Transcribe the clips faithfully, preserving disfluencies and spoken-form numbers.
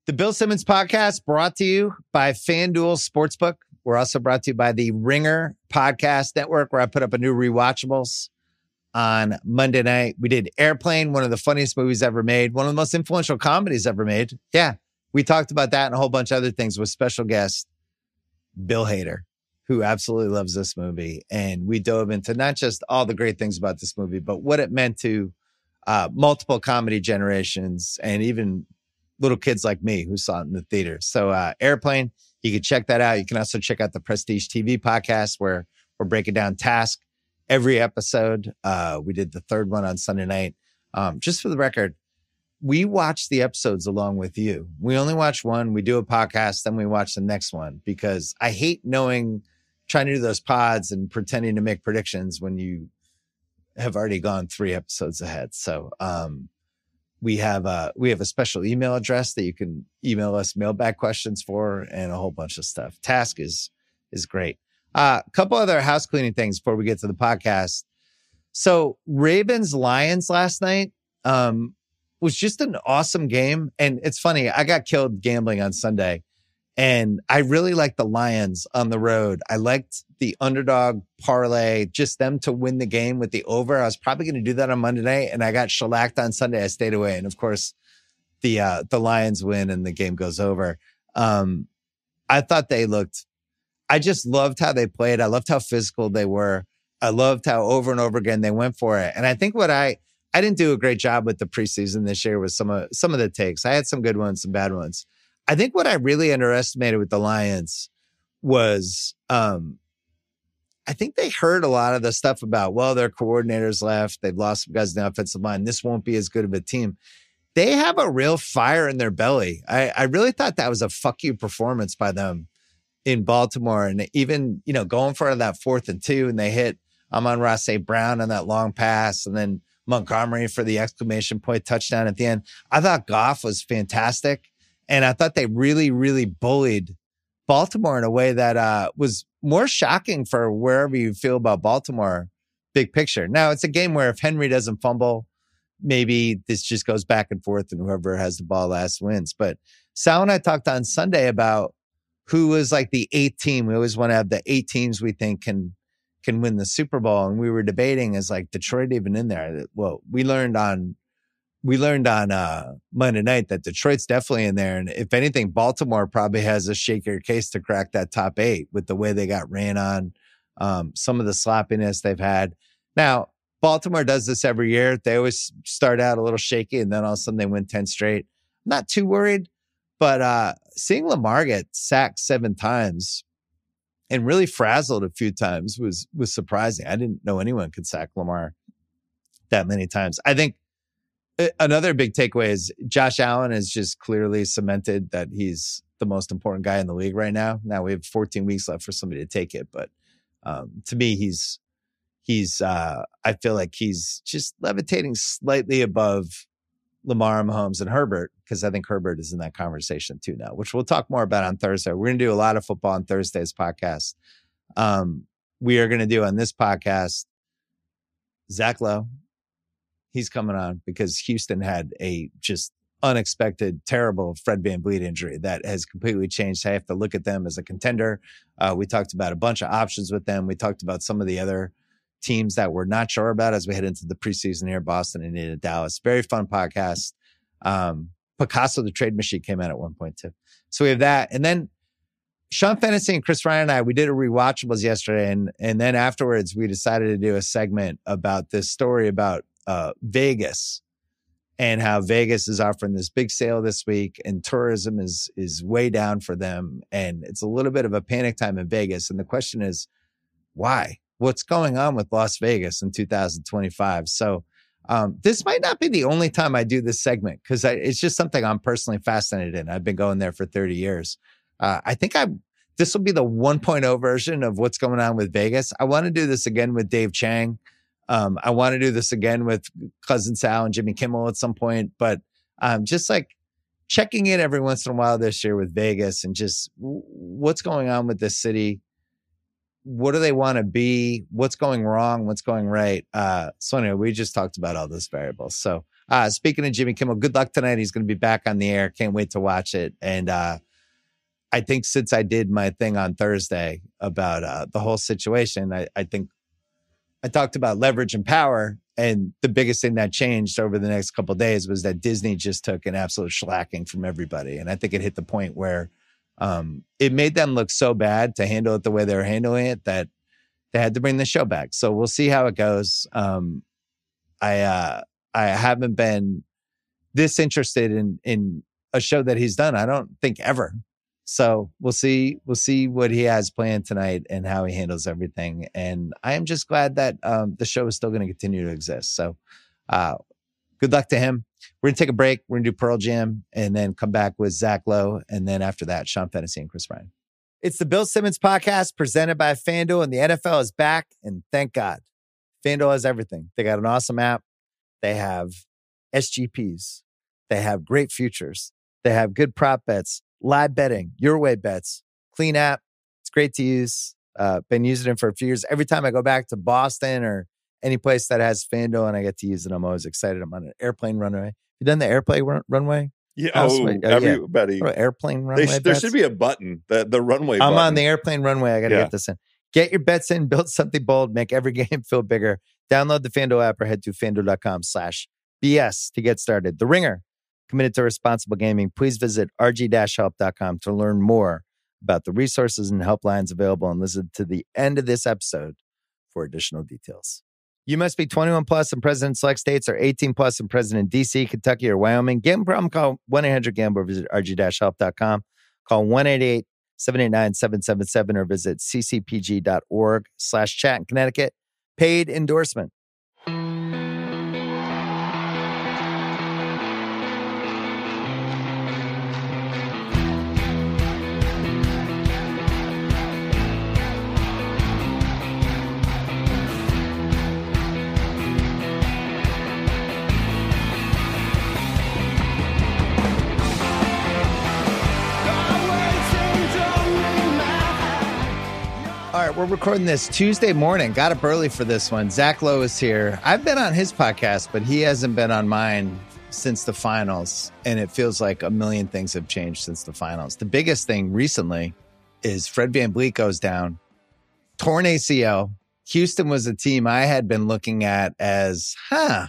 The Bill Simmons Podcast brought to you by FanDuel Sportsbook. We're also brought to you by the Ringer Podcast Network, where I put up a new Rewatchables on Monday night. We did Airplane, one of the funniest movies ever made, one of the most influential comedies ever made. Yeah, we talked about that and a whole bunch of other things with special guest Bill Hader, who absolutely loves this movie. And we dove into not just all the great things about this movie, but what it meant to uh, multiple comedy generations and even little kids like me who saw it in the theater. So uh, Airplane, you can check that out. You can also check out the Prestige T V podcast where we're breaking down Task every episode. Uh, we did the third one on Sunday night. Um, just for the record, we watch the episodes along with you. We only watch one. We do a podcast, then we watch the next one because I hate knowing, trying to do those pods and pretending to make predictions when you have already gone three episodes ahead. So, um, We have a, we have a special email address that you can email us mailbag questions for and a whole bunch of stuff. Task is, is great. A uh, couple other house cleaning things before we get to the podcast. So Ravens Lions last night um, was just an awesome game. And it's funny, I got killed gambling on Sunday and I really liked the Lions on the road. I liked the underdog parlay, just them to win the game with the over. I was probably going to do that on Monday night, and I got shellacked on Sunday. I stayed away. And of course, the uh, the Lions win and the game goes over. Um, I thought they looked, I just loved how they played. I loved how physical they were. I loved how over and over again they went for it. And I think what I, I didn't do a great job with the preseason this year with some of, some of the takes. I had some good ones, some bad ones. I think what I really underestimated with the Lions was, um, I think they heard a lot of the stuff about, well, their coordinators left. They've lost some guys in the offensive line. This won't be as good of a team. They have a real fire in their belly. I, I really thought that was a fuck you performance by them in Baltimore. And even, you know, going for that fourth and two, and they hit Amon-Ra Saint Brown on that long pass, and then Montgomery for the exclamation point touchdown at the end. I thought Goff was fantastic. And I thought they really, really bullied Baltimore in a way that uh, was more shocking for wherever you feel about Baltimore, big picture. Now, it's a game where if Henry doesn't fumble, maybe this just goes back and forth and whoever has the ball last wins. But Sal and I talked on Sunday about who was like the eighth team. We always want to have the eight teams we think can can win the Super Bowl. And we were debating, is like Detroit even in there? Well, we learned on We learned on uh, Monday night that Detroit's definitely in there. And if anything, Baltimore probably has a shakier case to crack that top eight with the way they got ran on, um, some of the sloppiness they've had. Now, Baltimore does this every year. They always start out a little shaky, and then all of a sudden they win ten straight. I'm not too worried, but uh, seeing Lamar get sacked seven times and really frazzled a few times was was surprising. I didn't know anyone could sack Lamar that many times. I think another big takeaway is Josh Allen has just clearly cemented that he's the most important guy in the league right now. Now we have fourteen weeks left for somebody to take it. But um, to me, he's, he's, uh, I feel like he's just levitating slightly above Lamar, Mahomes, and Herbert, because I think Herbert is in that conversation too now, which we'll talk more about on Thursday. We're going to do a lot of football on Thursday's podcast. Um, we are going to do on this podcast, Zach Lowe. He's coming on because Houston had a just unexpected, terrible Fred VanVleet injury that has completely changed. I have to look at them as a contender. Uh, we talked about a bunch of options with them. We talked about some of the other teams that we're not sure about as we head into the preseason here, Boston and into Dallas. Very fun podcast. Um, Picasso, the trade machine, came out at one point too. So we have that. And then Sean Fennessy and Chris Ryan and I, we did a rewatchables yesterday. And, and then afterwards, we decided to do a segment about this story about uh, Vegas and how Vegas is offering this big sale this week and tourism is, is way down for them. And it's a little bit of a panic time in Vegas. And the question is, why? What's going on with Las Vegas in two thousand twenty-five? So um, this might not be the only time I do this segment because it's just something I'm personally fascinated in. I've been going there for thirty years. Uh, I think I this will be the one point oh version of what's going on with Vegas. I want to do this again with Dave Chang. Um, I want to do this again with Cousin Sal and Jimmy Kimmel at some point, but um, just like checking in every once in a while this year with Vegas and just w- what's going on with this city. What do they want to be? What's going wrong? What's going right? Uh, so anyway, we just talked about all those variables. So Uh, speaking of Jimmy Kimmel, good luck tonight. He's going to be back on the air. Can't wait to watch it. And uh, I think since I did my thing on Thursday about uh, the whole situation, I, I think I talked about leverage and power. And the biggest thing that changed over the next couple of days was that Disney just took an absolute shellacking from everybody. And I think it hit the point where um, it made them look so bad to handle it the way they were handling it that they had to bring the show back. So we'll see how it goes. Um, I uh, I haven't been this interested in in a show that he's done, I don't think, ever. So we'll see. We'll see what he has planned tonight and how he handles everything. And I am just glad that um, the show is still going to continue to exist. So uh, good luck to him. We're going to take a break. We're going to do Pearl Jam and then come back with Zach Lowe. And then after that, Sean Fennessy and Chris Bryan. It's the Bill Simmons podcast presented by FanDuel, and the N F L is back. And thank God, FanDuel has everything. They got an awesome app. They have S G Ps. They have great futures. They have good prop bets. Live betting, your way bets, clean app. It's great to use. Uh, been using it for a few years. Every time I go back to Boston or any place that has FanDuel and I get to use it, I'm always excited. I'm on an airplane runway. You done the airplane run- runway? Yeah. Oh, oh everybody. Yeah. Airplane runway. Sh- there should be a button. The the runway. I'm button. on the airplane runway. I got to yeah. get this in. Get your bets in. Build something bold. Make every game feel bigger. Download the FanDuel app or head to FanDuel.com slash BS to get started. The Ringer. Committed to responsible gaming. Please visit r g dash help dot com to learn more about the resources and helplines available and listen to the end of this episode for additional details. You must be twenty-one plus and present in select states or eighteen plus and present in D C, Kentucky, or Wyoming. Gambling problem? Call one eight hundred gambler or visit r g dash help dot com. Call one eight eight seven eight nine seven seven seven or visit c c p g dot org slash chat in Connecticut. Paid endorsement. All right, we're recording this Tuesday morning. Got up early for this one. Zach Lowe is here. I've been on his podcast, but he hasn't been on mine since the finals. And it feels like a million things have changed since the finals. The biggest thing recently is Fred VanVleet goes down. Torn A C L. Houston was a team I had been looking at as, huh,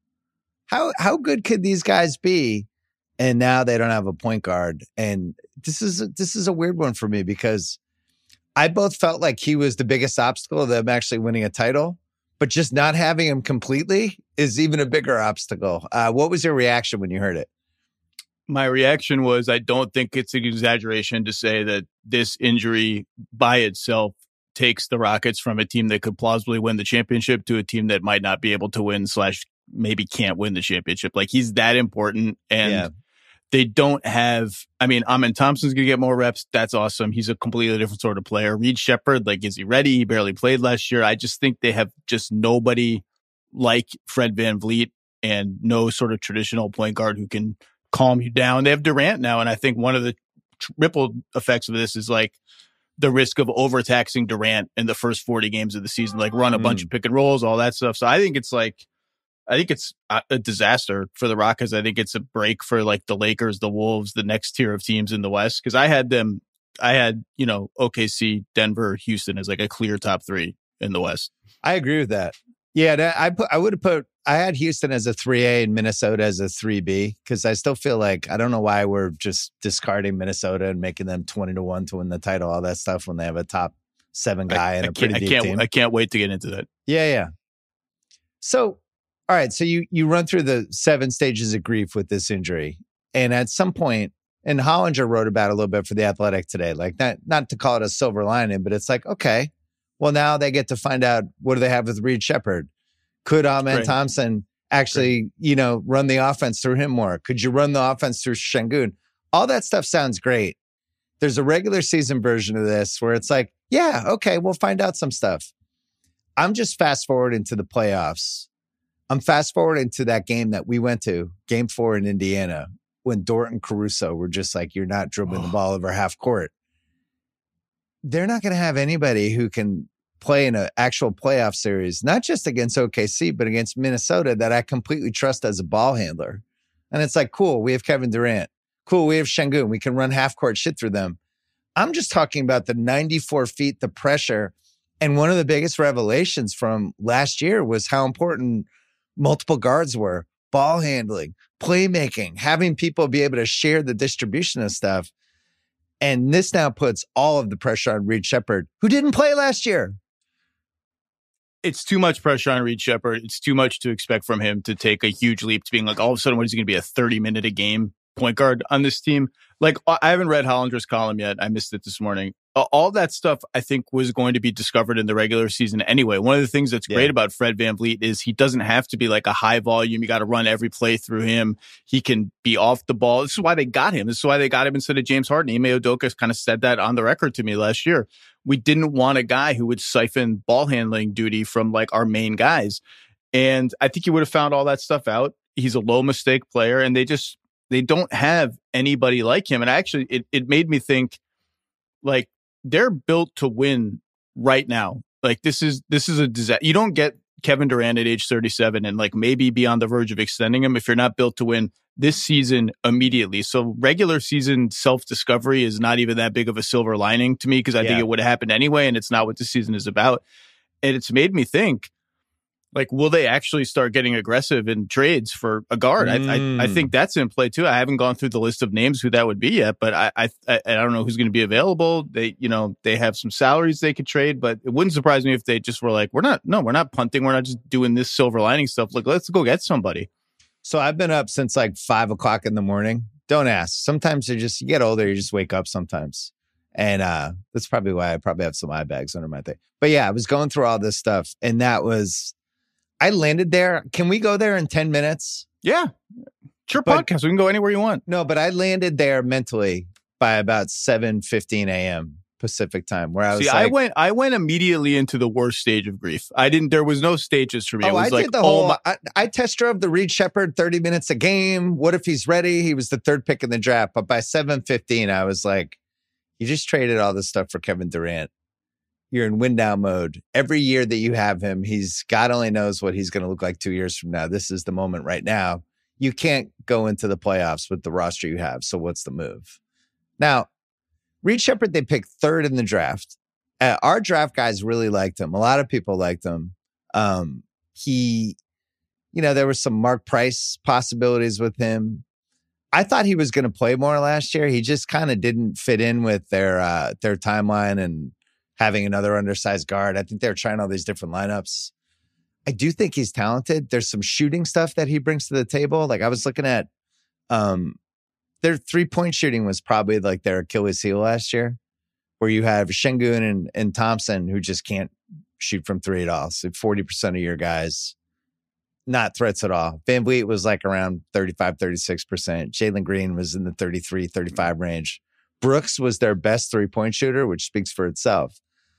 how how good could these guys be? And now they don't have a point guard. And this is this is a weird one for me because I both felt like he was the biggest obstacle to them actually winning a title, but just not having him completely is even a bigger obstacle. Uh, what was your reaction when you heard it? My reaction was, I don't think it's an exaggeration to say that this injury by itself takes the Rockets from a team that could plausibly win the championship to a team that might not be able to win slash maybe can't win the championship. Like, he's that important. And yeah. They don't have, I mean, Amen Thompson's going to get more reps. That's awesome. He's a completely different sort of player. Reed Shepherd, like, is he ready? He barely played last year. I just think they have just nobody like Fred VanVleet and no sort of traditional point guard who can calm you down. They have Durant now. And I think one of the ripple effects of this is like the risk of overtaxing Durant in the first forty games of the season, like run a mm. bunch of pick and rolls, all that stuff. So I think it's like, I think it's a disaster for the Rockets. I think it's a break for like the Lakers, the Wolves, the next tier of teams in the West. Cause I had them, I had, you know, O K C, Denver, Houston as like a clear top three in the West. I agree with that. Yeah. That, I put, I would have put, I had Houston as a three A and Minnesota as a three B. Cause I still feel like, I don't know why we're just discarding Minnesota and making them twenty to one to win the title, all that stuff when they have a top seven guy I, and I a pretty I deep can't, team. I can't wait to get into that. Yeah. Yeah. So, all right, so you you run through the seven stages of grief with this injury, and at some point, and Hollinger wrote about it a little bit for The Athletic today, like not not to call it a silver lining, but it's like, okay, well now they get to find out what do they have with Reed Shepherd. Could Amen Great. Thompson actually, Great. you know, run the offense through him more? Could you run the offense through Şengün? All that stuff sounds great. There's a regular season version of this where it's like, yeah, okay, we'll find out some stuff. I'm just fast forwarding to the playoffs. I'm fast forwarding to that game that we went to, game four in Indiana, when Dort and Caruso were just like, you're not dribbling oh. the ball over half court. They're not going to have anybody who can play in an actual playoff series, not just against O K C, but against Minnesota that I completely trust as a ball handler. And it's like, cool, we have Kevin Durant. Cool, we have Şengün. We can run half court shit through them. I'm just talking about the ninety-four feet, the pressure. And one of the biggest revelations from last year was how important multiple guards were, ball handling, playmaking, having people be able to share the distribution of stuff. And this now puts all of the pressure on Reed Sheppard, who didn't play last year. It's too much pressure on Reed Sheppard. It's too much to expect from him to take a huge leap to being like, all of a sudden, what is he going to be, a thirty minute a game point guard on this team? Like, I haven't read Hollinger's column yet. I missed it this morning. All that stuff, I think, was going to be discovered in the regular season anyway. One of the things that's yeah. great about Fred VanVleet is he doesn't have to be like a high volume. You got to run every play through him. He can be off the ball. This is why they got him. This is why they got him instead of James Harden. Ime Udoka kind of said that on the record to me last year. We didn't want a guy who would siphon ball handling duty from like our main guys. And I think he would have found all that stuff out. He's a low mistake player, and they just, they don't have anybody like him. And actually, it, it made me think, like, they're built to win right now. Like, this is this is a disaster. You don't get Kevin Durant at age thirty-seven and like maybe be on the verge of extending him if you're not built to win this season immediately. So regular season self-discovery is not even that big of a silver lining to me, because I yeah. think it would have happened anyway, and it's not what the season is about. And it's made me think, like, will they actually start getting aggressive in trades for a guard? Mm. I, I I think that's in play too. I haven't gone through the list of names who that would be yet, but I I, I don't know who's going to be available. They you know they have some salaries they could trade, but it wouldn't surprise me if they just were like, we're not no, we're not punting, we're not just doing this silver lining stuff. Like, let's go get somebody. So I've been up since like five o'clock in the morning. Don't ask. Sometimes you just you get older, you just wake up sometimes. And uh, that's probably why I probably have some eye bags under my thing. But yeah, I was going through all this stuff, and that was. I landed there. Can we go there in ten minutes? Yeah. Sure, but, podcast. We can go anywhere you want. No, but I landed there mentally by about seven fifteen a.m. Pacific time, where I was See, like, I went I went immediately into the worst stage of grief. I didn't, there was no stages for me. Oh, it was I like, did the oh whole, my- I, I test drove the Reed Sheppard thirty minutes a game. What if he's ready? He was the third pick in the draft. But by seven fifteen, I was like, you just traded all this stuff for Kevin Durant. You're in win down mode. Every year that you have him, he's God only knows what he's going to look like two years from now. This is the moment right now. You can't go into the playoffs with the roster you have. So what's the move? Now, Reed Sheppard, they picked third in the draft. Uh, our draft guys really liked him. A lot of people liked him. Um, he, you know, there were some Mark Price possibilities with him. I thought he was going to play more last year. He just kind of didn't fit in with their uh, their timeline and having another undersized guard. I think they're trying all these different lineups. I do think he's talented. There's some shooting stuff that he brings to the table. Like I was looking at, um, their three-point shooting was probably like their Achilles heel last year, where you have Şengün and, and Thompson who just can't shoot from three at all. So forty percent of your guys, not threats at all. VanVleet was like around thirty-five, thirty-six percent. Jalen Green was in the thirty-three, thirty-five range. Brooks was their best three-point shooter, which speaks for itself.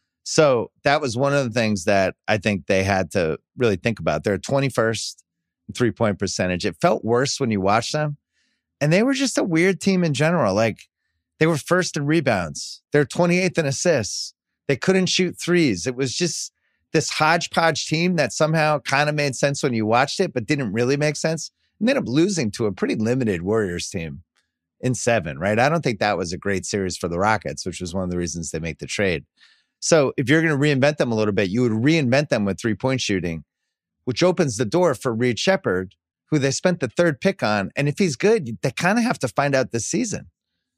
So that was one of the things that I think they had to really think about. They're twenty-first in three-point percentage. It felt worse when you watched them. And they were just a weird team in general. Like, they were first in rebounds. They're twenty-eighth in assists. They couldn't shoot threes. It was just this hodgepodge team that somehow kind of made sense when you watched it, but didn't really make sense. And ended up losing to a pretty limited Warriors team in seven, right? I don't think that was a great series for the Rockets, which was one of the reasons they make the trade. So if you're going to reinvent them a little bit, you would reinvent them with three-point shooting, which opens the door for Reed Sheppard, who they spent the third pick on. And if he's good, they kind of have to find out this season,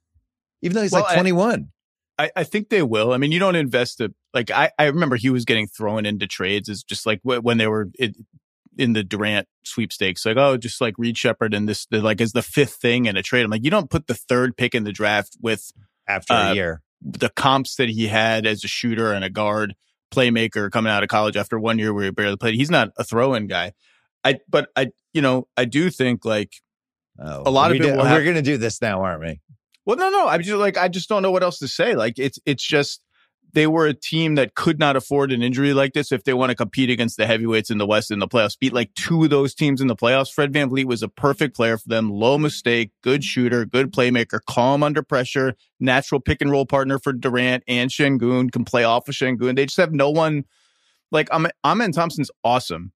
even though he's well, like twenty-one. I, I think they will. I mean, you don't invest it. Like, I, I remember he was getting thrown into trades as just like when they were in, in the Durant sweepstakes, like, oh, just like Reed Sheppard and this, like, as the fifth thing in a trade. I'm like, you don't put the third pick in the draft with after uh, a year. The comps that he had as a shooter and a guard playmaker coming out of college after one year where he barely played. He's not a throw-in guy. I, but I, you know, I do think like oh, a lot of people. Do, we're going to do this now, aren't we? Well, no, no. I'm just like, I just don't know what else to say. Like, it's, it's just they were a team that could not afford an injury like this if they want to compete against the heavyweights in the West in the playoffs. Beat like two of those teams in the playoffs. Fred VanVleet was a perfect player for them. Low mistake, good shooter, good playmaker, calm under pressure, natural pick and roll partner for Durant and Şengün, can play off of Şengün. They just have no one. Like, Amen Thompson's awesome.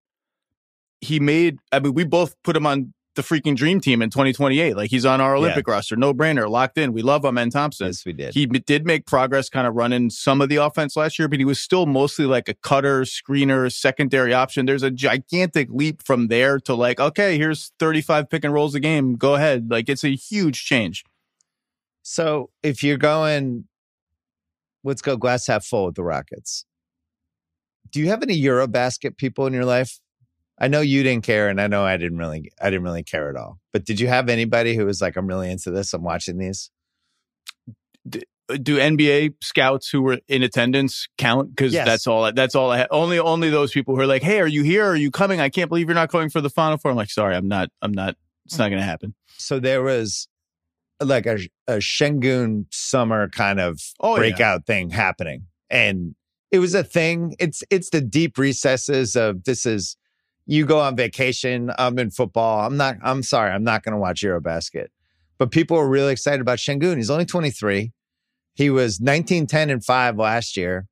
He made, I mean, we both put him on the freaking dream team in twenty twenty-eight. Like, he's on our Olympic yeah. roster. No brainer, locked in. We love Amen Thompson. Yes, we did. He did make progress kind of running some of the offense last year, but he was still mostly like a cutter, screener, secondary option. There's a gigantic leap from there to like, okay, here's thirty-five pick and rolls a game. Go ahead. Like, it's a huge change. So if you're going, let's go glass half full with the Rockets. Do you have any Eurobasket people in your life? I know you didn't care, and I know I didn't really, I didn't really care at all. But did you have anybody who was like, "I'm really into this. I'm watching these"? Do, do N B A scouts who were in attendance count? Because yes. that's all. That's all. I had. Only, only those people who are like, "Hey, are you here? Are you coming? I can't believe you're not going for the Final Four." I'm like, "Sorry, I'm not. I'm not. It's not going to happen." So there was like a, a Şengün summer kind of oh, breakout yeah. thing happening, and it was a thing. It's it's the deep recesses of this is. You go on vacation. I'm in football. I'm not, I'm sorry. I'm not going to watch Eurobasket. But people were really excited about Şengün. He's only twenty-three. He was nineteen, ten, and five last year.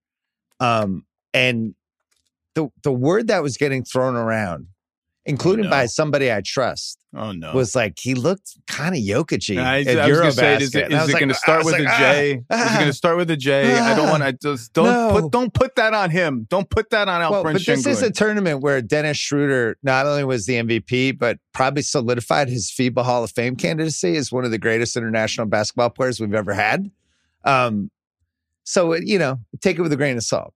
Um, and the the word that was getting thrown around, including oh, no. by somebody I trust, oh no, was like he looked kind of Jokic-y I, at I was Eurobasket. Say, is it, is it like, going to start with like, a J? Ah, is it going to start with a J? Ah, I don't want to just don't no. put don't put that on him. Don't put that on Alperen well, But Şengün. This is a tournament where Dennis Schroeder not only was the M V P, but probably solidified his FIBA Hall of Fame candidacy as one of the greatest international basketball players we've ever had. Um, so you know, take it with a grain of salt.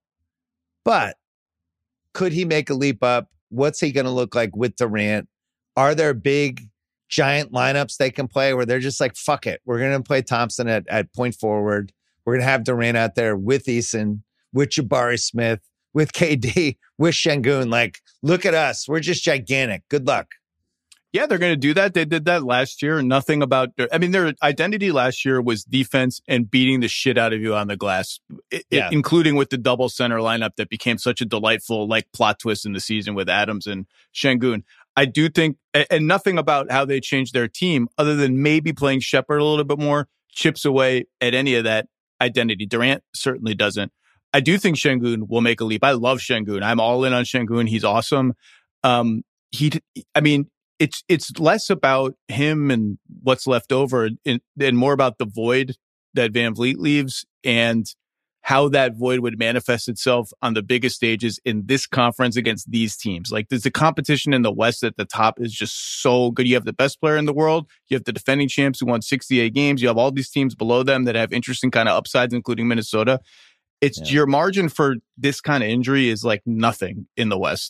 But could he make a leap up? What's he going to look like with Durant? Are there big, giant lineups they can play where they're just like, fuck it. We're going to play Thompson at, at point forward. We're going to have Durant out there with Eason, with Jabari Smith, with K D, with Şengün. Like, look at us. We're just gigantic. Good luck. Yeah, they're going to do that. They did that last year. Nothing about, I mean, their identity last year was defense and beating the shit out of you on the glass, it, yeah. it, including with the double center lineup that became such a delightful like plot twist in the season with Adams and Şengün. I do think, and nothing about how they changed their team other than maybe playing Shepherd a little bit more chips away at any of that identity. Durant certainly doesn't. I do think Şengün will make a leap. I love Şengün. I'm all in on Şengün. He's awesome. Um, he, I mean, It's it's less about him and what's left over and, and more about the void that VanVleet leaves and how that void would manifest itself on the biggest stages in this conference against these teams. Like, there's the competition in the West at the top is just so good. You have the best player in the world. You have the defending champs who won sixty-eight games. You have all these teams below them that have interesting kind of upsides, including Minnesota. It's yeah. your margin for this kind of injury is like nothing in the West.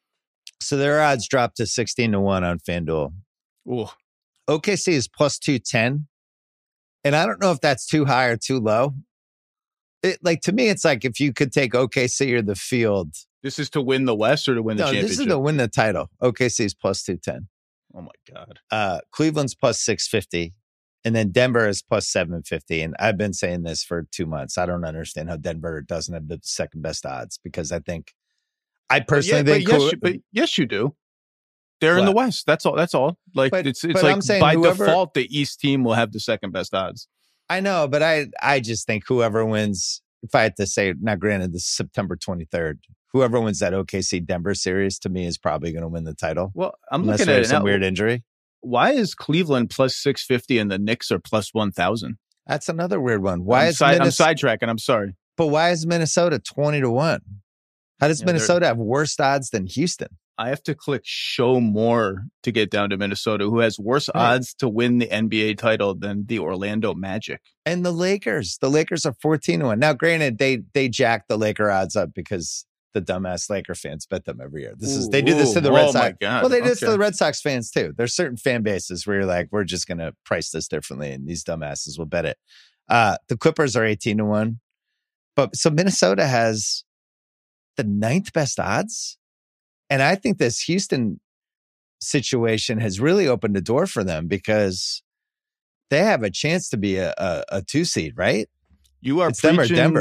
So their odds dropped to sixteen to one on FanDuel. Ooh. O K C is plus two ten. And I don't know if that's too high or too low. It, like, to me, it's like if you could take O K C or the field. This is to win the West or to win the no, championship? This is to win the title. O K C is plus two ten. Oh, my God. Uh, Cleveland's plus six fifty. And then Denver is plus seven fifty. And I've been saying this for two months. I don't understand how Denver doesn't have the second best odds because I think I personally but yeah, think, but yes, you, but yes, you do. They're what? in the West. That's all. That's all. Like but, it's it's like by whoever, default, the East team will have the second best odds. I know, but I I just think whoever wins. If I had to say, now granted, this is September twenty-third. Whoever wins that O K C Denver series to me is probably going to win the title. Well, I'm unless looking at some now, weird injury. Why is Cleveland plus six fifty and the Knicks are plus one thousand? That's another weird one. Why I'm is side, Minnesota, I'm sidetracking? I'm sorry, but why is Minnesota twenty to one? How does yeah, Minnesota have worse odds than Houston? I have to click show more to get down to Minnesota, who has worse right. odds to win the N B A title than the Orlando Magic. And the Lakers. The Lakers are fourteen to one. Now, granted, they they jack the Laker odds up because the dumbass Laker fans bet them every year. This is They do this to the ooh, Red oh Sox. My God. Well, they do okay. this to the Red Sox fans, too. There's certain fan bases where you're like, we're just going to price this differently, and these dumbasses will bet it. Uh, the Clippers are eighteen to one. But so Minnesota has the ninth best odds. And I think this Houston situation has really opened the door for them because they have a chance to be a, a, a two seed, right? You are it's them or preaching, Denver.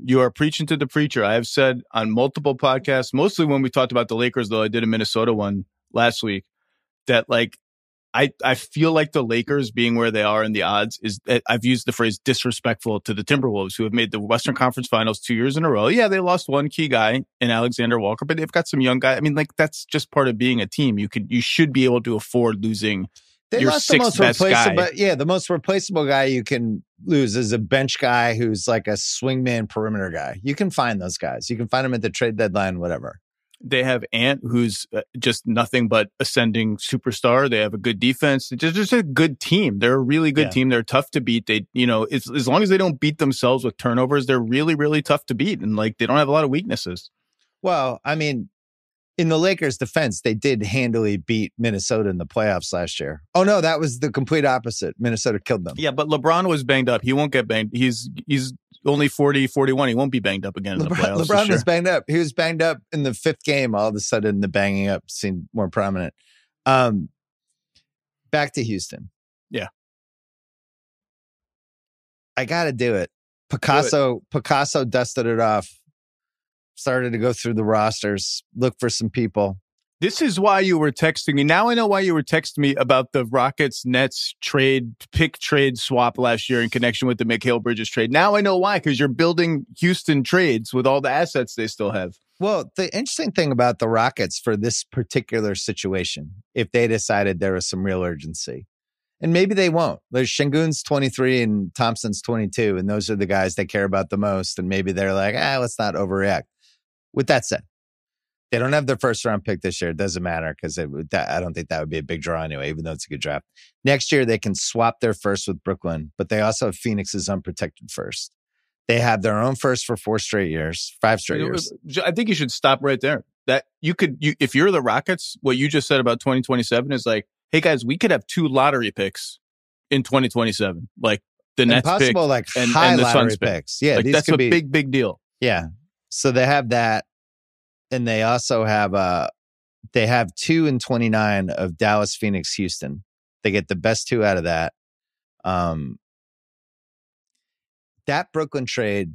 You are preaching to the preacher. I have said on multiple podcasts, mostly when we talked about the Lakers, though I did a Minnesota one last week, that like, I, I feel like the Lakers being where they are in the odds is, I've used the phrase disrespectful to the Timberwolves, who have made the Western Conference Finals two years in a row. Yeah, they lost one key guy in Alexander Walker, but they've got some young guys. I mean, like, that's just part of being a team. You could, you should be able to afford losing they your lost the sixth most best replaceable, guy. Yeah, the most replaceable guy you can lose is a bench guy who's like a swingman perimeter guy. You can find those guys. You can find them at the trade deadline, whatever. They have Ant, who's just nothing but ascending superstar. They have a good defense. They're just a good team. They're a really good yeah. team. They're tough to beat. They, you know, it's, as long as they don't beat themselves with turnovers, they're really, really tough to beat. And like, they don't have a lot of weaknesses. Well, I mean, in the Lakers' defense, they did handily beat Minnesota in the playoffs last year. Oh no, that was the complete opposite. Minnesota killed them. Yeah, but LeBron was banged up. He won't get banged. He's, he's, only forty, forty-one. He won't be banged up again in LeBron, the playoffs. LeBron sure. was banged up. He was banged up in the fifth game. All of a sudden, the banging up seemed more prominent. Um, back to Houston. Yeah. I got to do it. Picasso, do it. Picasso dusted it off, started to go through the rosters, look for some people. This is why you were texting me. Now I know why you were texting me about the Rockets Nets trade, pick trade swap last year in connection with the Mikal Bridges trade. Now I know why, because you're building Houston trades with all the assets they still have. Well, the interesting thing about the Rockets for this particular situation, if they decided there was some real urgency, and maybe they won't. There's Şengün's twenty-three and Thompson's twenty-two, and those are the guys they care about the most. And maybe they're like, ah, let's not overreact. With that said, they don't have their first round pick this year. It doesn't matter because I don't think that would be a big draw anyway, even though it's a good draft. Next year, they can swap their first with Brooklyn, but they also have Phoenix's unprotected first. They have their own first for four straight years, five straight years. I think you should stop right there. That you could, you, if you're the Rockets, what you just said about twenty twenty-seven is like, hey guys, we could have two lottery picks in twenty twenty-seven, like the Nets pick like and, high and the lottery Suns picks. pick. Yeah, like, these that's could a be, big, big deal. Yeah, so they have that. And they also have uh they have two and twenty-nine of Dallas, Phoenix, Houston. They get the best two out of that. Um, that Brooklyn trade.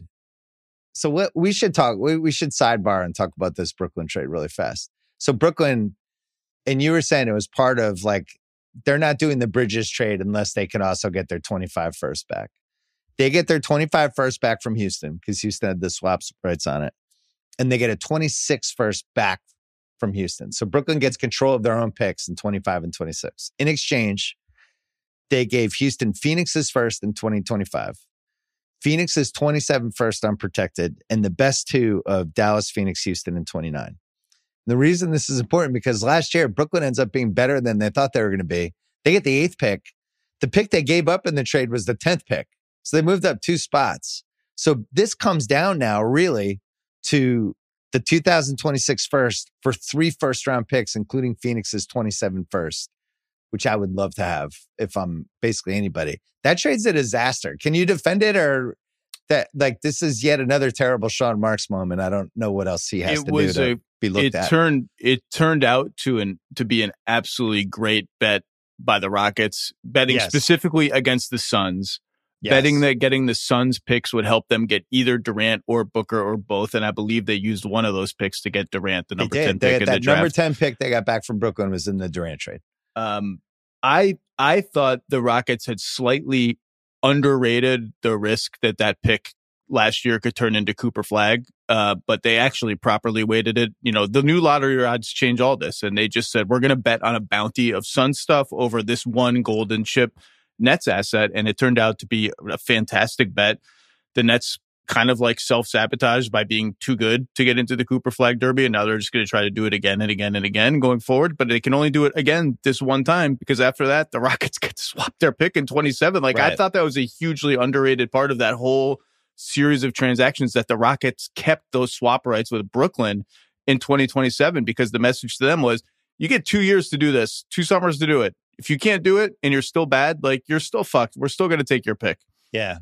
So what we should talk, we, we should sidebar and talk about this Brooklyn trade really fast. So Brooklyn, and you were saying it was part of like, they're not doing the Bridges trade unless they can also get their twenty-five first back. They get their twenty-five first back from Houston because Houston had the swap rights on it. And they get a twenty-six first back from Houston. So Brooklyn gets control of their own picks in twenty-five and twenty-six. In exchange, they gave Houston Phoenix's first in twenty twenty-five, Phoenix's twenty-seven first unprotected, and the best two of Dallas, Phoenix, Houston in twenty-nine. And the reason this is important because last year, Brooklyn ends up being better than they thought they were going to be. They get the eighth pick. The pick they gave up in the trade was the tenth pick. So they moved up two spots. So this comes down now, really, to the two thousand twenty-six first for three first round picks, including Phoenix's twenty-seven first, which I would love to have if I'm basically anybody. That trade's a disaster. Can you defend it, or that like this is yet another terrible Sean Marks moment? I don't know what else he has it to was do to a, be looked it at. Turned, it turned out to an to be an absolutely great bet by the Rockets, betting yes. specifically against the Suns. Yes. Betting that getting the Suns picks would help them get either Durant or Booker or both. And I believe they used one of those picks to get Durant, the number ten they, pick in that the draft. Number ten pick they got back from Brooklyn was in the Durant trade. Um, I I thought the Rockets had slightly underrated the risk that that pick last year could turn into Cooper Flag, uh, but they actually properly weighted it. You know, the new lottery odds change all this, and they just said, we're going to bet on a bounty of Sun stuff over this one golden chip Nets asset, and it turned out to be a fantastic bet. The Nets kind of like self-sabotaged by being too good to get into the Cooper Flag Derby, and now they're just going to try to do it again and again and again going forward, but they can only do it again this one time because after that, the Rockets get to swap their pick in twenty-seven. Like, right. I thought that was a hugely underrated part of that whole series of transactions, that the Rockets kept those swap rights with Brooklyn in twenty twenty-seven, because the message to them was, you get two years to do this, two summers to do it. If you can't do it and you're still bad, like, you're still fucked. We're still going to take your pick. Yeah.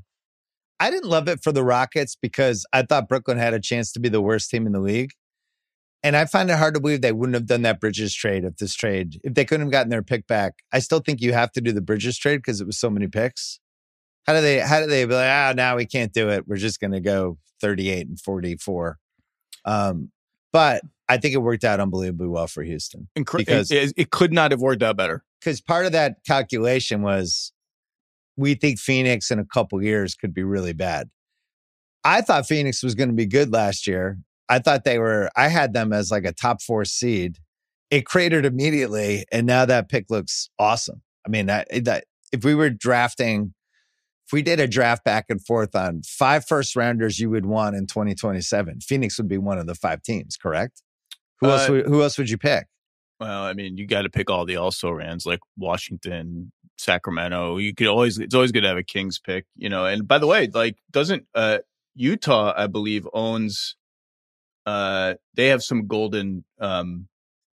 I didn't love it for the Rockets because I thought Brooklyn had a chance to be the worst team in the league. And I find it hard to believe they wouldn't have done that Bridges trade if this trade, if they couldn't have gotten their pick back. I still think you have to do the Bridges trade because it was so many picks. How do they, how do they be like, ah, oh, now we can't do it. We're just going to go thirty-eight and forty-four. Um, but I think it worked out unbelievably well for Houston. Incre- because it, it could not have worked out better. Because part of that calculation was we think Phoenix in a couple years could be really bad. I thought Phoenix was going to be good last year. I thought they were, I had them as like a top four seed. It cratered immediately, and now that pick looks awesome. I mean, that, that if we were drafting, if we did a draft back and forth on five first rounders you would want in twenty twenty-seven, Phoenix would be one of the five teams, correct? Who uh, else? Would, who else would you pick? Well, I mean, you got to pick all the also rans like Washington, Sacramento. You could always, it's always good to have a Kings pick, you know. And by the way, like, doesn't uh, Utah, I believe, owns, uh, they have some golden, um,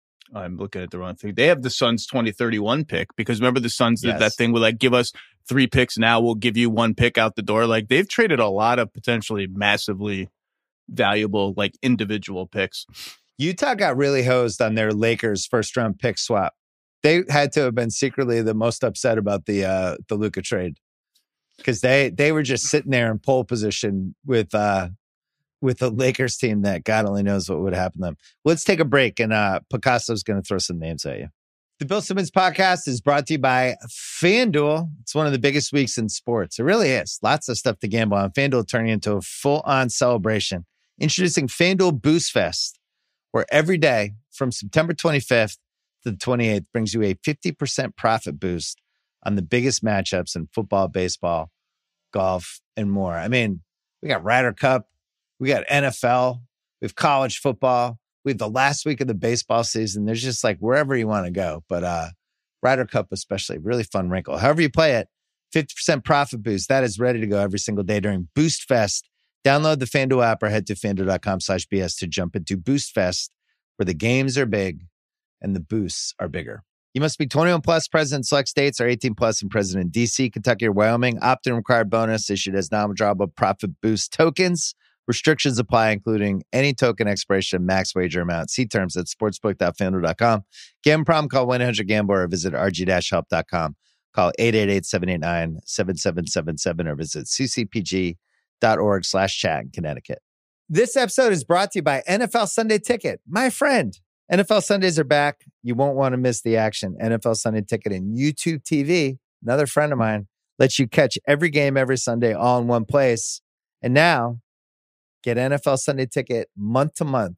I'm looking at the wrong thing. They have the Suns twenty thirty-one pick because remember the Suns did yes. that thing with like, give us three picks now, we'll give you one pick out the door. Like they've traded a lot of potentially massively valuable like individual picks. Utah got really hosed on their Lakers first round pick swap. They had to have been secretly the most upset about the uh, the Luka trade because they they were just sitting there in pole position with uh, with a Lakers team that God only knows what would happen to them. Let's take a break, and uh, Picasso's going to throw some names at you. The Bill Simmons Podcast is brought to you by FanDuel. It's one of the biggest weeks in sports. It really is. Lots of stuff to gamble on. FanDuel turning into a full-on celebration. Introducing FanDuel Boost Fest, where every day from September twenty-fifth to the twenty-eighth brings you a fifty percent profit boost on the biggest matchups in football, baseball, golf, and more. I mean, we got Ryder Cup. We got N F L. We have college football. We have the last week of the baseball season. There's just like wherever you want to go. But uh, Ryder Cup especially, really fun wrinkle. However you play it, fifty percent profit boost. That is ready to go every single day during Boost Fest. Download the FanDuel app or head to FanDuel.com slash BS to jump into Boost Fest, where the games are big and the boosts are bigger. You must be twenty-one plus, present in select states, or eighteen plus and present in D C, Kentucky, or Wyoming. Opt-in required bonus issued as non-withdrawable profit boost tokens. Restrictions apply, including any token expiration, max wager amount. See terms at sportsbook dot fanduel dot com. Gambling problem? Call one eight hundred gambler or visit r g dash help dot com. Call eight eight eight, seven eight nine, seven seven seven seven or visit c c p g dot org slash chat in Connecticut. This episode is brought to you by N F L Sunday Ticket. My friend, N F L Sundays are back. You won't want to miss the action. N F L Sunday Ticket and YouTube T V, another friend of mine, lets you catch every game every Sunday all in one place. And now, get N F L Sunday Ticket month to month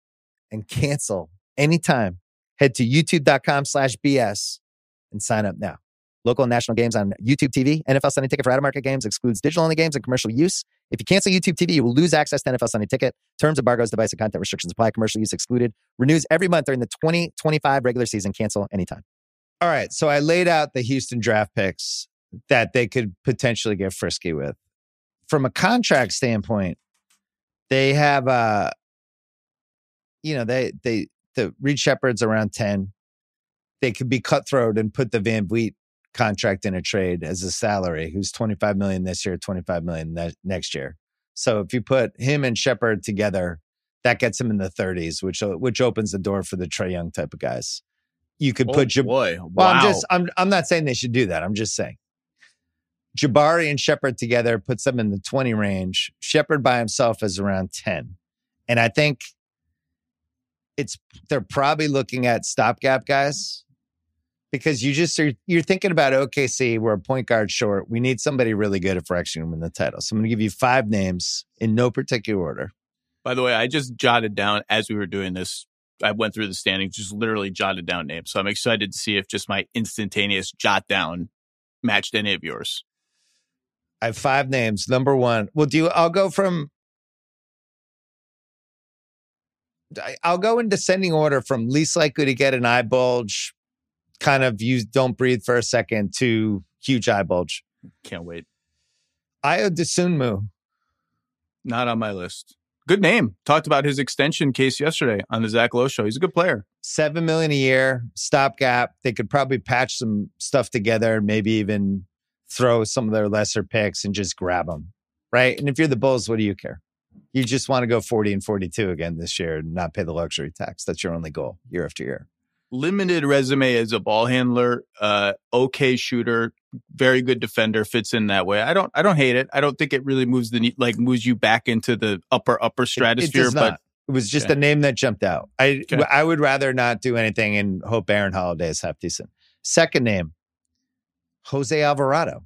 and cancel anytime. Head to youtube.com slash BS and sign up now. Local and national games on YouTube T V. N F L Sunday Ticket for out-of-market games excludes digital-only games and commercial use. If you cancel YouTube T V, you will lose access to N F L Sunday Ticket. Terms, embargoes, device, and content restrictions apply. Commercial use excluded. Renews every month during the twenty twenty-five regular season. Cancel anytime. All right, so I laid out the Houston draft picks that they could potentially get frisky with. From a contract standpoint, they have, uh, you know, they they the Reed Shepherd's around ten. They could be cutthroat and put the Van Vliet contract in a trade as a salary, who's twenty-five million dollars this year, twenty-five million dollars ne- next year. So if you put him and Shepherd together, that gets him in the thirties, which which opens the door for the Trae Young type of guys. You could oh put Jab- boy, wow. Well, I'm just I'm I'm not saying they should do that. I'm just saying Jabari and Shepherd together puts them in the twenty range. Shepherd by himself is around ten. And I think it's they're probably looking at stopgap guys. Because you just are, you're thinking about O K C, we're a point guard short. We need somebody really good if we're actually going to win the title. So I'm going to give you five names in no particular order. By the way, I just jotted down as we were doing this. I went through the standings, just literally jotted down names. So I'm excited to see if just my instantaneous jot down matched any of yours. I have five names. Number one, well, do you? I'll go from. I'll go in descending order from least likely to get an eye bulge. Kind of you don't breathe for a second to huge eye bulge. Can't wait. Ayo Dosunmu. Not on my list. Good name. Talked about his extension case yesterday on the Zach Lowe show. He's a good player. Seven million a year, stopgap. They could probably patch some stuff together, maybe even throw some of their lesser picks and just grab them. Right. And if you're the Bulls, what do you care? You just want to go forty and forty-two again this year and not pay the luxury tax. That's your only goal year after year. limited resume as a ball handler, uh, okay shooter, very good defender, fits in that way. I don't, I don't hate it. I don't think it really moves the like moves you back into the upper upper stratosphere. It, it does but not. It was just okay. a name that jumped out. I Okay. I would rather not do anything and hope Aaron Holiday is half decent. Second name, Jose Alvarado.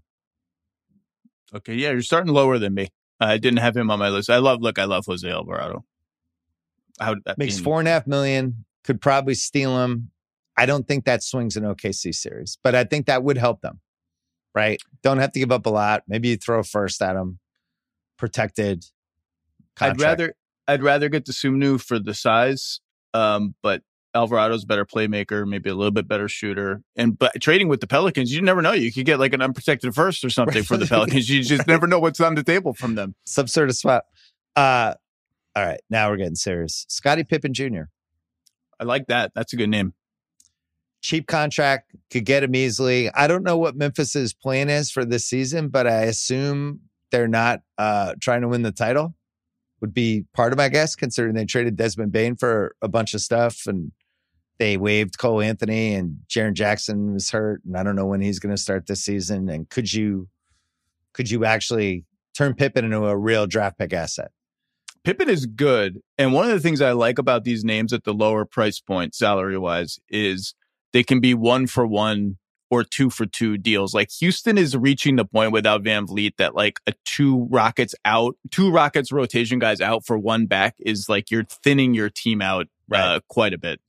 Okay, yeah, you're starting lower than me. I didn't have him on my list. I love, look, I love Jose Alvarado. How that makes mean? four and a half million? Could probably steal him. I don't think that swings an O K C series, but I think that would help them. Right? Don't have to give up a lot. Maybe you throw first at him. Protected. Contract. I'd rather I'd rather get the Sumnu for the size, um, but Alvarado's a better playmaker, maybe a little bit better shooter. And but trading with the Pelicans, you never know. You could get like an unprotected first or something for the Pelicans. You just never know what's on the table from them. Some sort of swap. Uh, all right, now we're getting serious. Scottie Pippen Junior I like that. That's a good name. Cheap contract, could get him easily. I don't know what Memphis's plan is for this season, but I assume they're not uh, trying to win the title. Would be part of my guess, considering they traded Desmond Bane for a bunch of stuff and they waived Cole Anthony and Jaren Jackson was hurt. And I don't know when he's going to start this season. And could you, could you actually turn Pippen into a real draft pick asset? Pippen is good. And one of the things I like about these names at the lower price point, salary wise, is they can be one for one or two for two deals. Like Houston is reaching the point without Van Vliet that like a two Rockets out, two Rockets rotation guys out for one back is like you're thinning your team out right. uh, quite a bit.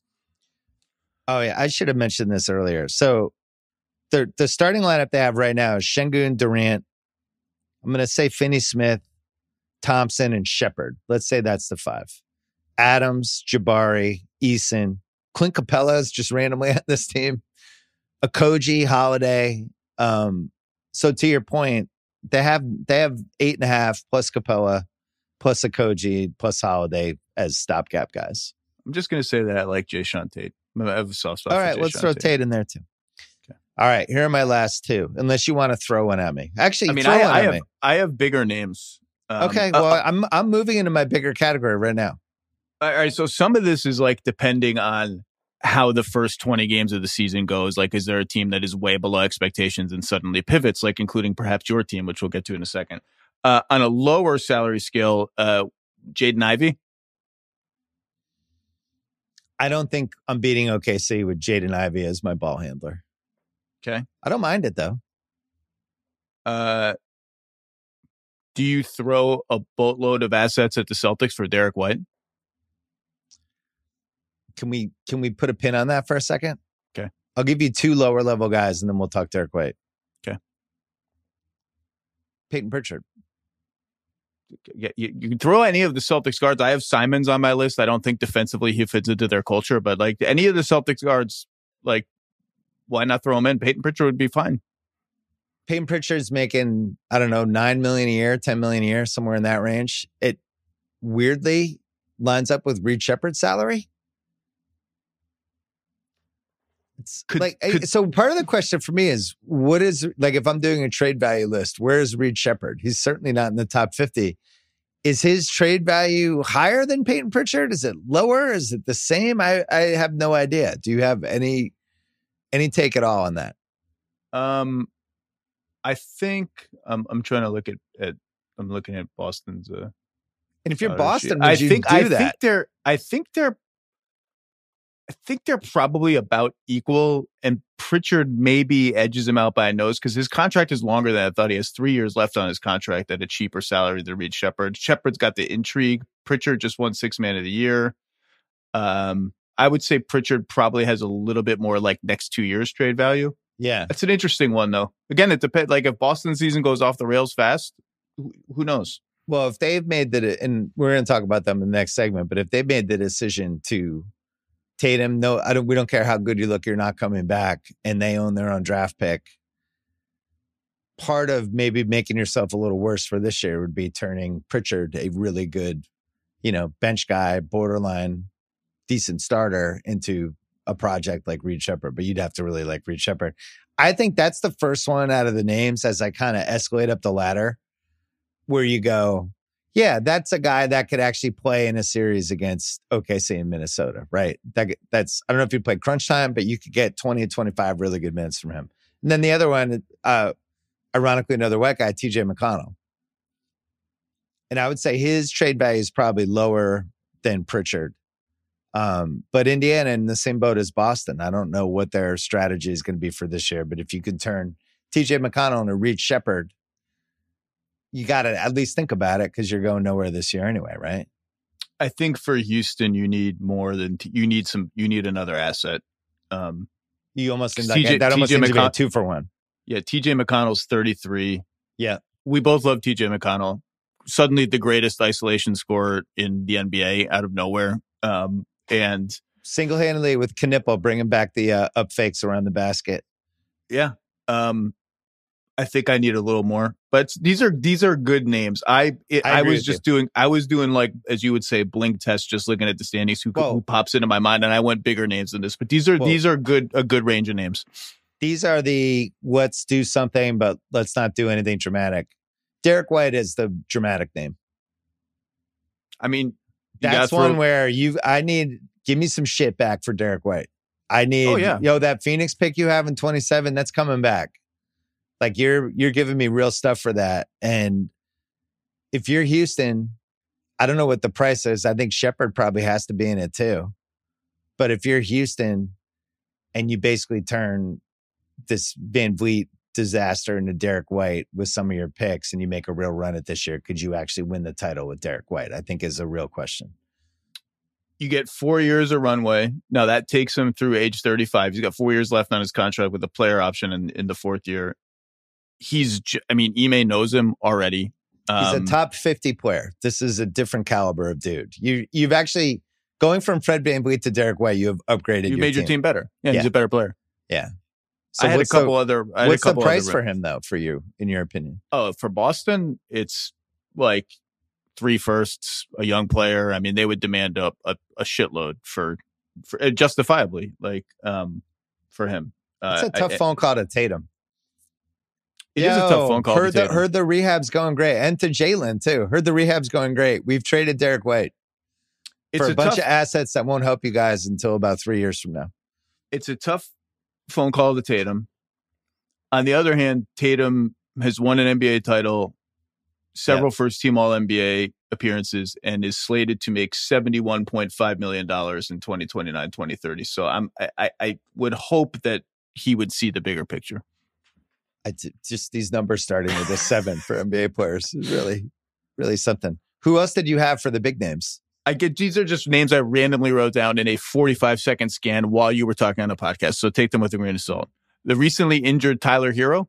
Oh yeah, I should have mentioned this earlier. So the the starting lineup they have right now is Şengün, Durant. I'm going to say Finney-Smith, Thompson, and Shepherd. Let's say that's the five. Adams, Jabari, Eason, Clint Capella is just randomly at this team. Okogie, Holiday. Um, so to your point, they have they have eight and a half plus Capella, plus Okogie, plus Holiday as stopgap guys. I'm just going to say that I like Jae'Sean Tate. I have a soft spot. All right, for let's Jae'Sean throw Tate. Tate in there too. Okay. All right, here are my last two. Unless you want to throw one at me. Actually, I mean, throw I, one I at have me. I have bigger names. Um, okay, well, uh, I'm I'm moving into my bigger category right now. All right, so some of this is like depending on how the first twenty games of the season goes. Like, is there a team that is way below expectations and suddenly pivots, like including perhaps your team, which we'll get to in a second. Uh, on a lower salary scale, uh, Jaden Ivey. I don't think I'm beating O K C with Jaden Ivey as my ball handler. Okay. I don't mind it, though. Uh, do you throw a boatload of assets at the Celtics for Derek White? Can we can we put a pin on that for a second? Okay. I'll give you two lower level guys and then we'll talk Derek White. Okay. Peyton Pritchard. Yeah, you, you can throw any of the Celtics guards. I have Simons on my list. I don't think defensively he fits into their culture, but like any of the Celtics guards, like why not throw him in? Peyton Pritchard would be fine. Peyton Pritchard's making, I don't know, nine million a year, ten million a year, somewhere in that range. It weirdly lines up with Reed Shepherd's salary. It's could, like, could, so part of the question for me is, what is, like, if I'm doing a trade value list, where is Reed Shepherd? He's certainly not in the top fifty. Is his trade value higher than Peyton Pritchard? Is it lower? Is it the same? I, I have no idea. Do you have any, any take at all on that? Um, I think um, I'm trying to look at, at I'm looking at Boston's. Uh, and if you're uh, Boston, would I you think do I that? think they're I think they're I think they're probably about equal, and Pritchard maybe edges him out by a nose because his contract is longer than I thought. He has three years left on his contract at a cheaper salary than Reed Shepherd. Shepherd's got the intrigue. Pritchard just won six man of the year. Um, I would say Pritchard probably has a little bit more like next two years trade value. Yeah. That's an interesting one, though. Again, it depends. Like if Boston season goes off the rails fast, who, who knows? Well, if they've made the, and we're going to talk about them in the next segment, but if they made the decision to Tatum, no, I don't, we don't care how good you look, you're not coming back, and they own their own draft pick. Part of maybe making yourself a little worse for this year would be turning Pritchard, a really good, you know, bench guy, borderline decent starter, into a project like Reed Shepherd, but you'd have to really like Reed Shepherd. I think that's the first one out of the names as I kind of escalate up the ladder where you go, Yeah, that's a guy that could actually play in a series against O K C in Minnesota, right? That that's I don't know if you play crunch time, but you could get twenty to twenty-five really good minutes from him. And then the other one, uh, ironically, another white guy, T J McConnell. And I would say his trade value is probably lower than Pritchard. Um, but Indiana in the same boat as Boston. I don't know what their strategy is going to be for this year, but if you could turn T J McConnell into Reed Shepherd, you got to at least think about it because you're going nowhere this year anyway, right? I think for Houston, you need more than t- you need some. You need another asset. Um, you almost like, T J, that almost T J seems to be a McCon- two for one. Yeah, T J McConnell's thirty-three. Yeah, we both love T J McConnell. Suddenly, the greatest isolation scorer in the N B A out of nowhere, um, and single handedly with Knipple bringing back the uh, up fakes around the basket. Yeah. Um, I think I need a little more, but these are these are good names. I it, I, I was just you. doing I was doing like, as you would say, blink test, just looking at the standings, who, who pops into my mind, and I went bigger names than this. But these are Whoa. these are good a good range of names. These are the let's do something, but let's not do anything dramatic. Derek White is the dramatic name. I mean, that's one where you I need give me some shit back for Derek White. I need oh, yeah. yo that Phoenix pick you have in twenty-seven, that's coming back. Like you're you're giving me real stuff for that. And if you're Houston, I don't know what the price is. I think Shepherd probably has to be in it too. But if you're Houston and you basically turn this Van Vliet disaster into Derek White with some of your picks and you make a real run at this year, could you actually win the title with Derek White? I think is a real question. You get four years of runway. Now that takes him through age thirty-five. He's got four years left on his contract with a player option in, in the fourth year. He's, I mean, Ime knows him already. Um, He's a top fifty player. This is a different caliber of dude. You, you've actually, going from Fred VanVleet to Derek White, you have upgraded you your made team. your team better. Yeah, yeah, he's a better player. Yeah. So I had a couple the, other. I had what's a couple the price other for him, though, for you, in your opinion? Oh, for Boston, it's like three firsts, a young player. I mean, they would demand a, a, a shitload for, for, justifiably, like, um, for him. It's uh, a tough I, phone call to Tatum. It Yo, is a tough phone call. Heard to the, heard the rehab's going great. And to Jalen, too. Heard the rehab's going great. We've traded Derek White it's for a, a bunch tough, of assets that won't help you guys until about three years from now. It's a tough phone call to Tatum. On the other hand, Tatum has won an N B A title, several yeah. first-team All-N B A appearances, and is slated to make seventy-one point five million dollars in twenty twenty-nine, twenty thirty. So I'm, I, I would hope that he would see the bigger picture. I d- just these numbers starting with a seven for N B A players is really, really something. Who else did you have for the big names? I get these are just names I randomly wrote down in a forty-five second scan while you were talking on the podcast. So take them with a grain of salt. The recently injured Tyler Hero.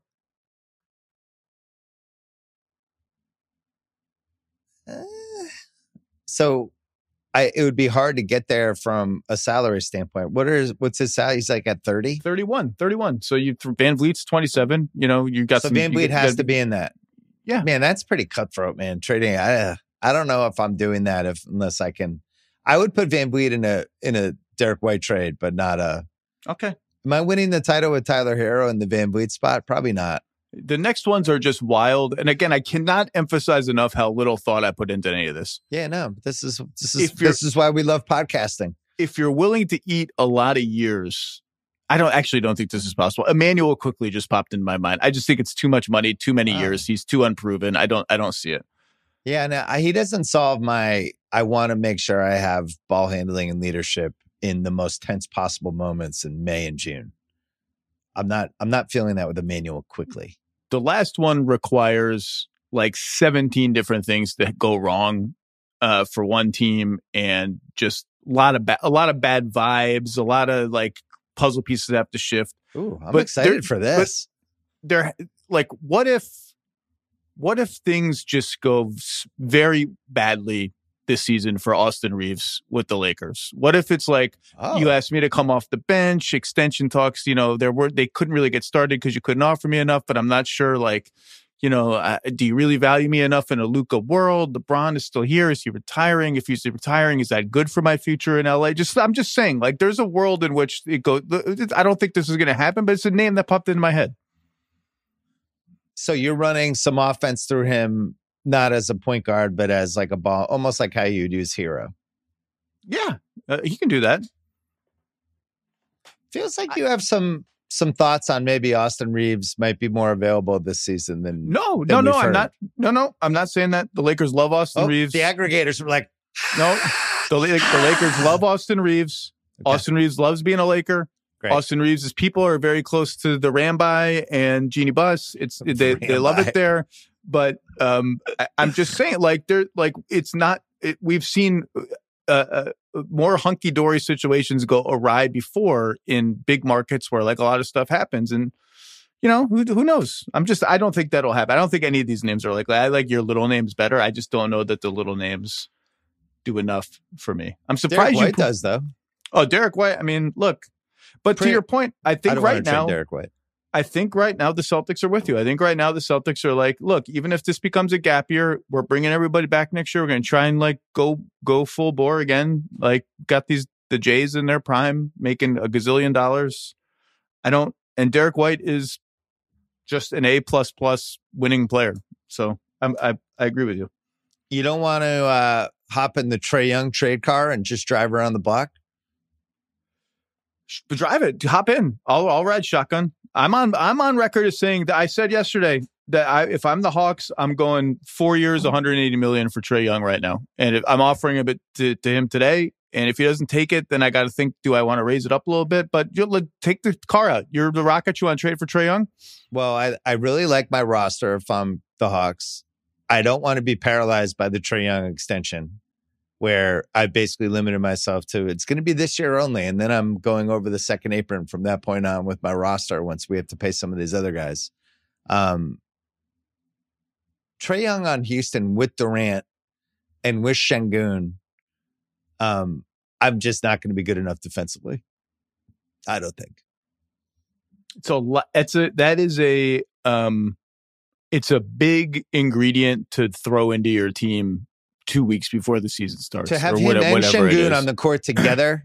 Uh, so I it would be hard to get there from a salary standpoint. What is what's his salary? He's like at thirty? thirty-one, thirty-one. So you Van Vliet's twenty-seven. You know, you got so some. Van Vliet get, has got, to be in that. Yeah, man, that's pretty cutthroat, man. Trading. I I don't know if I'm doing that if unless I can. I would put Van Vliet in a in a Derek White trade, but not a. Okay. Am I winning the title with Tyler Hero in the Van Vliet spot? Probably not. The next ones are just wild. And again, I cannot emphasize enough how little thought I put into any of this. Yeah, no, this is this is this is why we love podcasting. If you're willing to eat a lot of years, I don't actually don't think this is possible. Emmanuel quickly just popped in my mind. I just think it's too much money, too many wow. years. He's too unproven. I don't I don't see it. Yeah, no, I, he doesn't solve my I want to make sure I have ball handling and leadership in the most tense possible moments in May and June. I'm not I'm not feeling that with Emmanuel quickly. The last one requires like seventeen different things that go wrong uh, for one team, and just a lot of ba- a lot of bad vibes, a lot of like puzzle pieces have to shift. Ooh, I'm but excited for this. They're like, what if what if things just go very badly this season for Austin Reeves with the Lakers? What if it's like, oh. you asked me to come off the bench, extension talks, you know, there were, they couldn't really get started because you couldn't offer me enough, but I'm not sure, like, you know, uh, do you really value me enough in a Luka world? LeBron is still here. Is he retiring? If he's retiring, is that good for my future in L A? Just, I'm just saying, like, there's a world in which it goes, I don't think this is going to happen, but it's a name that popped into my head. So you're running some offense through him not as a point guard, but as like a ball, almost like how you'd use Hero. Yeah, uh, he can do that. Feels like you have some some thoughts on maybe Austin Reeves might be more available this season than no, than no, no. heard. I'm not. No, no. I'm not saying that. The Lakers love Austin oh, Reeves. The aggregators were like, no. The, the Lakers love Austin Reeves. Okay. Austin Reeves loves being a Laker. Great. Austin Reeves' people are very close to the Ramby and Jeannie Buss. It's they they love it there. But um, I, I'm just saying, like they're like it's not. It, we've seen. Uh, uh, more hunky-dory situations go awry before in big markets where like a lot of stuff happens, and you know who who knows. I'm just I don't think that'll happen. I don't think any of these names are like I like your little names better. I just don't know that the little names do enough for me. I'm surprised Derek White you put, does though. Oh, Derek White. I mean, look, but Pre- to your point, I think I don't right now Derek White. I think right now the Celtics are with you. I think right now the Celtics are like, look, even if this becomes a gap year, we're bringing everybody back next year. We're going to try and like go go full bore again. Like got these the Jays in their prime, making a gazillion dollars. I don't, and Derek White is just an A plus plus winning player. So I'm, I I agree with you. You don't want to uh, hop in the Trae Young trade car and just drive around the block. Drive it, hop in. I'll I'll ride shotgun. I'm on. I'm on record as saying that I said yesterday that I, if I'm the Hawks, I'm going four years, one hundred eighty million for Trae Young right now, and if I'm offering a bit to, to him today. And if he doesn't take it, then I got to think: do I want to raise it up a little bit? But you'll take the car out. You're the Rockets. You want to trade for Trae Young? Well, I I really like my roster. If I'm the Hawks, I don't want to be paralyzed by the Trae Young extension, where I basically limited myself to it's going to be this year only. And then I'm going over the second apron from that point on with my roster once we have to pay some of these other guys. Um, Trae Young on Houston with Durant and with Şengün, um, I'm just not going to be good enough defensively. I don't think. So it's a, that is a, um, it's a big ingredient to throw into your team two weeks before the season starts. To have or him whatever, and whatever Şengün on the court together,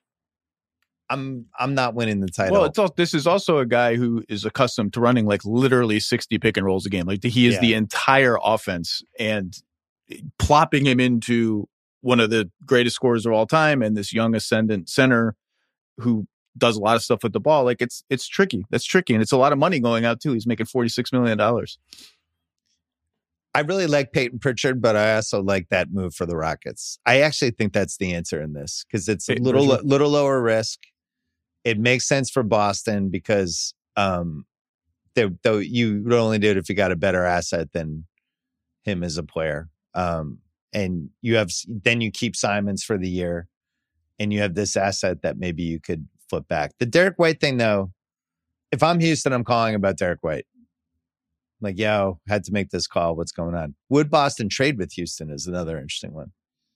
I'm I'm not winning the title. Well, it's all, this is also a guy who is accustomed to running like literally sixty pick and rolls a game. Like he is yeah. the entire offense, and plopping him into one of the greatest scorers of all time and this young ascendant center who does a lot of stuff with the ball. Like it's it's tricky. That's tricky, and it's a lot of money going out too. He's making forty-six million dollars. I really like Peyton Pritchard, but I also like that move for the Rockets. I actually think that's the answer in this because it's a little lo- little lower risk. It makes sense for Boston because um, they, though you would only do it if you got a better asset than him as a player. Um, and you have then you keep Simons for the year, and you have this asset that maybe you could flip back. The Derek White thing, though, if I'm Houston, I'm calling about Derek White. Like, yo, had to make this call. What's going on? Would Boston trade with Houston is another interesting one.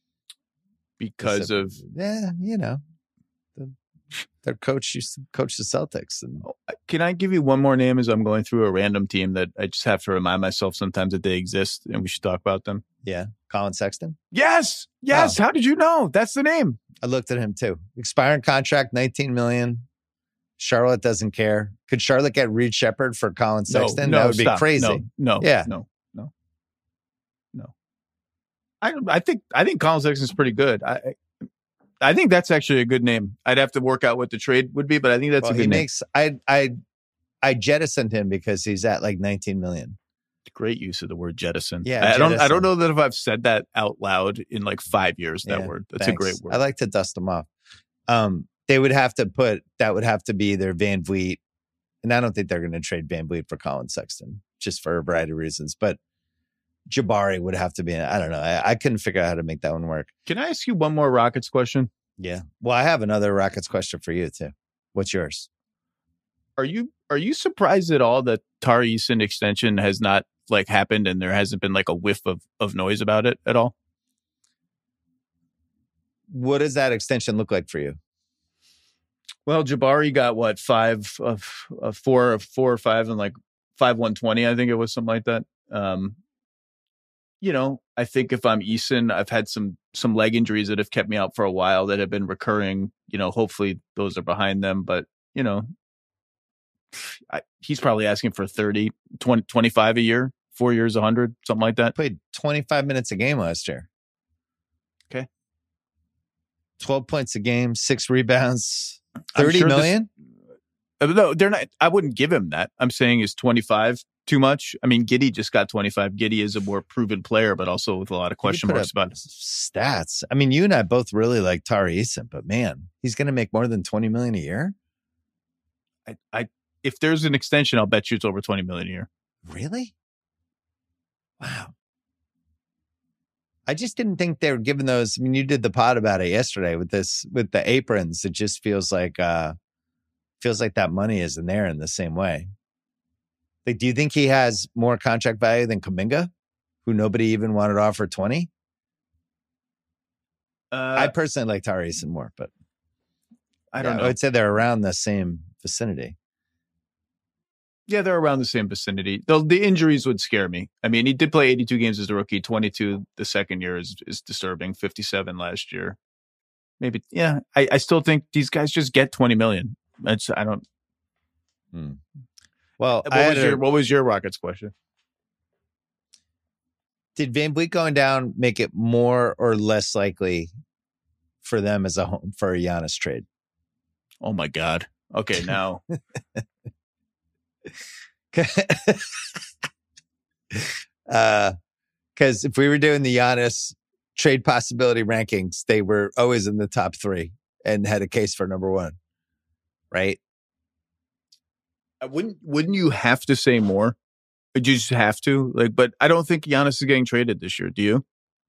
Because so, of... Yeah, you know, the, their coach used to coach the Celtics. And can I give you one more name as I'm going through a random team that I just have to remind myself sometimes that they exist and we should talk about them? Yeah. Colin Sexton? Yes. Yes. Oh. How did you know? That's the name. I looked at him too. Expiring contract, nineteen million dollars. Charlotte doesn't care. Could Charlotte get Reed Shepherd for Colin Sexton? No, no, that would stop. be crazy. No, no, yeah, no, no, no. I I think I think Colin Sexton's pretty good. I I think that's actually a good name. I'd have to work out what the trade would be, but I think that's well, a good he name. Makes, I I I jettisoned him because he's at like nineteen million. Great use of the word jettison. Yeah, I jettison. don't I don't know that if I've said that out loud in like five years. That yeah, word. That's thanks. a great word. I like to dust them off. Um. They would have to put, that would have to be their Van Vliet. And I don't think they're going to trade Van Vliet for Colin Sexton, just for a variety of reasons. But Jabari would have to be, I don't know. I, I couldn't figure out how to make that one work. Can I ask you one more Rockets question? Yeah. Well, I have another Rockets question for you, too. What's yours? Are you are you surprised at all that Tari Eason extension has not like happened and there hasn't been like a whiff of, of noise about it at all? What does that extension look like for you? Well, Jabari got what five of uh, uh, four of four or five and like five one twenty. I think it was something like that. Um, you know, I think if I'm Eason, I've had some some leg injuries that have kept me out for a while that have been recurring. You know, hopefully those are behind them. But you know, I, he's probably asking for thirty, twenty, twenty-five a year four years, one hundred, something like that. Played twenty-five minutes a game last year. Okay. twelve points a game, six rebounds, thirty sure million. This, no, they're not. I wouldn't give him that. I'm saying is twenty-five too much. I mean, Giddey just got twenty-five. Giddey is a more proven player, but also with a lot of question marks about stats. I mean, you and I both really like Tari Eason, but man, he's going to make more than twenty million a year. I, I, if there's an extension, I'll bet you it's over twenty million a year. Really? Wow. I just didn't think they were giving those. I mean, you did the pod about it yesterday with this, with the aprons. It just feels like, uh, feels like that money isn't there in the same way. Like, do you think he has more contract value than Kuminga, who nobody even wanted to offer twenty? Uh, I personally like Tari Eason more, but I don't yeah, know. I would say they're around the same vicinity. Yeah, they're around the same vicinity. The, the injuries would scare me. I mean, he did play eighty-two games as a rookie. twenty-two the second year is, is disturbing. fifty-seven last year. Maybe, yeah. I, I still think these guys just get twenty million. It's, I don't. Hmm. Well, what was, your, a, what was your Rockets question? Did VanVleet going down make it more or less likely for them as a home for a Giannis trade? Oh, my God. Okay, now. uh, because if we were doing the Giannis trade possibility rankings, they were always in the top three and had a case for number one, right? Wouldn't wouldn't you have to say more? Would you just have to? Like, but I don't think Giannis is getting traded this year. Do you?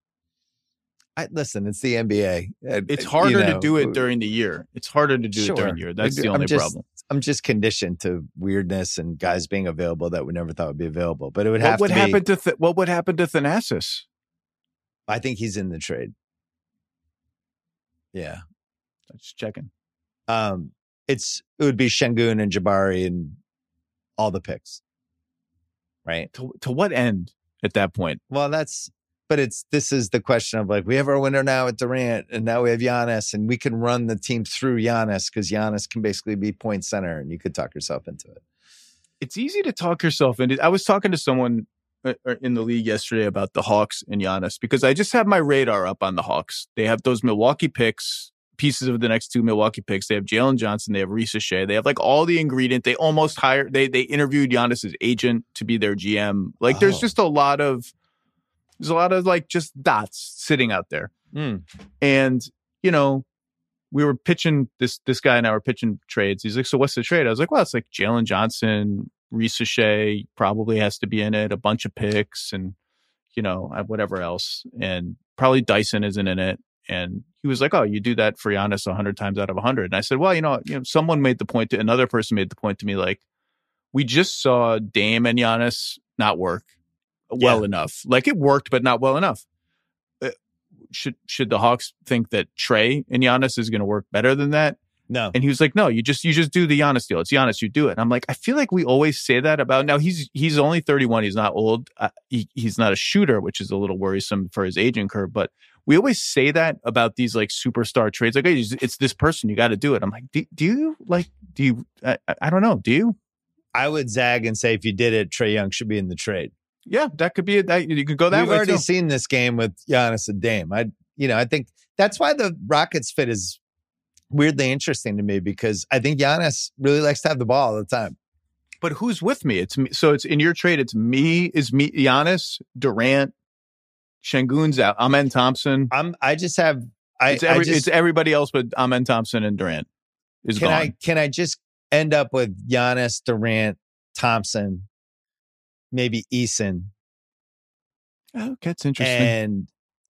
I, listen, it's the N B A. It's harder you know, to do it during the year. It's harder to do sure. it during the year. That's the only I'm just, problem. I'm just conditioned to weirdness and guys being available that we never thought would be available. But it would have what would to happen be, to th- what would happen to Thanasis? I think he's in the trade. Yeah, just checking. Um, it's it would be Şengün and Jabari and all the picks, right? To to what end at that point? Well, that's. But it's this is the question of like, we have our winner now at Durant, and now we have Giannis, and we can run the team through Giannis because Giannis can basically be point center, and you could talk yourself into it. It's easy to talk yourself into. I was talking to someone in the league yesterday about the Hawks and Giannis because I just have my radar up on the Hawks. They have those Milwaukee picks, pieces of the next two Milwaukee picks. They have Jalen Johnson. They have Risa Shea. They have like all the ingredient. They almost hired. They they interviewed Giannis's agent to be their G M. Like, oh. there's just a lot of. There's a lot of like just dots sitting out there. Mm. And, you know, we were pitching this, this guy and I were pitching trades. He's like, so what's the trade? I was like, well, it's like Jalen Johnson, Risa Shea probably has to be in it, a bunch of picks and, you know, whatever else. And probably Dyson isn't in it. And he was like, oh, you do that for Giannis a hundred times out of a hundred. And I said, well, you know, you know, someone made the point to another person made the point to me, like, we just saw Dame and Giannis not work. Well yeah. enough. Like it worked, but not well enough. Uh, should should the Hawks think that Trey and Giannis is going to work better than that? No. And he was like, no, you just you just do the Giannis deal. It's Giannis, you do it. And I'm like, I feel like we always say that about now. He's he's only thirty-one. He's not old. Uh, he, he's not a shooter, which is a little worrisome for his aging curve. But we always say that about these like superstar trades. Like, hey, it's this person. You got to do it. I'm like, do, do you like? Do you? I, I don't know. Do you? I would zag and say if you did it, Trae Young should be in the trade. Yeah, that could be it. That you could go that We've way. We've already too. seen this game with Giannis and Dame. I, you know, I think that's why the Rockets fit is weirdly interesting to me because I think Giannis really likes to have the ball all the time. But who's with me? It's me. So it's in your trade. It's me. Is me Giannis, Durant, Şengün's out. Amen Thompson. I'm. I just have. I. It's, every, I just, it's everybody else, but Amen Thompson and Durant is can gone. I? Can I just end up with Giannis, Durant, Thompson? Maybe Eason. Oh, that's interesting. And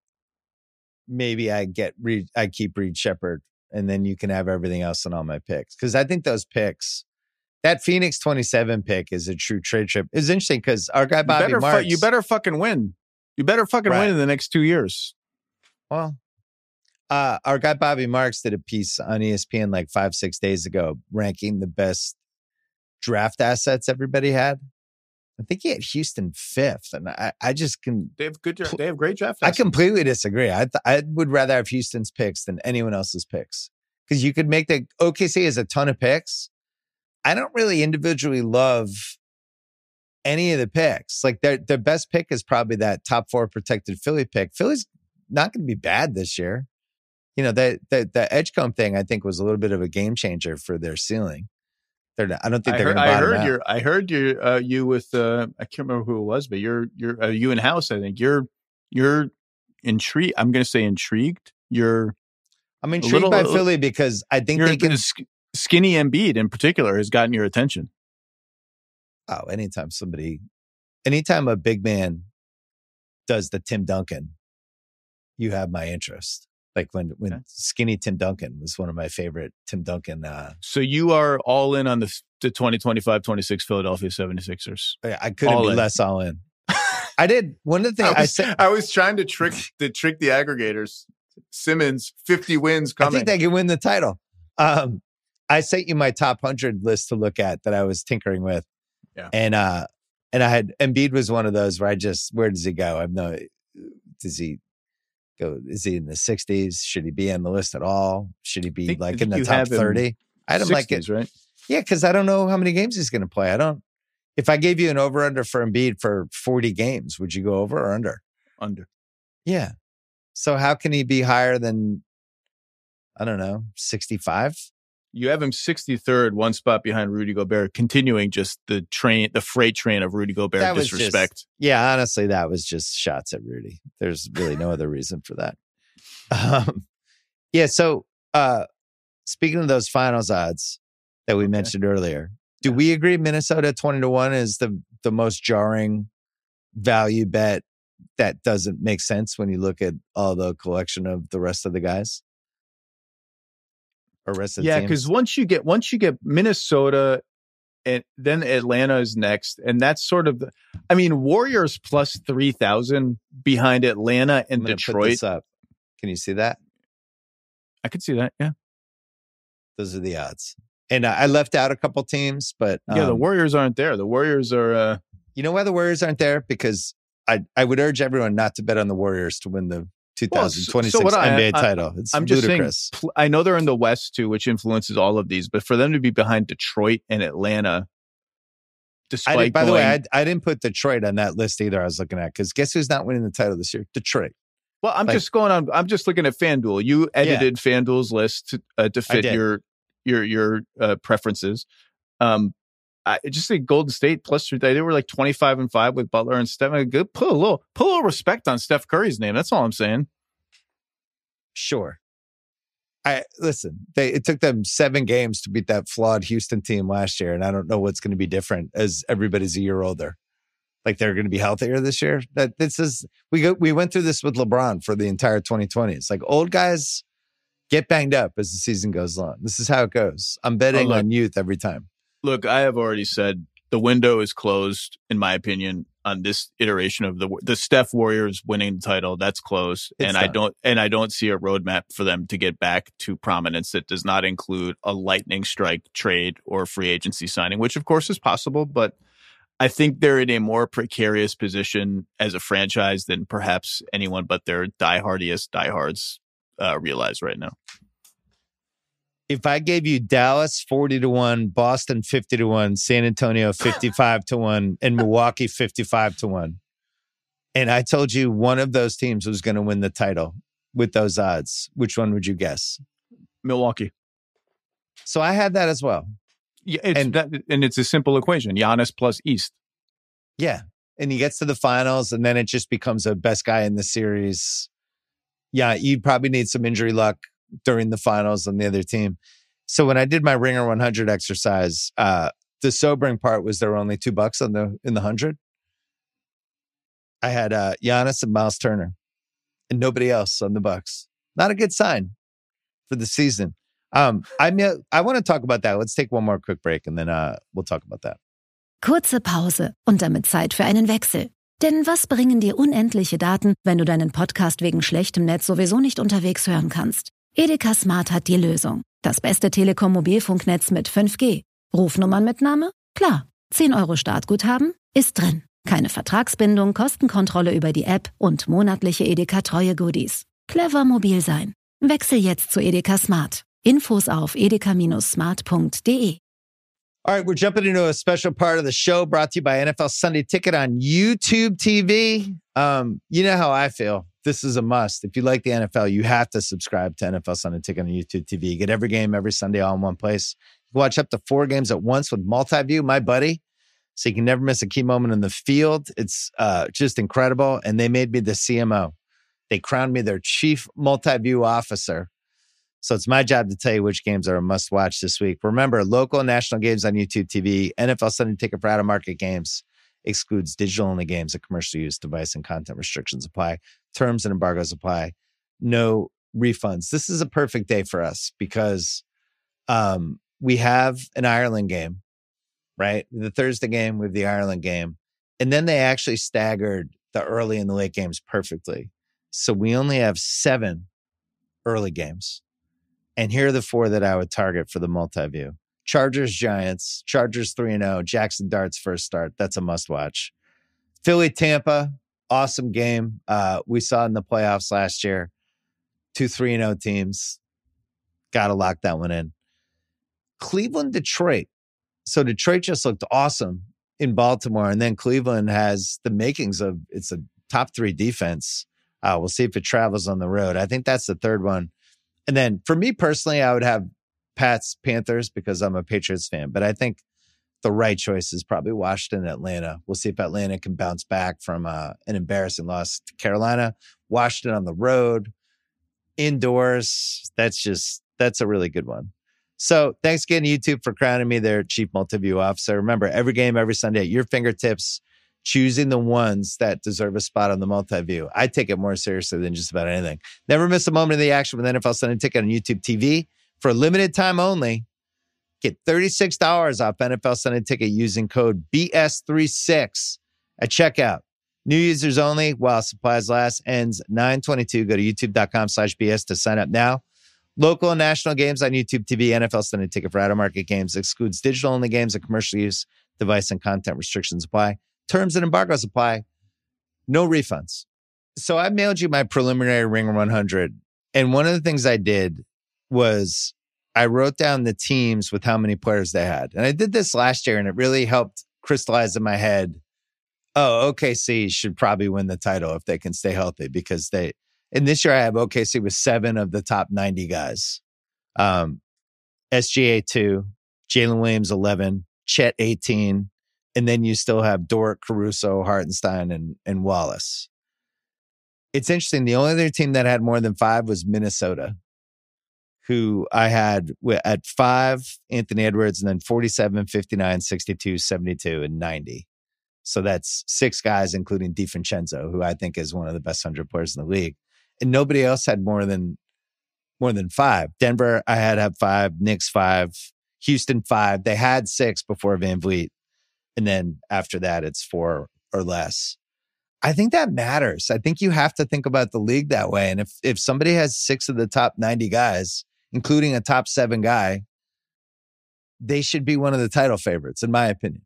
maybe I get Reed, I keep Reed Shepherd, and then you can have everything else in all my picks. Because I think those picks, that Phoenix twenty-seven pick is a true trade trip. It's interesting because our guy Bobby you better Marks, fu- you better fucking win. You better fucking right. win in the next two years. Well, uh, our guy Bobby Marks did a piece on E S P N like five, six days ago, ranking the best draft assets everybody had. I think he had Houston fifth, and I, I just can. They have good. They have great draft. I completely disagree. I th- I would rather have Houston's picks than anyone else's picks because you could make the O K C has a ton of picks. I don't really individually love any of the picks. Like their their best pick is probably that top four protected Philly pick. Philly's not going to be bad this year. You know, the, the the Edgecombe thing I think was a little bit of a game changer for their ceiling. They're not, I don't think I they're heard, going to bottom I heard out. your I heard your uh, you with uh, I can't remember who it was, but you're you're uh, you in house. I think you're you're intrigued. I'm going to say intrigued. You're I'm intrigued little, by Philly because I think they can. Skinny Embiid in particular has gotten your attention. Oh, anytime somebody, anytime a big man does the Tim Duncan, you have my interest. Like when, when okay. Skinny Tim Duncan was one of my favorite Tim Duncan. Uh, so you are all in on the, the twenty twenty-five twenty-six Philadelphia seventy-sixers. I couldn't all be in. less all in. I did. One of the things I was, I said, I was trying to trick the trick the aggregators. Simmons, fifty wins coming. I think they can win the title. Um, I sent you my top one hundred list to look at that I was tinkering with. Yeah. And, uh, and I had, Embiid was one of those where I just, where does he go? I have no, does he go, is he in the sixties? Should he be on the list at all? Should he be think, like in the top thirty? I don't like it. Right? Yeah. Cause I don't know how many games he's going to play. I don't, if I gave you an over under for Embiid for forty games, would you go over or under? Under. Yeah. So how can he be higher than, I don't know, sixty-five? You have him sixty-third, one spot behind Rudy Gobert, continuing just the train, the freight train of Rudy Gobert that disrespect. Just, yeah, honestly, that was just shots at Rudy. There's really no other reason for that. Um, yeah, so uh, speaking of those finals odds that we okay. mentioned earlier, do yeah. we agree Minnesota twenty to one is the, the most jarring value bet that doesn't make sense when you look at all the collection of the rest of the guys? Or rest of yeah, the because once you get once you get Minnesota and then Atlanta is next, and that's sort of the, I mean, Warriors plus three thousand behind Atlanta and Detroit. Put this up. Can you see that? I could see that. Yeah, those are the odds. And uh, I left out a couple teams, but um, yeah, the Warriors aren't there. The Warriors are. Uh, you know why the Warriors aren't there? Because I I would urge everyone not to bet on the Warriors to win the twenty twenty-six well, so, so N B A I, title. It's I'm ludicrous. Just saying, I know they're in the West too, which influences all of these, but for them to be behind Detroit and Atlanta, despite I did, by going, the way, I, I didn't put Detroit on that list either. I was looking at because guess who's not winning the title this year? Detroit. Well, I'm like, just going on. I'm just looking at FanDuel. You edited yeah. FanDuel's list to, uh, to fit your your your uh, preferences. Um, I just think Golden State plus three. They were like twenty-five and five with Butler and Steph. Good, put a little, put a little respect on Steph Curry's name. That's all I'm saying. Sure. I listen. They it took them seven games to beat that flawed Houston team last year, and I don't know what's going to be different as everybody's a year older. Like they're going to be healthier this year. That this is we go. We went through this with LeBron for the entire twenty twenty. It's like old guys get banged up as the season goes on. This is how it goes. I'm betting oh, look, on youth every time. Look, I have already said the window is closed, in my opinion, on this iteration of the the Steph Warriors winning the title. That's closed, it's and done. I don't and I don't see a roadmap for them to get back to prominence that does not include a lightning strike trade or free agency signing, which of course is possible, but I think they're in a more precarious position as a franchise than perhaps anyone but their diehardiest diehards uh, realize right now. If I gave you Dallas forty to one, Boston fifty to one, San Antonio fifty-five to one, and Milwaukee fifty-five to one, and I told you one of those teams was going to win the title with those odds, which one would you guess? Milwaukee. So I had that as well. Yeah, it's and, that, and it's a simple equation: Giannis plus East. Yeah, and he gets to the finals, and then it just becomes a best guy in the series. Yeah, you'd probably need some injury luck during the finals on the other team. So when I did my Ringer one hundred exercise, uh, the sobering part was there were only two bucks on the in the hundred. I had uh, Giannis and Miles Turner, and nobody else on the Bucks. Not a good sign for the season. Um, I I want to talk about that. Let's take one more quick break, and then uh, we'll talk about that. Kurze Pause und damit Zeit für einen Wechsel. Denn was bringen dir unendliche Daten, wenn du deinen Podcast wegen schlechtem Netz sowieso nicht unterwegs hören kannst? Edeka Smart hat die Lösung. Das beste Telekom-Mobilfunknetz mit fünf G. Rufnummernmitnahme? Klar. zehn Euro Startguthaben? Ist drin. Keine Vertragsbindung, Kostenkontrolle über die App und monatliche Edeka-Treue-Goodies. Clever mobil sein. Wechsel jetzt zu Edeka Smart. Infos auf edeka Bindestrich smart punkt de. All right, we're jumping into a special part of the show brought to you by N F L Sunday Ticket on YouTube T V. Um, you know how I feel. This is a must. If you like the N F L, you have to subscribe to N F L Sunday Ticket on YouTube T V. You get every game every Sunday all in one place. You can watch up to four games at once with multi-view, my buddy, so you can never miss a key moment in the field. It's uh, just incredible, and they made me the C M O. They crowned me their chief multi-view officer. So it's my job to tell you which games are a must-watch this week. Remember, local and national games on YouTube T V, N F L Sunday Ticket for out-of-market games, excludes digital-only games and commercial use, device and content restrictions apply. Terms and embargoes apply. No refunds. This is a perfect day for us because um, we have an Ireland game, right? The Thursday game with the Ireland game. And then they actually staggered the early and the late games perfectly. So we only have seven early games. And here are the four that I would target for the multi-view. Chargers, Giants, Chargers three and oh, Jackson Dart's first start. That's a must-watch. Philly, Tampa, awesome game. Uh, we saw in the playoffs last year. Two three and oh teams. Got to lock that one in. Cleveland, Detroit. So Detroit just looked awesome in Baltimore. And then Cleveland has the makings of, it's a top three defense. Uh, we'll see if it travels on the road. I think that's the third one. And then for me personally, I would have Pats, Panthers because I'm a Patriots fan. But I think the right choice is probably Washington, Atlanta. We'll see if Atlanta can bounce back from uh, an embarrassing loss to Carolina. Washington on the road, indoors. That's just, that's a really good one. So thanks again to YouTube for crowning me their chief multi-view officer. Remember, every game, every Sunday at your fingertips, choosing the ones that deserve a spot on the multi-view. I take it more seriously than just about anything. Never miss a moment of the action with N F L Sunday Ticket on YouTube T V. For a limited time only, get thirty-six dollars off N F L Sunday Ticket using code B S thirty-six at checkout. New users only while supplies last. Ends nine twenty-two. Go to youtube.com slash BS to sign up now. Local and national games on YouTube T V. N F L Sunday Ticket for out-of-market games. Excludes digital-only games and commercial use. Device and content restrictions apply. Terms and embargoes apply. No refunds. So I mailed you my preliminary Ringer one hundred. And one of the things I did was I wrote down the teams with how many players they had. And I did this last year, and it really helped crystallize in my head, oh, O K C should probably win the title if they can stay healthy because they, and this year I have O K C with seven of the top ninety guys. Um, S G A two, Jalen Williams eleven, Chet eighteen, and then you still have Dort, Caruso, Hartenstein, and, and Wallace. It's interesting. The only other team that had more than five was Minnesota, who I had at five, Anthony Edwards, and then forty-seven, fifty-nine, sixty-two, seventy-two, and ninety. So that's six guys, including DiVincenzo, who I think is one of the best one hundred players in the league. And nobody else had more than more than five. Denver, I had have five. Knicks, five. Houston, five. They had six before Van Vliet. And then after that, it's four or less. I think that matters. I think you have to think about the league that way. And if if somebody has six of the top ninety guys, including a top seven guy, they should be one of the title favorites, in my opinion.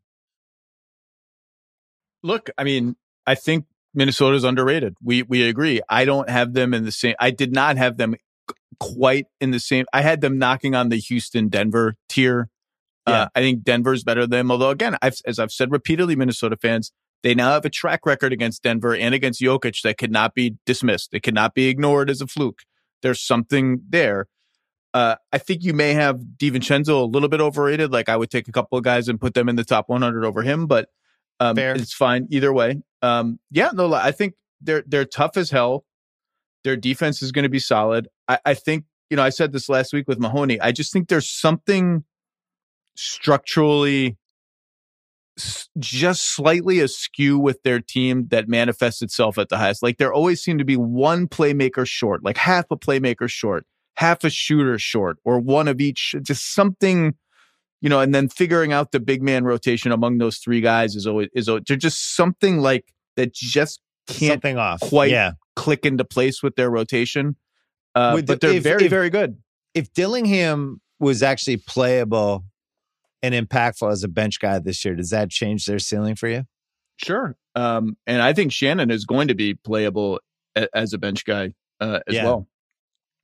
Look, I mean, I think Minnesota's underrated. We we agree. I don't have them in the same. I did not have them quite in the same. I had them knocking on the Houston Denver tier. Yeah. Uh, I think Denver's better than them. Although, again, I've, as I've said repeatedly, Minnesota fans, they now have a track record against Denver and against Jokic that cannot be dismissed. It cannot be ignored as a fluke. There's something there. Uh, I think you may have DiVincenzo a little bit overrated. Like I would take a couple of guys and put them in the top one hundred over him, but um, it's fine either way. Um, yeah, no, I think they're they're tough as hell. Their defense is going to be solid. I, I think, you know, I said this last week with Mahoney. I just think there's something structurally s- just slightly askew with their team that manifests itself at the highest. Like there always seem to be one playmaker short, like half a playmaker short, half a shooter short, or one of each, just something, you know, and then figuring out the big man rotation among those three guys is always, is always, they're just something like that just can't something off. quite yeah. click into place with their rotation. Uh, With but the- they're if- very, if- very good. If Dillingham was actually playable and impactful as a bench guy this year, does that change their ceiling for you? Sure. Um, and I think Shannon is going to be playable a, as a bench guy uh, as Yeah. well.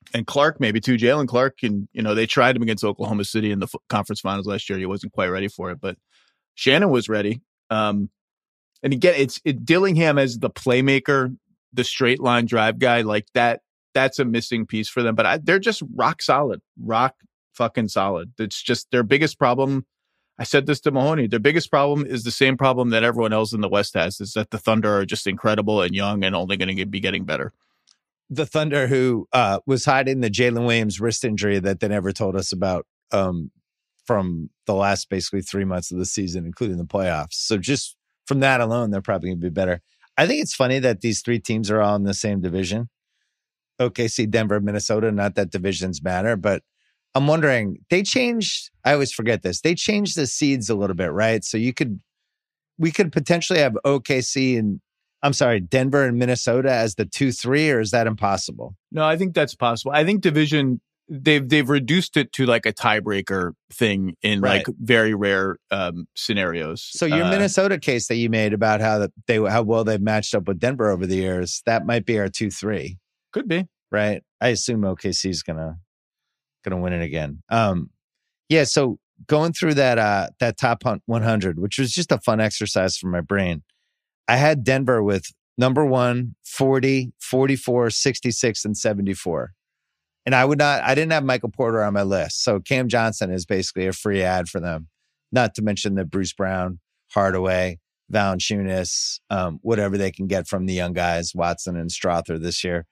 And Clark, maybe too. Jalen Clark, and you know, they tried him against Oklahoma City in the f- conference finals last year. He wasn't quite ready for it, but Shannon was ready. Um, and again, it's it, Dillingham as the playmaker, the straight line drive guy, like that. That's a missing piece for them. But I, they're just rock solid, rock fucking solid. It's just their biggest problem. I said this to Mahoney. Their biggest problem is the same problem that everyone else in the West has: is that the Thunder are just incredible and young and only going to be getting better. The Thunder, who uh, was hiding the Jalen Williams wrist injury that they never told us about um, from the last basically three months of the season, including the playoffs. So just from that alone, they're probably going to be better. I think it's funny that these three teams are all in the same division. O K C, Denver, Minnesota, not that divisions matter, but I'm wondering, they changed, I always forget this, they changed the seeds a little bit, right? So you could, we could potentially have O K C and I'm sorry, Denver and Minnesota as the two, three, or is that impossible? No, I think that's possible. I think division, they've they've reduced it to like a tiebreaker thing in Right. like very rare um, scenarios. So your uh, Minnesota case that you made about how that they how well they've matched up with Denver over the years, that might be our two, three, could be. right? I assume O K C is gonna gonna win it again. Um, yeah. So going through that uh, that top one hundred, which was just a fun exercise for my brain. I had Denver with number one, forty, forty-four, sixty-six, and seventy-four. And I would not, I didn't have Michael Porter on my list. So Cam Johnson is basically a free ad for them. Not to mention that Bruce Brown, Hardaway, Valanciunas, um, whatever they can get from the young guys, Watson and Strother this year.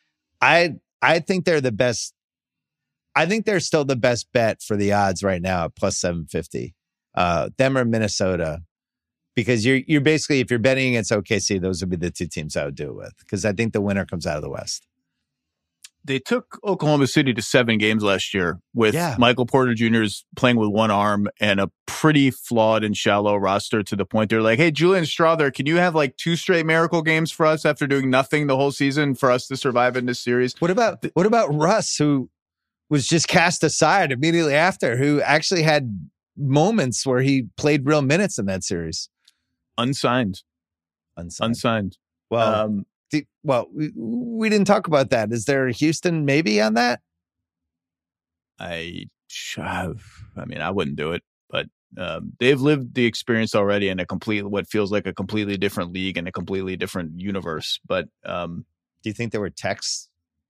I, I think they're the best. I think they're still the best bet for the odds right now at plus seven fifty. Uh, them or Minnesota. Because you're you're basically, if you're betting against O K C, those would be the two teams I would do it with. Because I think the winner comes out of the West. They took Oklahoma City to seven games last year with Yeah. Michael Porter Junior's playing with one arm and a pretty flawed and shallow roster to the point they're like, hey, Julian Strother, can you have like two straight miracle games for us after doing nothing the whole season for us to survive in this series? What about what about Russ, who was just cast aside immediately after, who actually had moments where he played real minutes in that series? Unsigned. Unsigned. Unsigned. Well, Um, the, well, we, we didn't talk about that. Is there Houston maybe on that? I, I mean, I wouldn't do it, but um, they've lived the experience already in a complete, what feels like a completely different league and a completely different universe. But um, Do you think there were texts?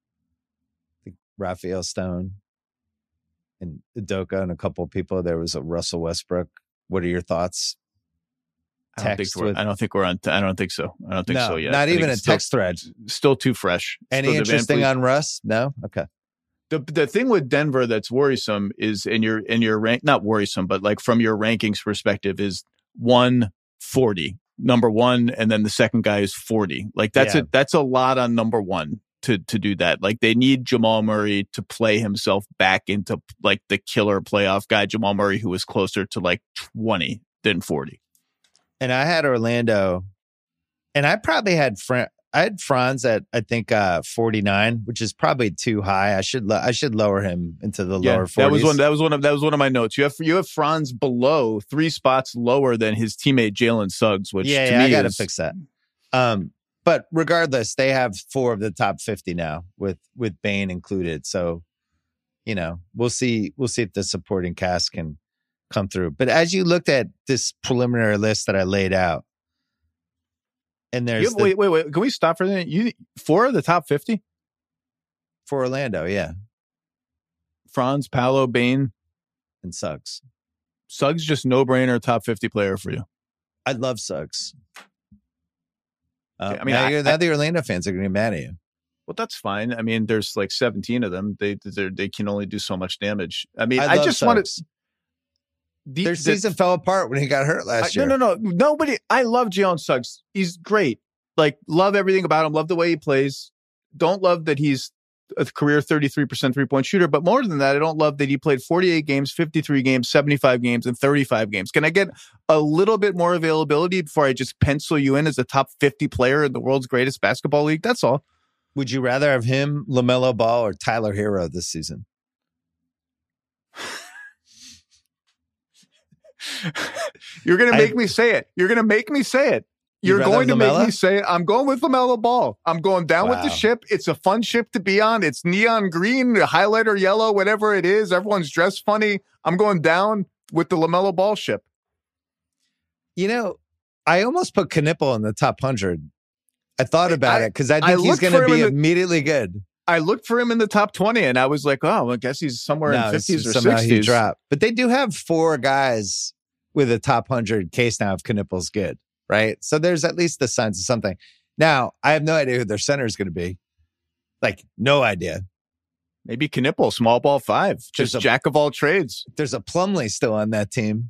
I think Raphael Stone and Udoka and a couple of people. There was a Russell Westbrook. What are your thoughts? I don't, think Text we're, with- I don't think we're on. T- I don't think so. I don't think No, so yet. not I think even a it's still- text thread. Still too fresh. Any Still interesting Van Vliet- on Russ? No? Okay. The the thing with Denver that's worrisome is in your in your rank, not worrisome, but like from your rankings perspective, is one forty, number one, and then the second guy is forty. Like that's Yeah. a that's a lot on number one to to do that. Like they need Jamal Murray to play himself back into like the killer playoff guy, Jamal Murray, who was closer to like twenty than forty. And I had Orlando, and I probably had Fran- I had Franz at I think uh, forty-nine, which is probably too high. I should lo- I should lower him into the lower forties. that was one. That was one of that was one of my notes. You have you have Franz below three spots lower than his teammate Jalen Suggs, which yeah, to yeah me I got to is, fix that. Um, but regardless, they have four of the top fifty now, with with Bane included. So, you know, we'll see. We'll see if the supporting cast can come through. But as you looked at this preliminary list that I laid out, and there's You, the, wait, wait, wait. Can we stop for a minute? You four of the top fifty? for Orlando, yeah, Franz, Paolo, Bane, and Suggs. Suggs, just no brainer top fifty player for you. I love Suggs. Uh, Okay, I mean, now, I- you're- I- now the Orlando fans are going to be mad at you. Well, that's fine. I mean, there's like seventeen of them. They they they can only do so much damage. I mean, I, I, love just wanted Suggs. the, Their the- season fell apart when he got hurt last I- year. No, no, no. Nobody. I love Jalen Suggs. He's great. Like, love everything about him. Love the way he plays. Don't love that he's a career thirty-three percent three-point shooter. But more than that, I don't love that he played forty-eight games, fifty-three games, seventy-five games, and thirty-five games. Can I get a little bit more availability before I just pencil you in as a top fifty player in the world's greatest basketball league? That's all. Would you rather have him, LaMelo Ball, or Tyler Hero this season? You're going to I- make me say it. You're going to make me say it. You're rather going to have make LaMelo? me say I'm going with LaMelo Ball. I'm going down with the Wow. ship. It's a fun ship to be on. It's neon green, highlighter yellow, whatever it is. Everyone's dressed funny. I'm going down with the LaMelo Ball ship. You know, I almost put Knipple in the top one hundred. I thought about I- it because I I think he's looked going for to him be in the- immediately good. I looked for him in the top twenty, and I was like, oh, I guess he's somewhere No, in it's- fifties or somehow he sixties. dropped. But they do have four guys with a top one hundred case now if Knipple's good, right? So there's at least the signs of something. Now, I have no idea who their center is going to be. Like, no idea. Maybe Knipple, small ball five, just There's a- jack of all trades. There's a Plumlee still on that team.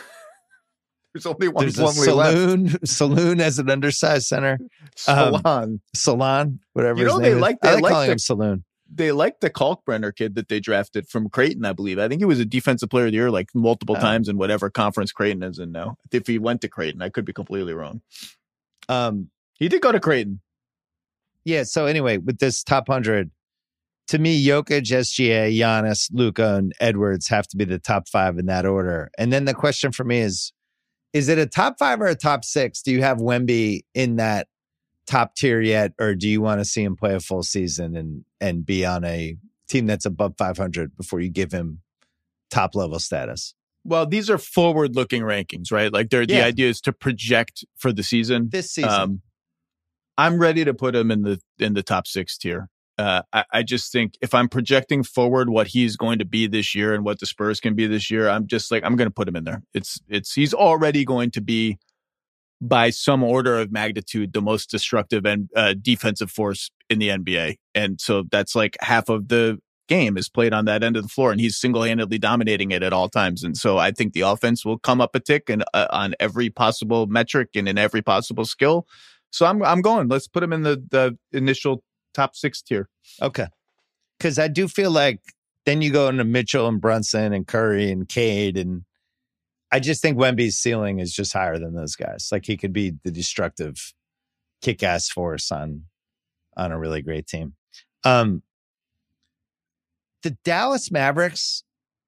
There's only one There's a Plumlee left. Saloon, Saloon as an undersized center. Um, Salon. Salon, whatever You his know, name they is. like- I they like like calling the- him Saloon. They like the Kalkbrenner kid that they drafted from Creighton, I believe. I think he was a defensive player of the year like multiple Oh. times in whatever conference Creighton is in now. If he went to Creighton, I could be completely wrong. Um, He did go to Creighton. yeah, so anyway, with this top one hundred, to me, Jokic, S G A, Giannis, Luka, and Edwards have to be the top five in that order. And then the question for me is, is it a top five or a top six? Do you have Wemby in that top tier yet, or do you want to see him play a full season and and be on a team that's above five hundred before you give him top level status? Well, these are forward-looking rankings, right? Like, they're, the Yeah. idea is to project for the season. This season. Um, I'm ready to put him in the in the top six tier. Uh, I, I just think if I'm projecting forward what he's going to be this year and what the Spurs can be this year, I'm just like I'm going to put him in there. It's it's he's already going to be, by some order of magnitude, the most destructive and uh, defensive force in the N B A, and so that's like half of the game is played on that end of the floor, and he's single-handedly dominating it at all times. And so I think the offense will come up a tick and uh, on every possible metric and in every possible skill. So I'm I'm going. Let's put him in the the initial top six tier. Okay. Because I do feel like then you go into Mitchell and Brunson and Curry and Cade. And I just think Wemby's ceiling is just higher than those guys. Like he could be the destructive kick-ass force on, on a really great team. Um, the Dallas Mavericks.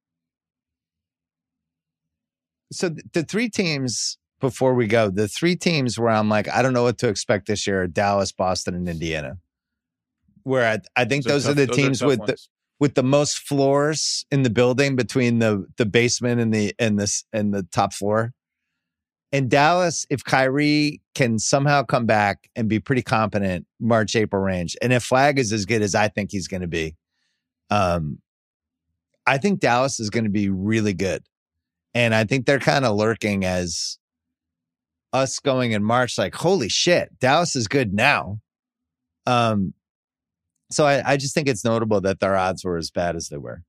So th- the three teams before we go, the three teams where I'm like, I don't know what to expect this year are Dallas, Boston, and Indiana. Where I, I think those, tough- are the those teams tough with the, ones. with the most floors in the building between the the basement and the and this and the top floor. And Dallas, if Kyrie can somehow come back and be pretty competent March, April range, and if Flag is as good as I think he's going to be, um, I think Dallas is going to be really good. And I think they're kind of lurking as us going in March, like, holy shit, Dallas is good now. Um, so I, I just think it's notable that their odds were as bad as they were.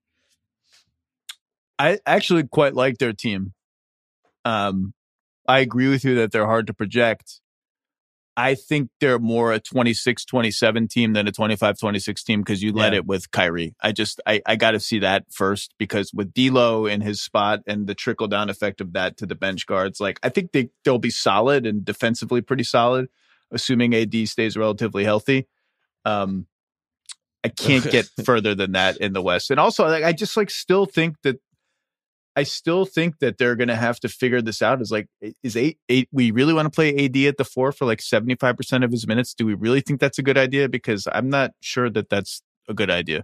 I actually quite like their team. Um, I agree with you that they're hard to project. I think they're more a twenty-six twenty-seven team than a twenty-five twenty-six team because you led Yeah. it with Kyrie. I just, I, I got to see that first because with D'Lo in his spot and the trickle down effect of that to the bench guards, like I think they, they'll be solid and defensively pretty solid, assuming A D stays relatively healthy. Um, I can't get further than that in the West. And also, like, I just like still think that I still think that they're going to have to figure this out. Is like, is eight, eight, we really want to play A D at the four for like seventy-five percent of his minutes? Do we really think that's a good idea? Because I'm not sure that that's a good idea.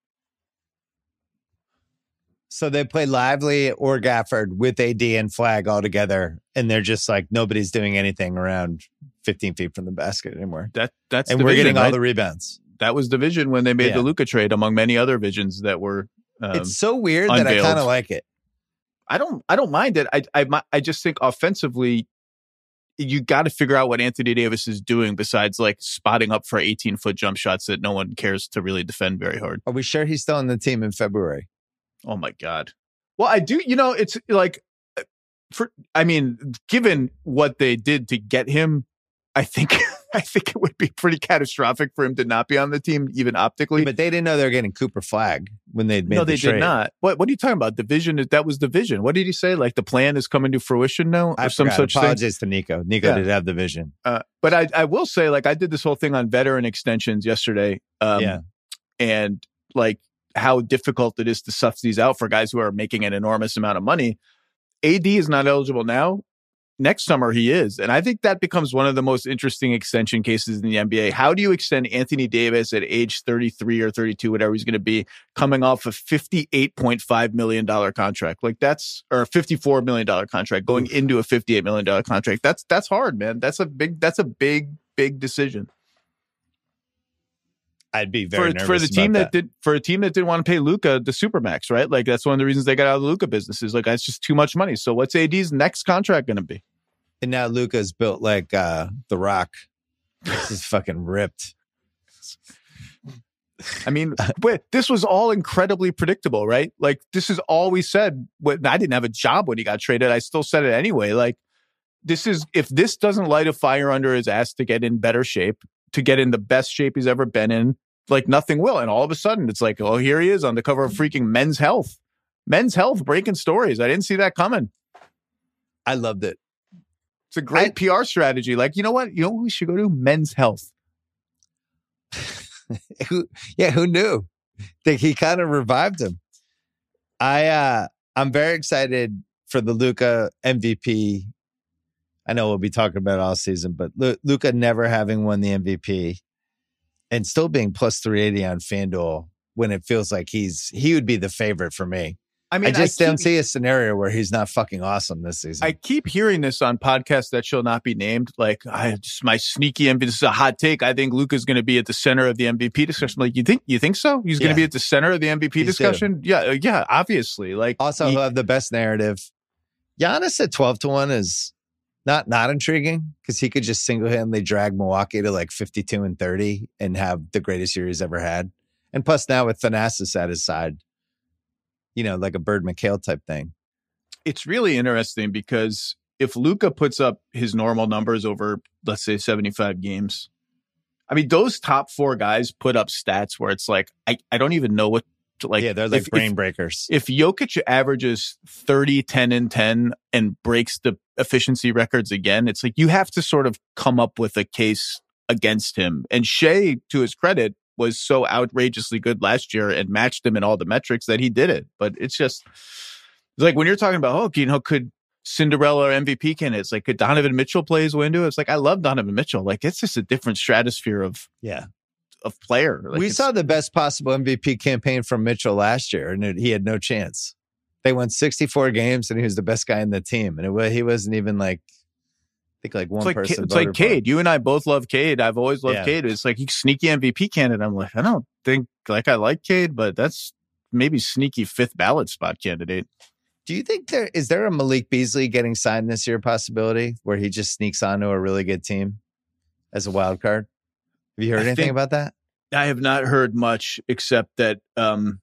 So they play Lively or Gafford with A D and Flag all together, and they're just like nobody's doing anything around fifteen feet from the basket anymore. That that's And the we're vision, getting all right? the rebounds. That was the vision when they made Yeah. the Luka trade, among many other visions that were. Um, It's so weird that I unveiled. kind of like it. I don't. I don't mind it. I. I. I just think offensively, you got to figure out what Anthony Davis is doing besides like spotting up for eighteen foot jump shots that no one cares to really defend very hard. Are we sure he's still on the team in February? Oh my God. Well, I do. You know, it's like for. I mean, given what they did to get him, I think. I think it would be pretty catastrophic for him to not be on the team, even optically. But they didn't know they were getting Cooper Flag when they'd made no, the they trade. did not. What What are you talking about? The vision is that was the vision. What did he say? Like the plan is coming to fruition now, or I some forgot. such thing. Apologies to Nico. Nico Yeah. did have the vision. Uh, but I, I will say, like, I did this whole thing on veteran extensions yesterday. Um, Yeah. And like how difficult it is to suss these out for guys who are making an enormous amount of money. A D is not eligible now. next summer he is. And I think that becomes one of the most interesting extension cases in the N B A. How do you extend Anthony Davis at age thirty-three or thirty-two, whatever he's going to be, coming off a fifty-eight point five million dollars contract? Like that's, or a fifty-four million dollars contract going Oof. into a fifty-eight million dollars contract. That's, that's hard, man. That's a big, that's a big, big decision. I'd be very for, nervous for the team that. that did for a team that didn't want to pay Luka the supermax, right? Like that's one of the reasons they got out of the Luka business is like that's just too much money. So what's A D's next contract going to be? And now Luka's built like uh, The Rock. This is fucking ripped. I mean, but this was all incredibly predictable, right? Like this is all we said. When I didn't have a job when he got traded, I still said it anyway. Like this is if this doesn't light a fire under his ass to get in better shape, to get in the best shape he's ever been in, like nothing will. And all of a sudden it's like, oh, here he is on the cover of freaking Men's Health. Men's Health breaking stories. I didn't see that coming. I loved it. It's a great I, P R strategy. Like, you know what? You know what we should go to? Men's Health. who, yeah, who knew? Think he kind of revived him. I, uh, I'm very excited for the Luka M V P. I know we'll be talking about it all season, but Luka never having won the M V P and still being plus three eighty on FanDuel when it feels like he's he would be the favorite for me. I mean, I just I keep, don't see a scenario where he's not fucking awesome this season. I keep hearing this on podcasts that shall not be named. Like, I just my sneaky M V P. This is a hot take. I think Luka's going to be at the center of the M V P discussion. Like, you think you think so? He's going to yeah. be at the center of the M V P He's discussion? Due. Yeah, yeah, obviously. Like, also, he, he'll have the best narrative. Giannis at twelve to one is Not not intriguing because he could just single-handedly drag Milwaukee to like fifty-two and thirty and have the greatest year he's ever had. And plus now with Thanasis at his side, you know, like a Bird McHale type thing. It's really interesting because if Luka puts up his normal numbers over, let's say, seventy-five games, I mean, those top four guys put up stats where it's like, I, I don't even know what Like, yeah, they're like if, brain if, breakers. If Jokic averages thirty, ten, and ten and breaks the efficiency records again, it's like you have to sort of come up with a case against him. And Shea, to his credit, was so outrageously good last year and matched him in all the metrics that he did it. But it's just it's like when you're talking about, oh, you know, could Cinderella or M V P candidates, like could Donovan Mitchell play his way into it? It's like, I love Donovan Mitchell. Like, it's just a different stratosphere of yeah. of player. Like we saw the best possible M V P campaign from Mitchell last year, and it, he had no chance. They won sixty-four games, and he was the best guy in the team. And it, he wasn't even like, I think like one it's like, person. It's like Cade. You and I both love Cade. I've always loved yeah. Cade. It's like he's sneaky M V P candidate. I'm like, I don't think like I like Cade, but that's maybe sneaky fifth ballot spot candidate. Do you think there is there a Malik Beasley getting signed this year possibility where he just sneaks onto a really good team as a wild card? Have you heard I anything think, about that? I have not heard much except that um,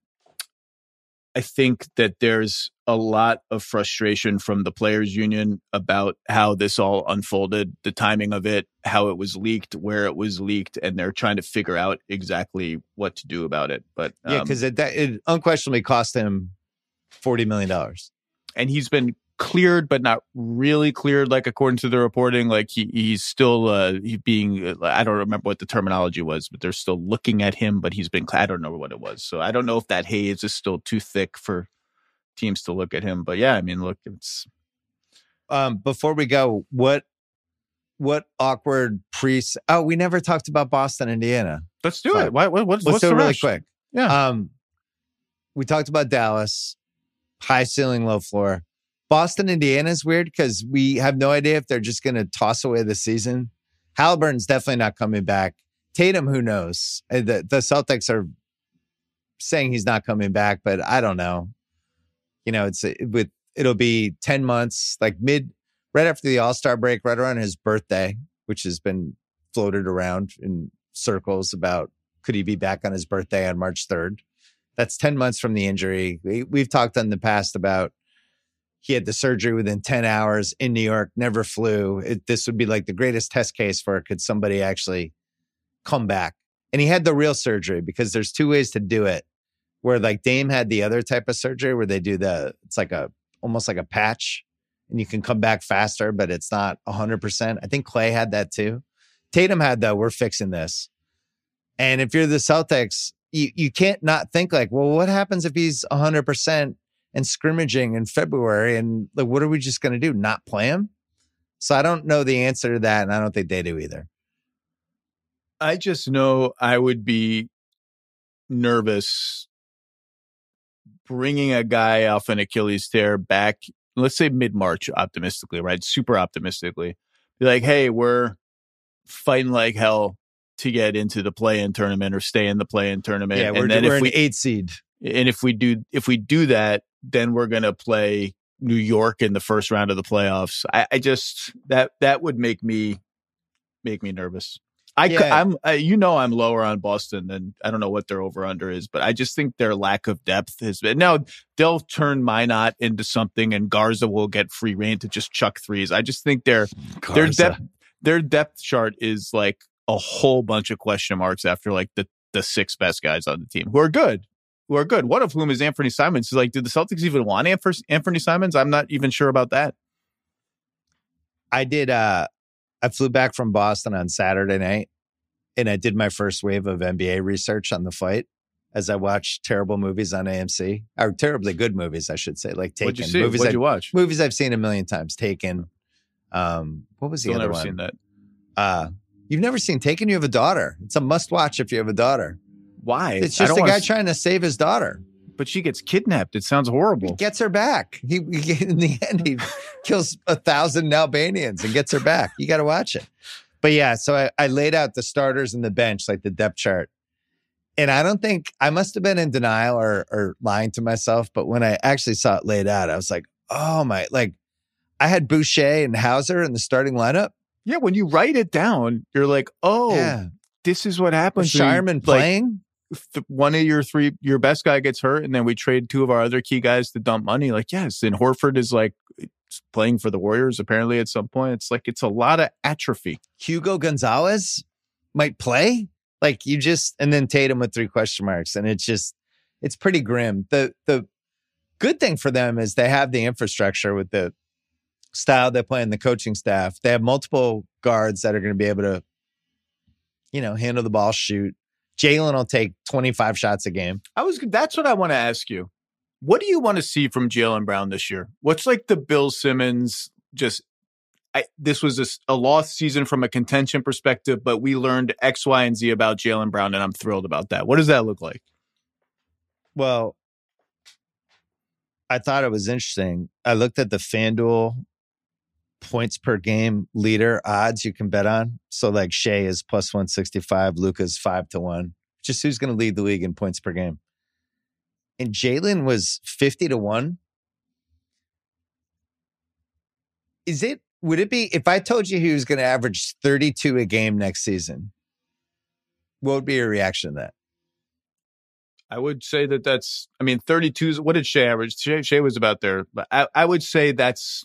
I think that there's a lot of frustration from the players union about how this all unfolded, the timing of it, how it was leaked, where it was leaked, and they're trying to figure out exactly what to do about it. But um, yeah, because it, it unquestionably cost him forty million dollars. And he's been cleared, but not really cleared, like according to the reporting. Like he he's still uh, he being, I don't remember what the terminology was, but they're still looking at him, but he's been, I don't know what it was. So I don't know if that haze is still too thick for teams to look at him. But yeah, I mean, look, it's. Um, before we go, what what awkward pre? Oh, we never talked about Boston, Indiana. Let's do so, it. Why, what, what's let's do it really rush? quick. Yeah. Um, we talked about Dallas, high ceiling, low floor. Boston, Indiana is weird because we have no idea if they're just going to toss away the season. Halliburton's definitely not coming back. Tatum, who knows? The, the Celtics are saying he's not coming back, but I don't know. You know, it's with it'll be ten months, like mid, right after the All-Star break, right around his birthday, which has been floated around in circles about could he be back on his birthday on March third? That's ten months from the injury. We, we've talked in the past about he had the surgery within ten hours in New York, never flew. It, this would be like the greatest test case for could somebody actually come back? And he had the real surgery because there's two ways to do it. Where like Dame had the other type of surgery where they do the, it's like a, almost like a patch and you can come back faster, but it's not one hundred percent. I think Clay had that too. Tatum had the, we're fixing this. And if you're the Celtics, you, you can't not think like, well, what happens if he's one hundred percent and scrimmaging in February? And like, what are we just going to do? Not play him? So I don't know the answer to that, and I don't think they do either. I just know I would be nervous bringing a guy off an Achilles tear back, let's say mid-March, optimistically, right? Super optimistically. Be like, hey, we're fighting like hell to get into the play-in tournament or stay in the play-in tournament. Yeah, we're, and then we're if an we, eight seed. And if we do if we do that, then we're going to play New York in the first round of the playoffs. I, I just that that would make me make me nervous. I, Yeah. I'm, I, you know, I'm lower on Boston than I don't know what their over under is, but I just think their lack of depth has been. Now they'll turn Minot into something, and Garza will get free reign to just chuck threes. I just think their their depth their depth chart is like a whole bunch of question marks after like the the six best guys on the team who are good, who are good. One of whom is Anthony Simons. Like, did the Celtics even want Anthony Simons? I'm not even sure about that. I did. Uh, I flew back from Boston on Saturday night, and I did my first wave of N B A research on the fight as I watched terrible movies on A M C, or terribly good movies, I should say, like Taken. What'd you see? Movies What'd I, you watch? Movies I've seen a million times. Taken. Um, what was the Still other never one? seen that. Uh, you've never seen Taken? You have a daughter. It's a must-watch if you have a daughter. Why? It's I just don't a guy wanna... trying to save his daughter. But she gets kidnapped. It sounds horrible. He gets her back. He, he in the end he kills a thousand Albanians and gets her back. You got to watch it. But yeah, so I, I laid out the starters and the bench, like the depth chart. And I don't think I must have been in denial or or lying to myself. But when I actually saw it laid out, I was like, oh my, like I had Boucher and Hauser in the starting lineup. Yeah, when you write it down, you're like, oh, Yeah. this is what happens. Shireman Like, playing. th- one of your three, your best guy gets hurt, and then we trade two of our other key guys to dump money. Like, yes, and Horford is like playing for the Warriors apparently at some point. It's like it's a lot of atrophy. Hugo Gonzalez might play. Like you just, and then Tatum with three question marks. And it's just, it's pretty grim. The the good thing for them is they have the infrastructure with the style they play in the coaching staff. They have multiple guards that are going to be able to, you know, handle the ball, shoot. Jalen will take twenty-five shots a game. I was. That's what I want to ask you. What do you want to see from Jaylen Brown this year? What's like the Bill Simmons? Just I, this was a, a lost season from a contention perspective, but we learned X, Y, and Z about Jaylen Brown, and I'm thrilled about that. What does that look like? Well, I thought it was interesting. I looked at the FanDuel points per game leader odds you can bet on. So like Shea is plus one sixty-five, Luka's five to one. Just who's going to lead the league in points per game. And Jalen was fifty to one. Is it, would it be, if I told you he was going to average thirty-two a game next season, what would be your reaction to that? I would say that that's, I mean, thirty-two, what did Shea average? Shea, Shea was about there. But I, I would say that's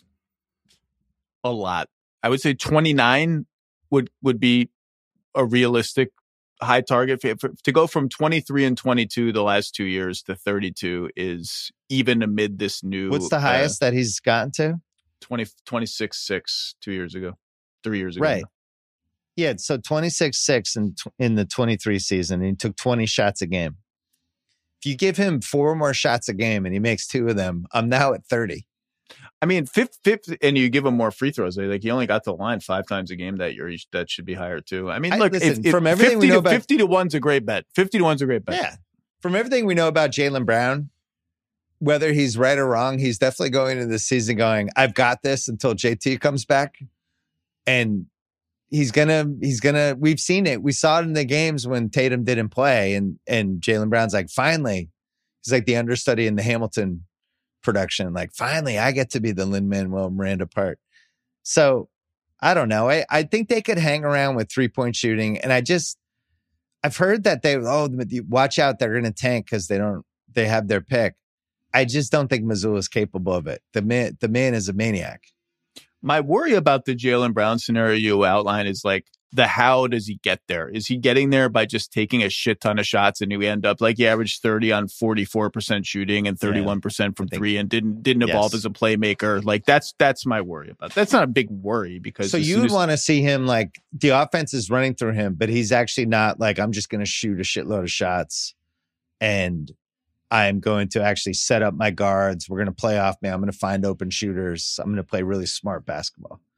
a lot. I would say twenty-nine would, would be a realistic high target. For, for, to go from twenty-three and twenty-two the last two years to thirty-two is even amid this new. What's the highest uh, that he's gotten to? twenty, twenty-six six two years ago, three years ago. Right. Yeah. So twenty-six six in, in the twenty-three season, and he took twenty shots a game. If you give him four more shots a game and he makes two of them, I'm now at thirty. I mean, fifth, fifth, and you give him more free throws. Like he only got to the line five times a game that year. That should be higher too. I mean, I, look, listen, if, if from everything we know to, about fifty to one's a great bet. Fifty to one's a great bet. Yeah, from everything we know about Jaylen Brown, whether he's right or wrong, he's definitely going into the season going, "I've got this" until J T comes back, and he's gonna, he's gonna. We've seen it. We saw it in the games when Tatum didn't play, and and Jaylen Brown's like, finally, he's like the understudy in the Hamilton production. Like, finally, I get to be the Lin-Manuel Miranda part. So, I don't know. I, I think they could hang around with three-point shooting. And I just, I've heard that they, oh, watch out, they're going to tank because they don't, they have their pick. I just don't think Missoula is capable of it. The man, the man is a maniac. My worry about the Jaylen Brown scenario you outline is like, the how does he get there? Is he getting there by just taking a shit ton of shots and we end up like he averaged thirty on forty-four percent shooting and thirty-one percent from three and didn't didn't evolve yes. as a playmaker? Like that's that's my worry about. That's not a big worry because so you would as- want to see him like the offense is running through him, but he's actually not like I'm just going to shoot a shitload of shots and I'm going to actually set up my guards. We're going to play off me. I'm going to find open shooters. I'm going to play really smart basketball.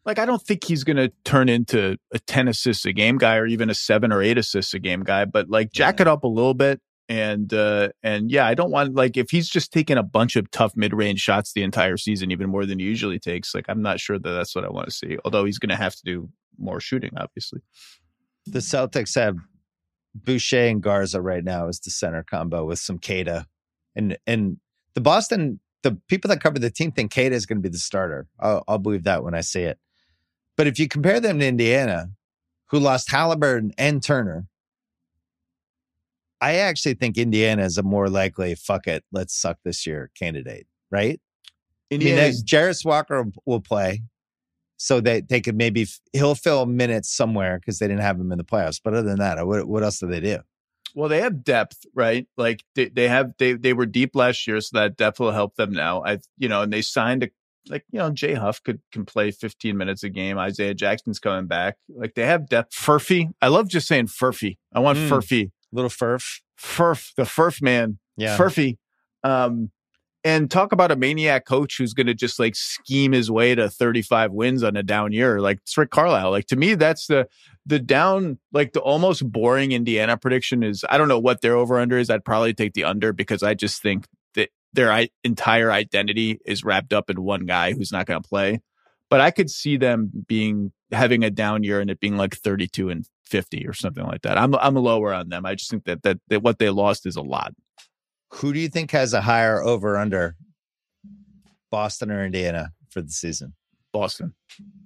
Like, I don't think he's going to turn into a ten assists a game guy or even a seven or eight assists a game guy, but like jack Yeah. it up a little bit. And, uh, and yeah, I don't want, like, if he's just taking a bunch of tough mid-range shots the entire season, even more than he usually takes, like, I'm not sure that that's what I want to see. Although he's going to have to do more shooting, obviously. The Celtics have Boucher and Garza right now as the center combo with some Queta. And, and the Boston, the people that cover the team think Queta is going to be the starter. I'll, I'll believe that when I see it. But if you compare them to Indiana, who lost Halliburton and Turner, I actually think Indiana is a more likely, fuck it, let's suck this year candidate, right? Indiana, I mean, Jarris Walker will play, so that they could maybe, he'll fill minutes somewhere because they didn't have him in the playoffs. But other than that, what, what else do they do? well, they have depth, right? Like they, they have, they, they were deep last year, so that depth will help them now. I, you know, and they signed a, like, you know, Jay Huff could can play fifteen minutes a game. Isaiah Jackson's coming back. Like they have depth. Furphy. I love just saying Furphy. I want Mm. Furphy. Little Furf. Furf, the Furf man. Yeah. Furphy. Um, and talk about a maniac coach who's going to just like scheme his way to thirty-five wins on a down year. Like it's Rick Carlisle. Like to me, that's the, the down, like the almost boring Indiana prediction is, I don't know what their over under is. I'd probably take the under because I just think that their I- entire identity is wrapped up in one guy who's not going to play. But I could see them being, having a down year and it being like thirty-two and fifty or something like that. I'm, I'm lower on them. I just think that, that, that what they lost is a lot. Who do you think has a higher over under, Boston or Indiana for the season? Boston.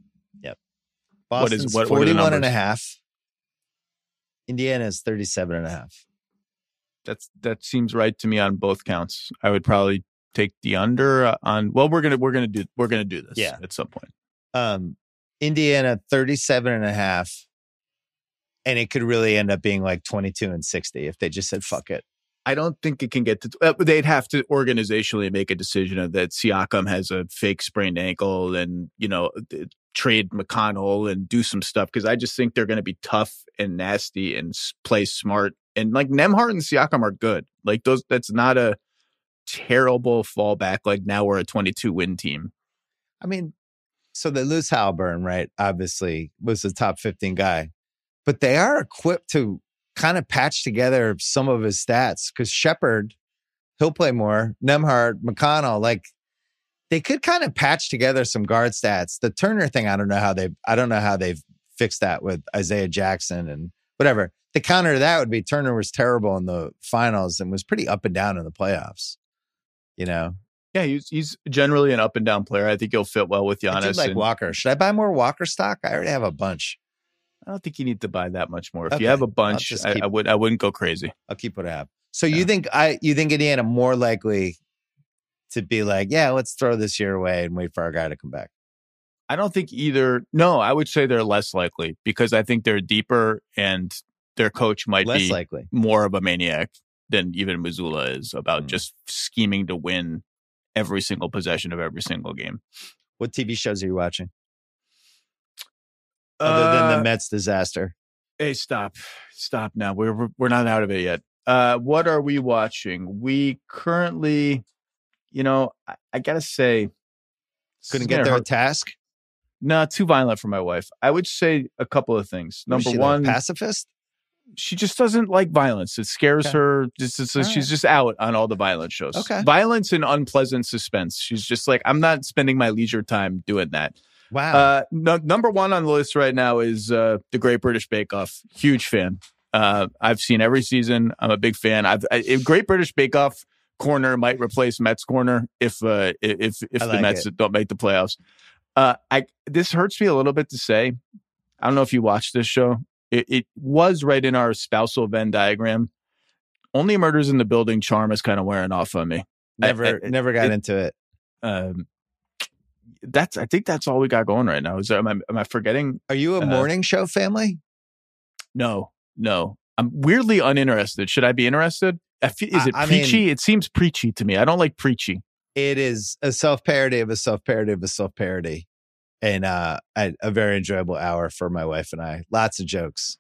Boston's What is- what- what are the forty-one and a numbers? half. Indiana is thirty-seven and a half. That's that seems right to me on both counts. I would probably take the under on. Well, we're gonna we're gonna do we're gonna do this Yeah. at some point. Um, Indiana thirty-seven and a half. And it could really end up being like twenty-two and sixty if they just said, fuck it. I don't think it can get to. Uh, they'd have to organizationally make a decision of that. Siakam has a fake sprained ankle, and you know th- trade McConnell and do some stuff because I just think they're going to be tough and nasty and s- play smart. And like Nembhard and Siakam are good. Like those, that's not a terrible fallback. Like now we're a twenty-two win team. I mean, so they lose Halliburton, right? Obviously, was the top fifteen guy, but they are equipped to kind of patch together some of his stats because Shepherd, he'll play more. Nembhard, McConnell, like they could kind of patch together some guard stats. The Turner thing, I don't know how they, I don't know how they've fixed that with Isaiah Jackson and whatever. The counter to that would be Turner was terrible in the finals and was pretty up and down in the playoffs. You know, Yeah, he's he's generally an up and down player. I think he'll fit well with I Giannis. did like and- Walker. Should I buy more Walker stock? I already have a bunch. I don't think you need to buy that much more. If Okay. you have a I'll bunch, just I, keep- I would I wouldn't go crazy. I'll keep what I have. So Yeah. you think I you think Indiana more likely to be like, yeah, let's throw this year away and wait for our guy to come back? I don't think either. No, I would say they're less likely because I think they're deeper and their coach might Less be likely. more of a maniac than even Missoula is about Mm. just scheming to win every single possession of every single game. What T V shows are you watching other than Uh, the Mets disaster? Hey, stop. Stop now. We're we're not out of it yet. Uh, what are we watching? We currently, you know, I, I gotta say, this Couldn't is get gonna there hurt. a task. No, too violent for my wife. I would say a couple of things. Was Number she, like, one, pacifist. she just doesn't like violence. It scares Okay. her. Just, it's- All she's right. just out on all the violent shows. Okay. Violence and unpleasant suspense. She's just like, I'm not spending my leisure time doing that. Wow. Uh, no, number one on the list right now is uh, the Great British Bake Off. Huge fan. Uh, I've seen every season. I'm a big fan. I've I, if Great British Bake Off corner might replace Mets corner if uh, if if I the like Mets it. don't make the playoffs. Uh, I this hurts me a little bit to say. I don't know if you watched this show. It, it was right in our spousal Venn diagram. Only Murders in the Building charm is kind of wearing off on me. never I- I- never got it- into it. Um, that's I think that's all we got going right now. Is there, am I am I forgetting? Are you a uh, morning show family? No, no. I'm weirdly uninterested. Should I be interested? I feel, is I- it I preachy? mean- It seems preachy to me. I don't like preachy. It is a self parody of a self parody of a self parody, and uh, a, a very enjoyable hour for my wife and I. Lots of jokes.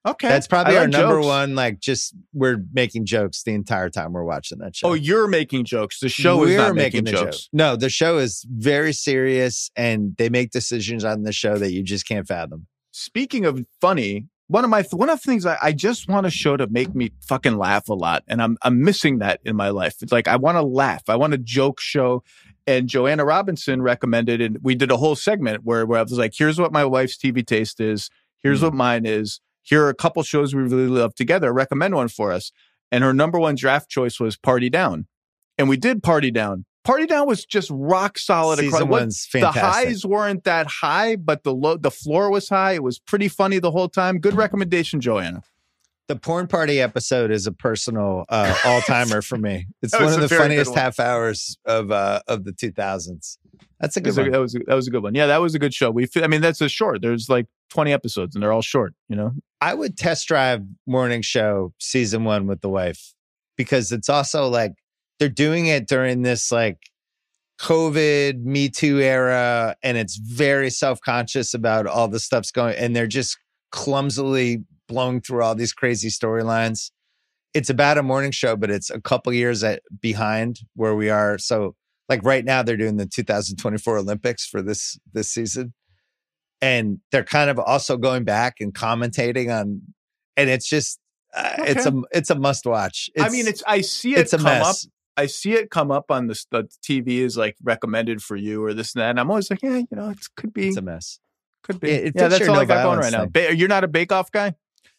Okay. That's probably I our like number jokes. one. Like, just we're making jokes the entire time we're watching that show. Oh, you're making jokes. The show we're is not making, the jokes. Joke. No, the show is very serious, and they make decisions on the show that you just can't fathom. Speaking of funny, one of my one of the things I, I just want a show to make me fucking laugh a lot, and I'm I'm missing that in my life. It's like I want to laugh. I want a joke show. And Joanna Robinson recommended, and we did a whole segment where, where I was like, here's what my wife's T V taste is. Here's mm. what mine is. Here are a couple shows we really love together. Recommend one for us. And her number one draft choice was Party Down. And we did Party Down. Party Down was just rock solid. Season across. one's fantastic. The highs weren't that high, but the low, the floor was high. It was pretty funny the whole time. Good recommendation, Joanna. The porn party episode is a personal uh, all-timer for me. It's That one was of a the very funniest good one. half hours of uh, of the two thousands. That's a good That was one. a, that was a, that was a good one. Yeah, that was a good show. We, I mean, that's a short. There's like twenty episodes, and they're all short. You know, I would test drive Morning Show season one with the wife because it's also like they're doing it during this like COVID, Me Too era, and it's very self-conscious about all the stuff's going, and they're just clumsily blowing through all these crazy storylines. It's about a morning show, but it's a couple years at, behind where we are. So, like right now, they're doing the two thousand twenty-four Olympics for this this season, and they're kind of also going back and commentating on, and it's just uh, Okay. it's a it's a must watch. It's, I mean, it's I see it it's a come mess. up. I see it come up on the, the T V as like recommended for you or this and that. And I'm always like, yeah, you know, it could be, It's a mess. could be. it- it yeah, fits that's your all no I got going violence right now. thing. Ba- you're not a Bake Off guy?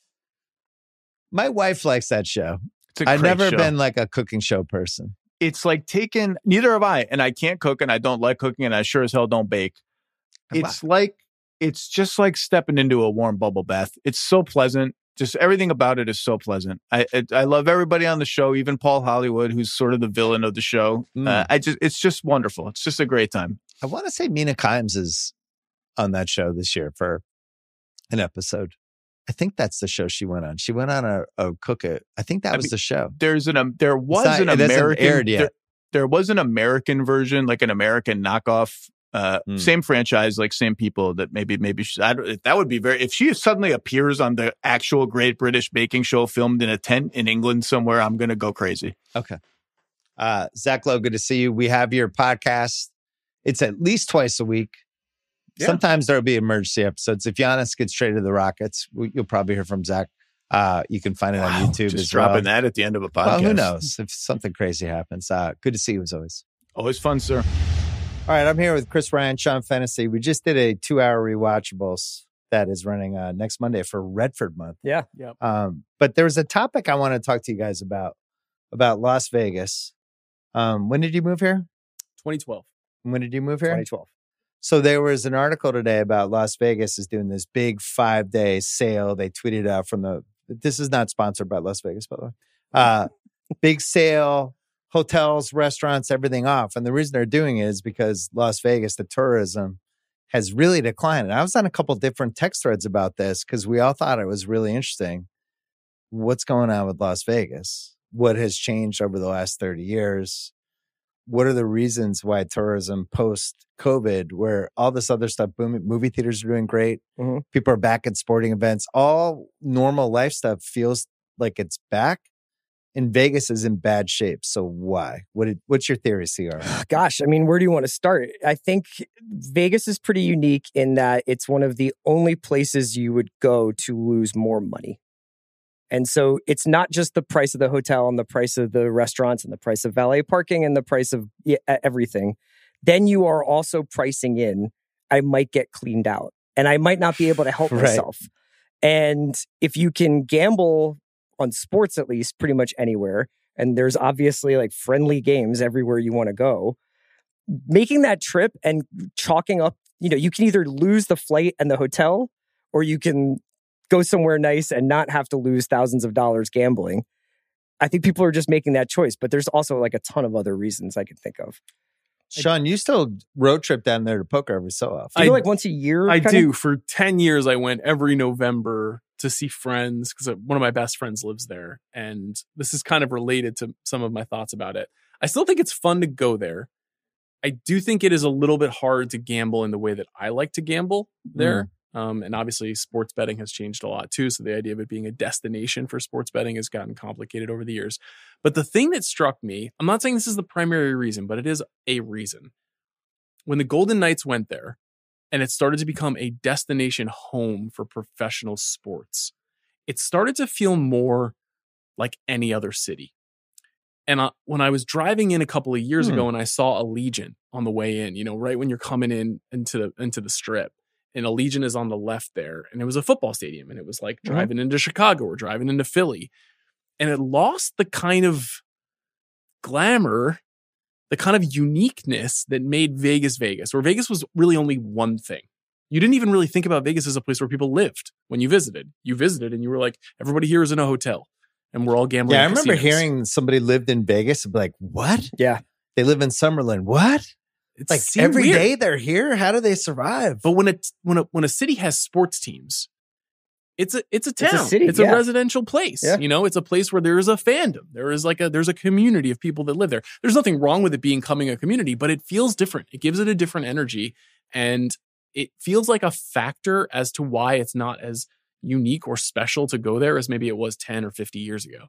My wife likes that show. It's a I've great never show. been like a cooking show person. It's like taking, neither have I, and I can't cook and I don't like cooking and I sure as hell don't bake. It's like, it's just like stepping into a warm bubble bath. It's so pleasant. Just everything about it is so pleasant. I I, I love everybody on the show, even Paul Hollywood, who's sort of the villain of the show. Mm. Uh, I just, it's just wonderful. It's just a great time. I want to say Mina Kimes is on that show this year for an episode. I think that's the show she went on. She went on a, a cook it. I think that I was mean, the show. There's an um, there was not- an it hasn't American aired yet. There, there was an American version, like an American knockoff. Uh, Mm. Same franchise, like same people. That maybe maybe she, I don't, that would be very. If she suddenly appears on the actual Great British Baking Show, filmed in a tent in England somewhere, I'm gonna go crazy. Okay. Uh, Zach Lowe, good to see you. We have your podcast. It's at least twice a week. Yeah. Sometimes there'll be emergency episodes. If Giannis gets traded to the Rockets, we, you'll probably hear from Zach. Uh, you can find it on Wow, YouTube just as dropping well. that at the end of a podcast. Well, who knows if something crazy happens. Uh, good to see you as always. Always fun, sir. All right, I'm here with Chris Ryan, Sean Fennessy. We just did a two-hour rewatchables that is running uh, next Monday for Redford Month. Yeah. Yeah. Um, but there was a topic I want to talk to you guys about, about Las Vegas. Um, when did you move here? twenty twelve. When did you move here? twenty twelve. So there was an article today about Las Vegas is doing this big five-day sale. They tweeted out from the, this is not sponsored by Las Vegas, by the way. Uh, big sale. Hotels, restaurants, everything off. And the reason they're doing it is because Las Vegas, the tourism has really declined. And I was on a couple different text threads about this because we all thought it was really interesting. What's going on with Las Vegas? What has changed over the last thirty years? What are the reasons why tourism post-COVID, where all this other stuff, booming, movie theaters are doing great, Mhm. people are back at sporting events, all normal life stuff feels like it's back. And Vegas is in bad shape. So why? What did, what's your theory, C R? Gosh, I mean, where do you want to start? I think Vegas is pretty unique in that it's one of the only places you would go to lose more money. And so it's not just the price of the hotel and the price of the restaurants and the price of valet parking and the price of yeah, everything. Then you are also pricing in, I might get cleaned out and I might not be able to help Right. myself. And if you can gamble on sports, at least pretty much anywhere, and there's obviously like friendly games everywhere you want to go, making that trip and chalking up, you know, you can either lose the flight and the hotel, or you can go somewhere nice and not have to lose thousands of dollars gambling. I think people are just making that choice, but there's also like a ton of other reasons I can think of. Sean, you still road trip down there to poker every so often. Do you I- go like once a year? I kinda? do. For ten years, I went every November to see friends because one of my best friends lives there. And this is kind of related to some of my thoughts about it. I still think it's fun to go there. I do think it is a little bit hard to gamble in the way that I like to gamble there. Um, and obviously sports betting has changed a lot too. So the idea of it being a destination for sports betting has gotten complicated over the years. But the thing that struck me, I'm not saying this is the primary reason, but it is a reason. When the Golden Knights went there and it started to become a destination home for professional sports, it started to feel more like any other city. And uh, when I was driving in a couple of years hmm. ago and I saw Allegiant on the way in, you know, right when you're coming in into the, into the strip, and Allegiant is on the left there, and it was a football stadium, and it was like driving mm-hmm. into Chicago or driving into Philly, and it lost the kind of glamour, the kind of uniqueness that made Vegas Vegas, where Vegas was really only one thing. You didn't even really think about Vegas as a place where people lived when you visited. You visited and you were like, everybody here is in a hotel and we're all gambling. Yeah, I remember casinos. hearing somebody lived in Vegas and be like, what? Yeah. They live in Summerlin. What? It's like every weird. day they're here. How do they survive? But when a when a when a city has sports teams, it's a it's a town. It's a city. It's yeah. a residential place. Yeah. You know, it's a place where there is a fandom. There is like a there's a community of people that live there. There's nothing wrong with it being coming a community, but it feels different. It gives it a different energy, and it feels like a factor as to why it's not as unique or special to go there as maybe it was ten or fifty years ago.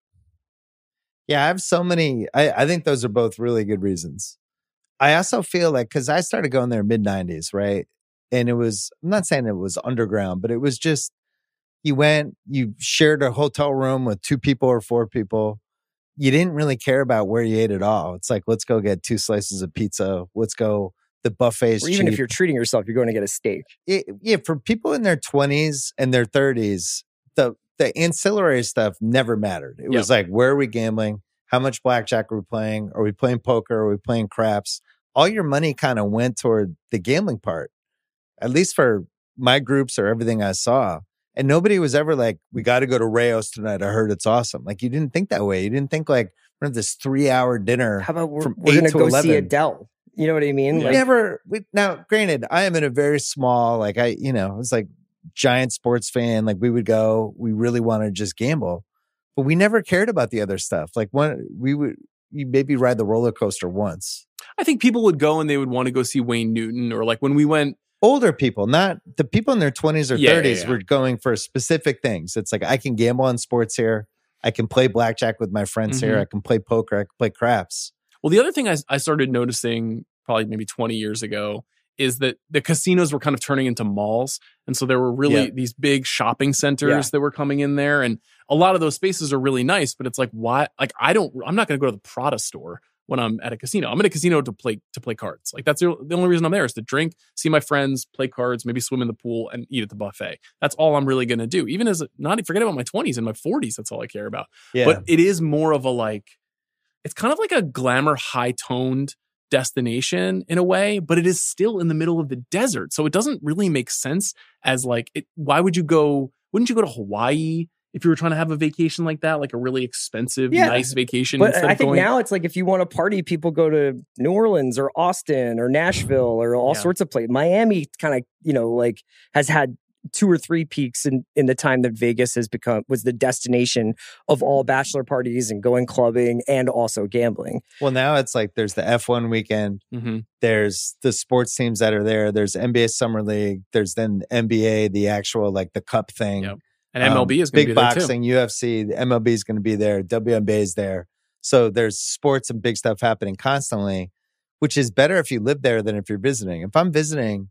Yeah, I have so many. I, I think those are both really good reasons. I also feel like, because I started going there mid nineties, right? And it was, I'm not saying it was underground, but it was just, you went, you shared a hotel room with two people or four people. You didn't really care about where you ate at all. It's like, let's go get two slices of pizza. Let's go, the buffet's Or even cheap. if you're treating yourself, you're going to get a steak. It, yeah, for people in their twenties and their thirties, the, the ancillary stuff never mattered. It Yep. was like, where are we gambling? How much blackjack are we playing? Are we playing poker? Are we playing craps? All your money kind of went toward the gambling part, at least for my groups or everything I saw. And nobody was ever like, we got to go to Rayo's tonight. I heard it's awesome. Like, you didn't think that way. You didn't think like, we're at this three hour dinner. How about we're, from we're going to go eleven. see Adele? You know what I mean? We Like, never, we, now granted, I am in a very small, like I, you know, it's like giant sports fan. Like we would go, we really want to just gamble, but we never cared about the other stuff. Like one, we would, you maybe ride the roller coaster once. I think people would go and they would want to go see Wayne Newton, or like when we went. Older people, not the people in their twenties or Yeah, thirties yeah, yeah. were going for specific things. It's like, I can gamble on sports here. I can play blackjack with my friends Mm-hmm. here. I can play poker. I can play craps. Well, the other thing I, I started noticing probably maybe twenty years ago is that the casinos were kind of turning into malls. And so there were really Yeah. these big shopping centers Yeah. that were coming in there. And a lot of those spaces are really nice, but it's like, why? Like, I don't, I'm not going to go to the Prada store when I'm at a casino. I'm at a casino to play, to play cards. Like that's the, the only reason I'm there is to drink, see my friends, play cards, maybe swim in the pool and eat at the buffet. That's all I'm really going to do. Even as a, not forget about my twenties and my forties. That's all I care about. Yeah. But it is more of a like, it's kind of like a glamour, high toned destination in a way, but it is still in the middle of the desert. So it doesn't really make sense as like, it, why would you go, wouldn't you go to Hawaii if you were trying to have a vacation like that, like a really expensive, Yeah. nice vacation? but instead I of think going, now it's like if you want to party, people go to New Orleans or Austin or Nashville or all Yeah. sorts of places. Miami kind of, you know, like has had two or three peaks in, in the time that Vegas has become, was the destination of all bachelor parties and going clubbing and also gambling. Well, now it's like there's the F one weekend. Mhm. There's the sports teams that are there. There's N B A Summer League. There's then N B A, the actual like the cup thing. Yep. And M L B Um, is going to big be there boxing, too. U F C, the M L B is going to be there. W N B A is there. So there's sports and big stuff happening constantly, which is better if you live there than if you're visiting. If I'm visiting,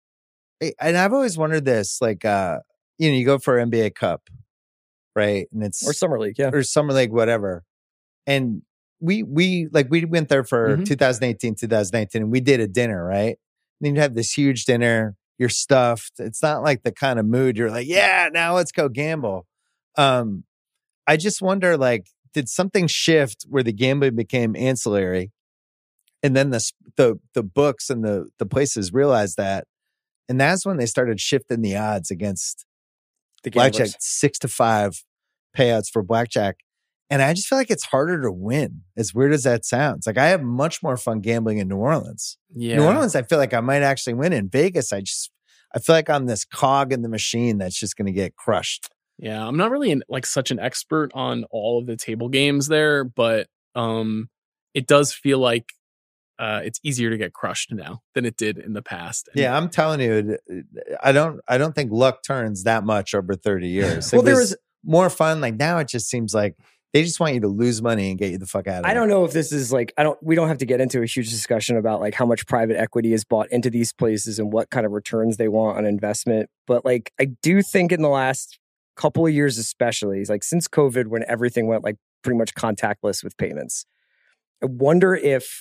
and I've always wondered this, like, uh, you know, you go for N B A Cup, right? And it's Or Summer League, yeah. or Summer League, whatever. And we we like we went there for Mhm. twenty eighteen, twenty nineteen, and we did a dinner, right? And then you have this huge dinner. You're stuffed. It's not like the kind of mood you're like, yeah, now let's go gamble. Um, I just wonder, like, did something shift where the gambling became ancillary, and then the the the books and the the places realized that, and that's when they started shifting the odds against The blackjack, gamblers. six to five payouts for blackjack. And I just feel like it's harder to win, as weird as that sounds. Like, I have much more fun gambling in New Orleans. Yeah. New Orleans, I feel like I might actually win. In Vegas, I just, I feel like I'm this cog in the machine that's just going to get crushed. Yeah, I'm not really an, like such an expert on all of the table games there, but um, it does feel like uh, it's easier to get crushed now than it did in the past. And Yeah, I'm telling you, I don't I don't think luck turns that much over thirty years. Well, It there was was- more fun. Like now it just seems like they just want you to lose money and get you the fuck out of I there. don't know if this is like, I don't, we don't have to get into a huge discussion about like how much private equity is bought into these places and what kind of returns they want on investment. But like, I do think in the last couple of years, especially like since COVID, when everything went like pretty much contactless with payments, I wonder if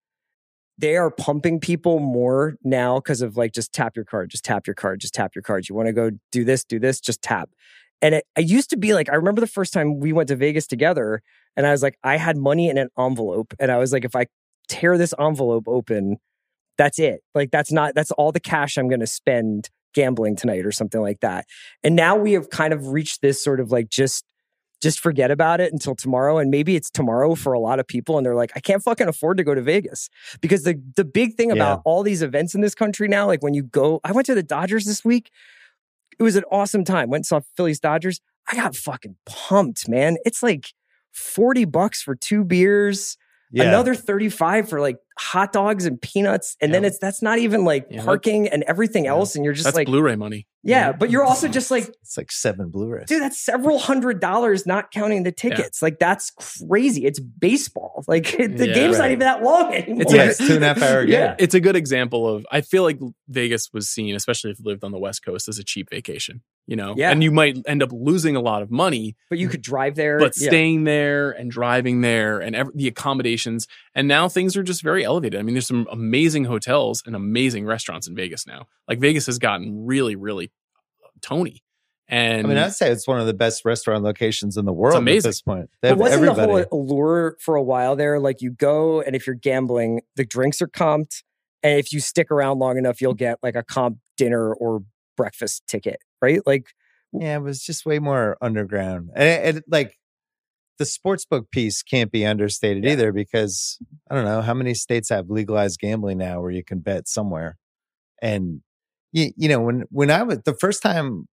they are pumping people more now because of like, just tap your card, just tap your card, just tap your card. You want to go do this, do this, just tap. And it, I used to be like, I remember the first time we went to Vegas together and I was like, I had money in an envelope. And I was like, if I tear this envelope open, that's it. Like, that's not, that's all the cash I'm going to spend gambling tonight or something like that. And now we have kind of reached this sort of like, just, just forget about it until tomorrow. And maybe it's tomorrow for a lot of people. And they're like, I can't fucking afford to go to Vegas. Because the, the big thing about Yeah. all these events in this country now, like when you go, I went to the Dodgers this week. It was an awesome time. Went and saw Phillies Dodgers. I got fucking pumped, man. It's like forty bucks for two beers, Yeah. another thirty-five for like hot dogs and peanuts. And then Yeah. it's, that's not even like Yeah, parking and everything yeah. else. And you're just that's like, Blu-ray money. yeah, but you're also just like, It's like seven Blu-rays. dude, that's several hundred dollars, not counting the tickets. Like that's crazy. It's baseball. Like the Yeah. game's not Right. even that long anymore. It's yeah, a- it's two and a half hour game. Yeah. It's a good example of, I feel like Vegas was seen, especially if you lived on the West Coast, as a cheap vacation, you know? Yeah. And you might end up losing a lot of money, But you could drive there. but Yeah. staying there and driving there and ev- the accommodations. And now things are just very elevated. I mean, there's some amazing hotels and amazing restaurants in Vegas now. Like Vegas has gotten really, really Tony. And I mean, I'd say it's one of the best restaurant locations in the world at amazing. this point. They But have wasn't everybody. the whole allure for a while there? Like you go, and if you're gambling, the drinks are comped, and if you stick around long enough, you'll get like a comp dinner or breakfast ticket, right? Like, Yeah, it was just way more underground. And, it, it, like the sportsbook piece can't be understated Yeah. either because I don't know how many states have legalized gambling now where you can bet somewhere. And you, you know, when when I was the first time,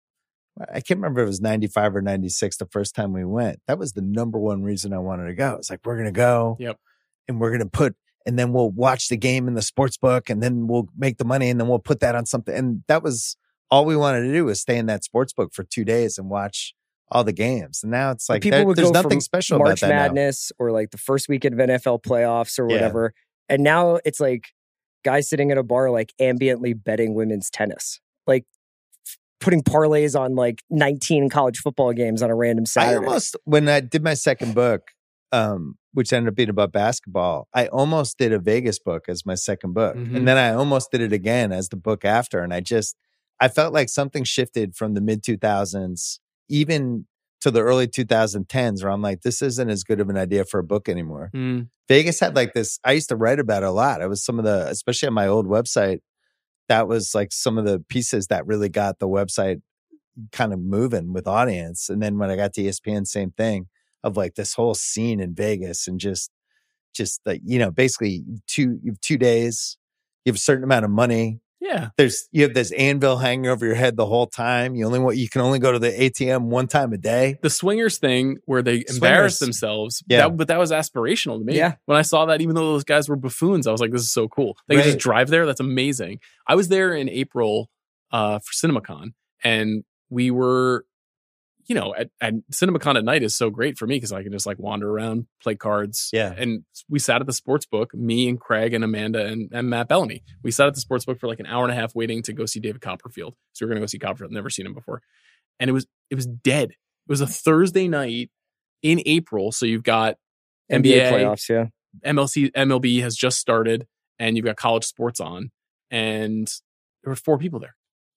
I can't remember if it was ninety-five or ninety-six the first time we went. That was the number one reason I wanted to go. It's like we're gonna go Yep. and we're gonna put and then we'll watch the game in the sports book and then we'll make the money and then we'll put that on something. And that was all we wanted to do was stay in that sports book for two days and watch all the games. And now it's like people there- would there's go nothing for special March about that now. Madness or like the first weekend of N F L playoffs or Yeah. whatever. And now it's like guys sitting at a bar, like ambiently betting women's tennis, like f- putting parlays on like nineteen college football games on a random I Saturday. almost, when I did my second book, um, which ended up being about basketball, I almost did a Vegas book as my second book. Mhm. And then I almost did it again as the book after. And I just, I felt like something shifted from the mid two thousands, even to the early twenty tens, where I'm like, this isn't as good of an idea for a book anymore. Mm. Vegas had like this, I used to write about it a lot. It was some of the, especially on my old website, that was like some of the pieces that really got the website kind of moving with audience. And then when I got to E S P N, same thing of like this whole scene in Vegas and just, just like, you know, basically two, you have two days, you have a certain amount of money. Yeah. There's, you have this anvil hanging over your head the whole time. You only want, you can only go to the A T M one time a day. The swingers thing where they embarrass Swingers. themselves. Yeah. That, but that was aspirational to me. Yeah. When I saw that, even though those guys were buffoons, I was like, this is so cool. They Right. can just drive there. That's amazing. I was there in April uh, for CinemaCon and we were, you know, at, at CinemaCon at night is so great for me because I can just like wander around, play cards. Yeah. And we sat at the sports book, me and Craig and Amanda and, and Matt Bellamy. We sat at the sports book for like an hour and a half waiting to go see David Copperfield. So we were going to go see Copperfield. Never seen him before. And it was, it was dead. It was a Thursday night in April. So you've got N B A, N B A playoffs, yeah. M L C, M L B has just started and you've got college sports on and there were four people there.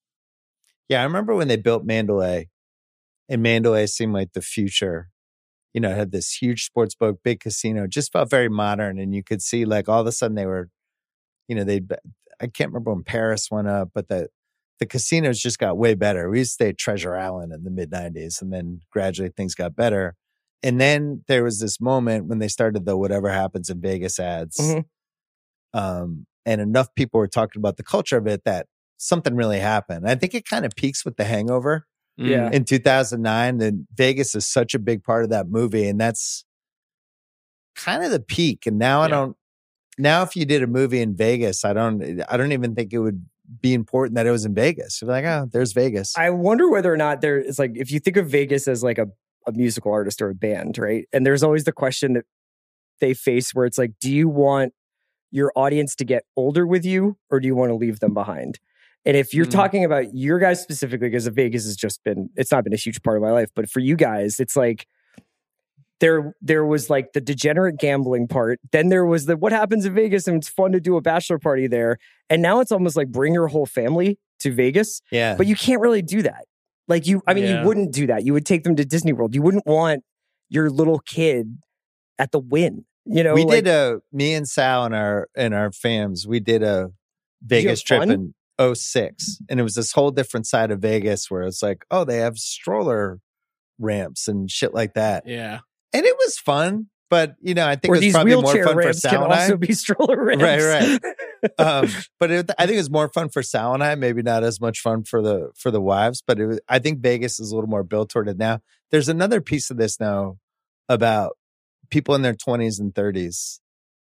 Yeah. I remember when they built Mandalay and Mandalay seemed like the future. You know, it had this huge sports book, big casino, just felt very modern. And you could see like all of a sudden they were, you know, they, I can't remember when Paris went up, but the, the casinos just got way better. We used to stay at Treasure Island in the mid nineties and then gradually things got better. And then there was this moment when they started the whatever happens in Vegas ads. Mhm. Um, and enough people were talking about the culture of it that something really happened. I think it kind of peaks with The Hangover. Mm. Yeah. In two thousand nine, then Vegas is such a big part of that movie. And that's kind of the peak. And now I Yeah. don't, now if you did a movie in Vegas, I don't I don't even think it would be important that it was in Vegas. You're like, oh, there's Vegas. I wonder whether or not there is like, if you think of Vegas as like a, a musical artist or a band, right? And there's always the question that they face where it's like, do you want your audience to get older with you or do you want to leave them behind? And if you're mm. talking about your guys specifically, because Vegas has just been, it's not been a huge part of my life, but for you guys, it's like, There, there was like the degenerate gambling part. Then there was the what happens in Vegas, and it's fun to do a bachelor party there. And now it's almost like bring your whole family to Vegas. Yeah, but you can't really do that. Like you, I mean, yeah. you wouldn't do that. You would take them to Disney World. You wouldn't want your little kid at the Wynn. You know, we like, did a me and Sal and our and our fams. We did a Vegas trip fun? in oh six, and it was this whole different side of Vegas where it's like, oh, they have stroller ramps and shit like that. Yeah. And it was fun, but you know, I think or it was these probably more wheelchair fun for ramps Sal can and I. also be stroller ramps. Right, right. um, but it, I think it was more fun for Sal and I. Maybe not as much fun for the for the wives, but it was, I think Vegas is a little more built toward it now. There's another piece of this now about people in their twenties and thirties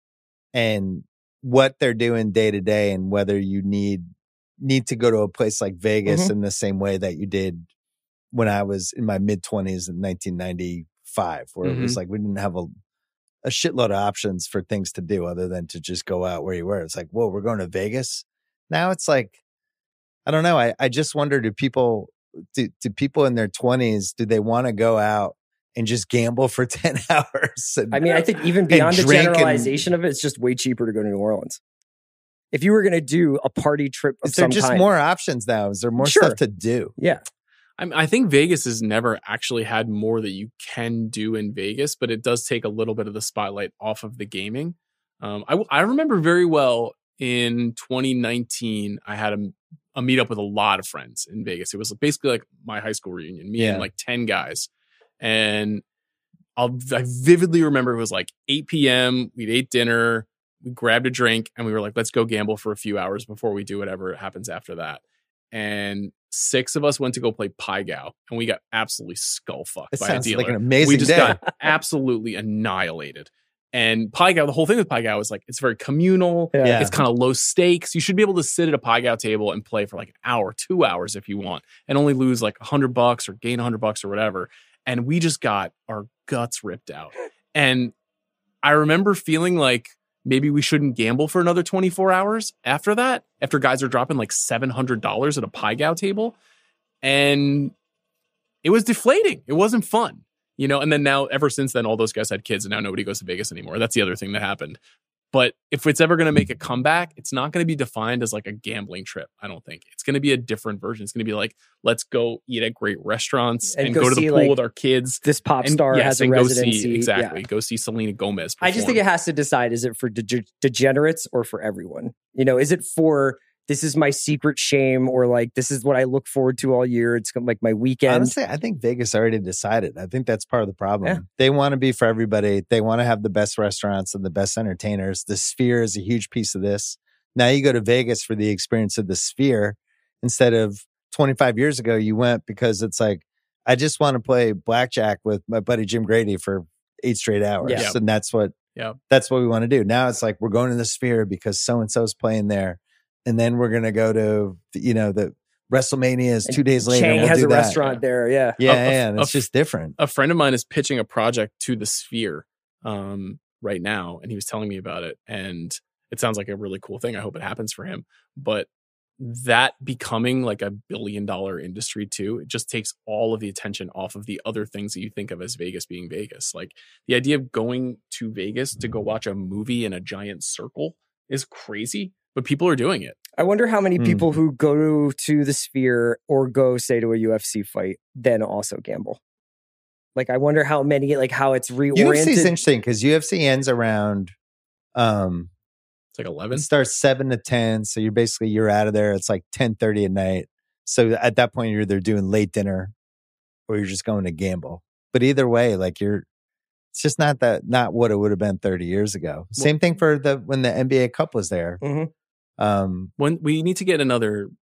and what they're doing day to day, and whether you need need to go to a place like Vegas mm-hmm. in the same way that you did when I was in my mid twenties in nineteen ninety. Five, where mm-hmm. it was like we didn't have a, a shitload of options for things to do other than to just go out where you were. It's like, whoa, we're going to Vegas. Now it's like, I don't know. I, I just wonder, do people, do, do people in their twenties, do they want to go out and just gamble for ten hours? And, I mean, I think even beyond the generalization and, of it, it's just way cheaper to go to New Orleans. If you were going to do a party trip of is there some just kind, more options now? Is there more sure. stuff to do? Yeah. I, mean, I think Vegas has never actually had more that you can do in Vegas, but it does take a little bit of the spotlight off of the gaming. Um, I, I remember very well in twenty nineteen, I had a, a meetup with a lot of friends in Vegas. It was basically like my high school reunion, me yeah. and like ten guys. And I'll, I vividly remember it was like eight p.m. We'd ate dinner, we grabbed a drink, and we were like, let's go gamble for a few hours before we do whatever happens after that. And six of us went to go play Pai Gow, and we got absolutely skull fucked it by sounds a dealer. Like an amazing we just day. got absolutely annihilated. And Pai Gow, the whole thing with Pai Gow is like it's very communal. Yeah. It's kind of low stakes. You should be able to sit at a Pai Gow table and play for like an hour, two hours if you want, and only lose like a hundred bucks or gain a hundred bucks or whatever. And we just got our guts ripped out. And I remember feeling like maybe we shouldn't gamble for another twenty-four hours after that, after guys are dropping like seven hundred dollars at a Pai Gow table. And it was deflating. It wasn't fun, you know? And then now, ever since then, all those guys had kids, and now nobody goes to Vegas anymore. That's the other thing that happened. But if it's ever going to make a comeback, it's not going to be defined as like a gambling trip. I don't think it's going to be a different version. It's going to be like, let's go eat at great restaurants and, and go, go to the pool like, with our kids. This pop and, star yes, has a and residency. Go see, exactly. Yeah. Go see Selena Gomez perform. I just think it has to decide, is it for de- degenerates or for everyone? You know, is it for, this is my secret shame, or like, this is what I look forward to all year. It's like my weekend. Honestly, I think Vegas already decided. I think that's part of the problem. Yeah. They want to be for everybody. They want to have the best restaurants and the best entertainers. The Sphere is a huge piece of this. Now you go to Vegas for the experience of the Sphere instead of twenty-five years ago, you went because it's like, I just want to play blackjack with my buddy Jim Grady for eight straight hours. Yeah. And that's what, yeah. that's what we want to do. Now it's like, we're going to the Sphere because so-and-so's playing there. And then we're going to go to, you know, the WrestleMania is two days later. Chang we'll has do a that. restaurant there. Yeah. Yeah. A- yeah. a- And it's a- just different. A friend of mine is pitching a project to the Sphere um, right now, and he was telling me about it. And it sounds like a really cool thing. I hope it happens for him. But that becoming like a billion dollar industry too, it just takes all of the attention off of the other things that you think of as Vegas being Vegas. Like the idea of going to Vegas to go watch a movie in a giant circle is crazy, but people are doing it. I wonder how many Hmm. people who go to the Sphere or go, say, to a U F C fight then also gamble. Like, I wonder how many, like how it's reoriented. U F C is interesting because U F C ends around, um, It's like eleven. it starts seven to ten. So you're basically, you're out of there. It's like ten thirty at night. So at that point, you're either doing late dinner or you're just going to gamble. But either way, like you're, it's just not that, not what it would have been thirty years ago. Same thing for the, when the N B A Cup was there. Mhm. Um, When we need to get another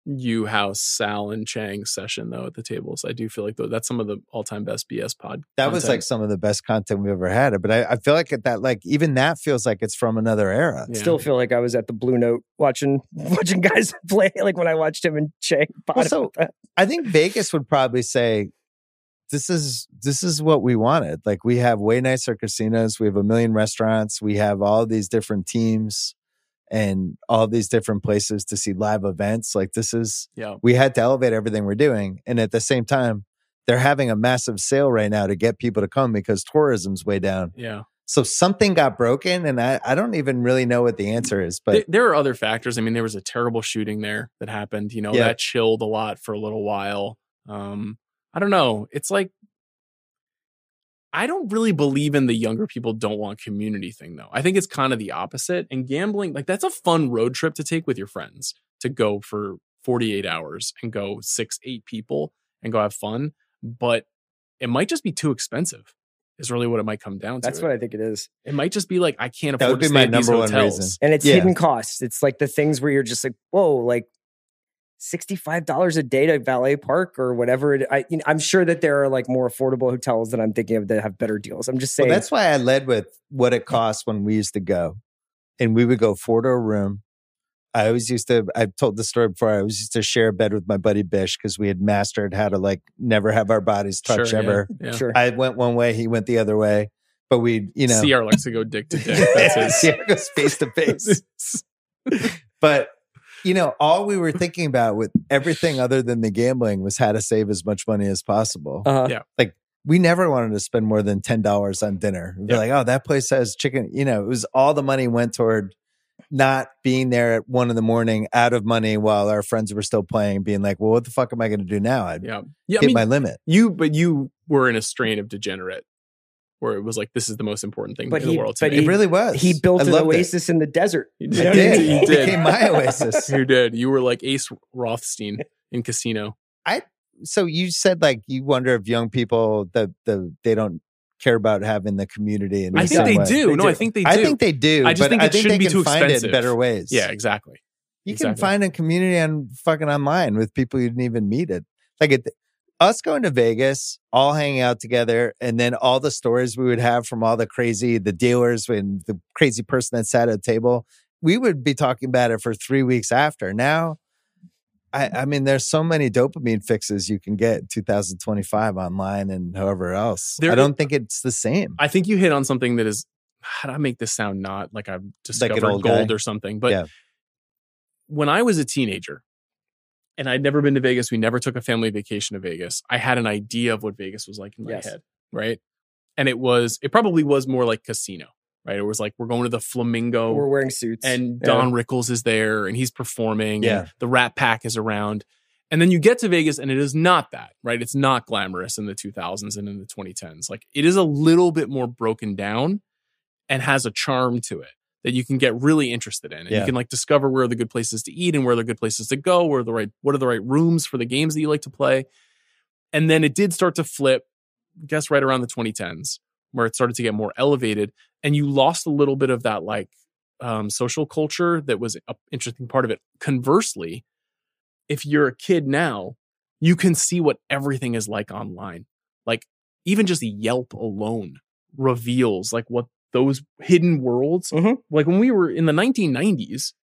you house Sal and Chang session though at the tables. I do feel like though that's some of the all time best B S pod. That content. was like some of the best content we've ever had. But I, I feel like at that, like even that feels like it's from another era. Yeah. Still feel like I was at the Blue Note watching watching guys play. Like when I watched him and Chang. Well, so I think Vegas would probably say, this is this is what we wanted. Like we have way nicer casinos. We have a million restaurants. We have all these different teams and all these different places to see live events. Like this is, yeah. we had to elevate everything we're doing. And at the same time, they're having a massive sale right now to get people to come because tourism's way down. Yeah. So something got broken, and I, I don't even really know what the answer is. But there, there are other factors. I mean, there was a terrible shooting there that happened. You know, Yeah. that chilled a lot for a little while. Um, I don't know. It's like, I don't really believe in the younger people don't want community thing, though. I think it's kind of the opposite. And gambling, like that's a fun road trip to take with your friends, to go for forty-eight hours and go six, eight people and go have fun. But it might just be too expensive, is really what it might come down to. That's what I think it is. It might just be like, I can't That afford would to be stay my at these number one hotels. reason. And it's Yeah. hidden costs. It's like the things where you're just like, whoa, like sixty-five dollars a day to valet park or whatever. It, I, you know, I'm sure that there are like more affordable hotels that I'm thinking of that have better deals. I'm just saying. Well, that's why I led with what it costs when we used to go. And we would go four to a room. I always used to, I've told the story before, I always used to share a bed with my buddy Bish because we had mastered how to like never have our bodies touch Sure, yeah, ever. yeah. Sure. I went one way, he went the other way. But we, you know. C R likes to go dick to dick. That's his. C R goes face to face. But, you know, all we were thinking about with everything other than the gambling was how to save as much money as possible. Uh-huh. Yeah. Like, we never wanted to spend more than ten dollars on dinner. We'd be Yeah. like, oh, that place has chicken. You know, it was all the money went toward not being there at one in the morning out of money while our friends were still playing, being like, well, what the fuck am I going to do now? I'd Yeah. Yeah. I hit mean, my limit. you, but you were in a strain of degenerate where it was like, this is the most important thing But in he- the world. but to me. It really was. He built I an loved it. oasis in the desert. You I You did. You It did. became my oasis. You did. You were like Ace Rothstein in Casino. So you said like you wonder if young people the the they don't care about having the community. In I the think same they way. do. They no, do. I think they do. I think they do. I just but think I it think shouldn't they be can too find it in expensive. better ways. Yeah, exactly. You can Exactly. find a community on fucking online with people you didn't even meet it. Like it, us going to Vegas, all hanging out together, and then all the stories we would have from all the crazy, the dealers and the crazy person that sat at a table, we would be talking about it for three weeks after. Now, I, I mean, there's so many dopamine fixes you can get in two thousand twenty-five online and however else. There- I don't think it's the same. I think you hit on something that is, how do I make this sound not like I've discovered old gold guy? or something? But Yeah. when I was a teenager and I'd never been to Vegas, we never took a family vacation to Vegas. I had an idea of what Vegas was like in my Yes. head, right? And it was, it probably was more like Casino, right? It was like, we're going to the Flamingo. We're wearing suits. and Yeah. Don Rickles is there and he's performing Yeah. and the Rat Pack is around. And then you get to Vegas and it is not that, right? It's not glamorous in the two thousands and in the twenty tens. Like it is a little bit more broken down and has a charm to it that you can get really interested in. And Yeah. you can like discover where are the good places to eat and where are the good places to go, where are the right, what are the right rooms for the games that you like to play. And then it did start to flip, I guess right around the twenty tens, where it started to get more elevated. And you lost a little bit of that like um, social culture that was an interesting part of it. Conversely, if you're a kid now, you can see what everything is like online. Like even just Yelp alone reveals like what those hidden worlds. Mhm. Like when we were in the nineteen nineties,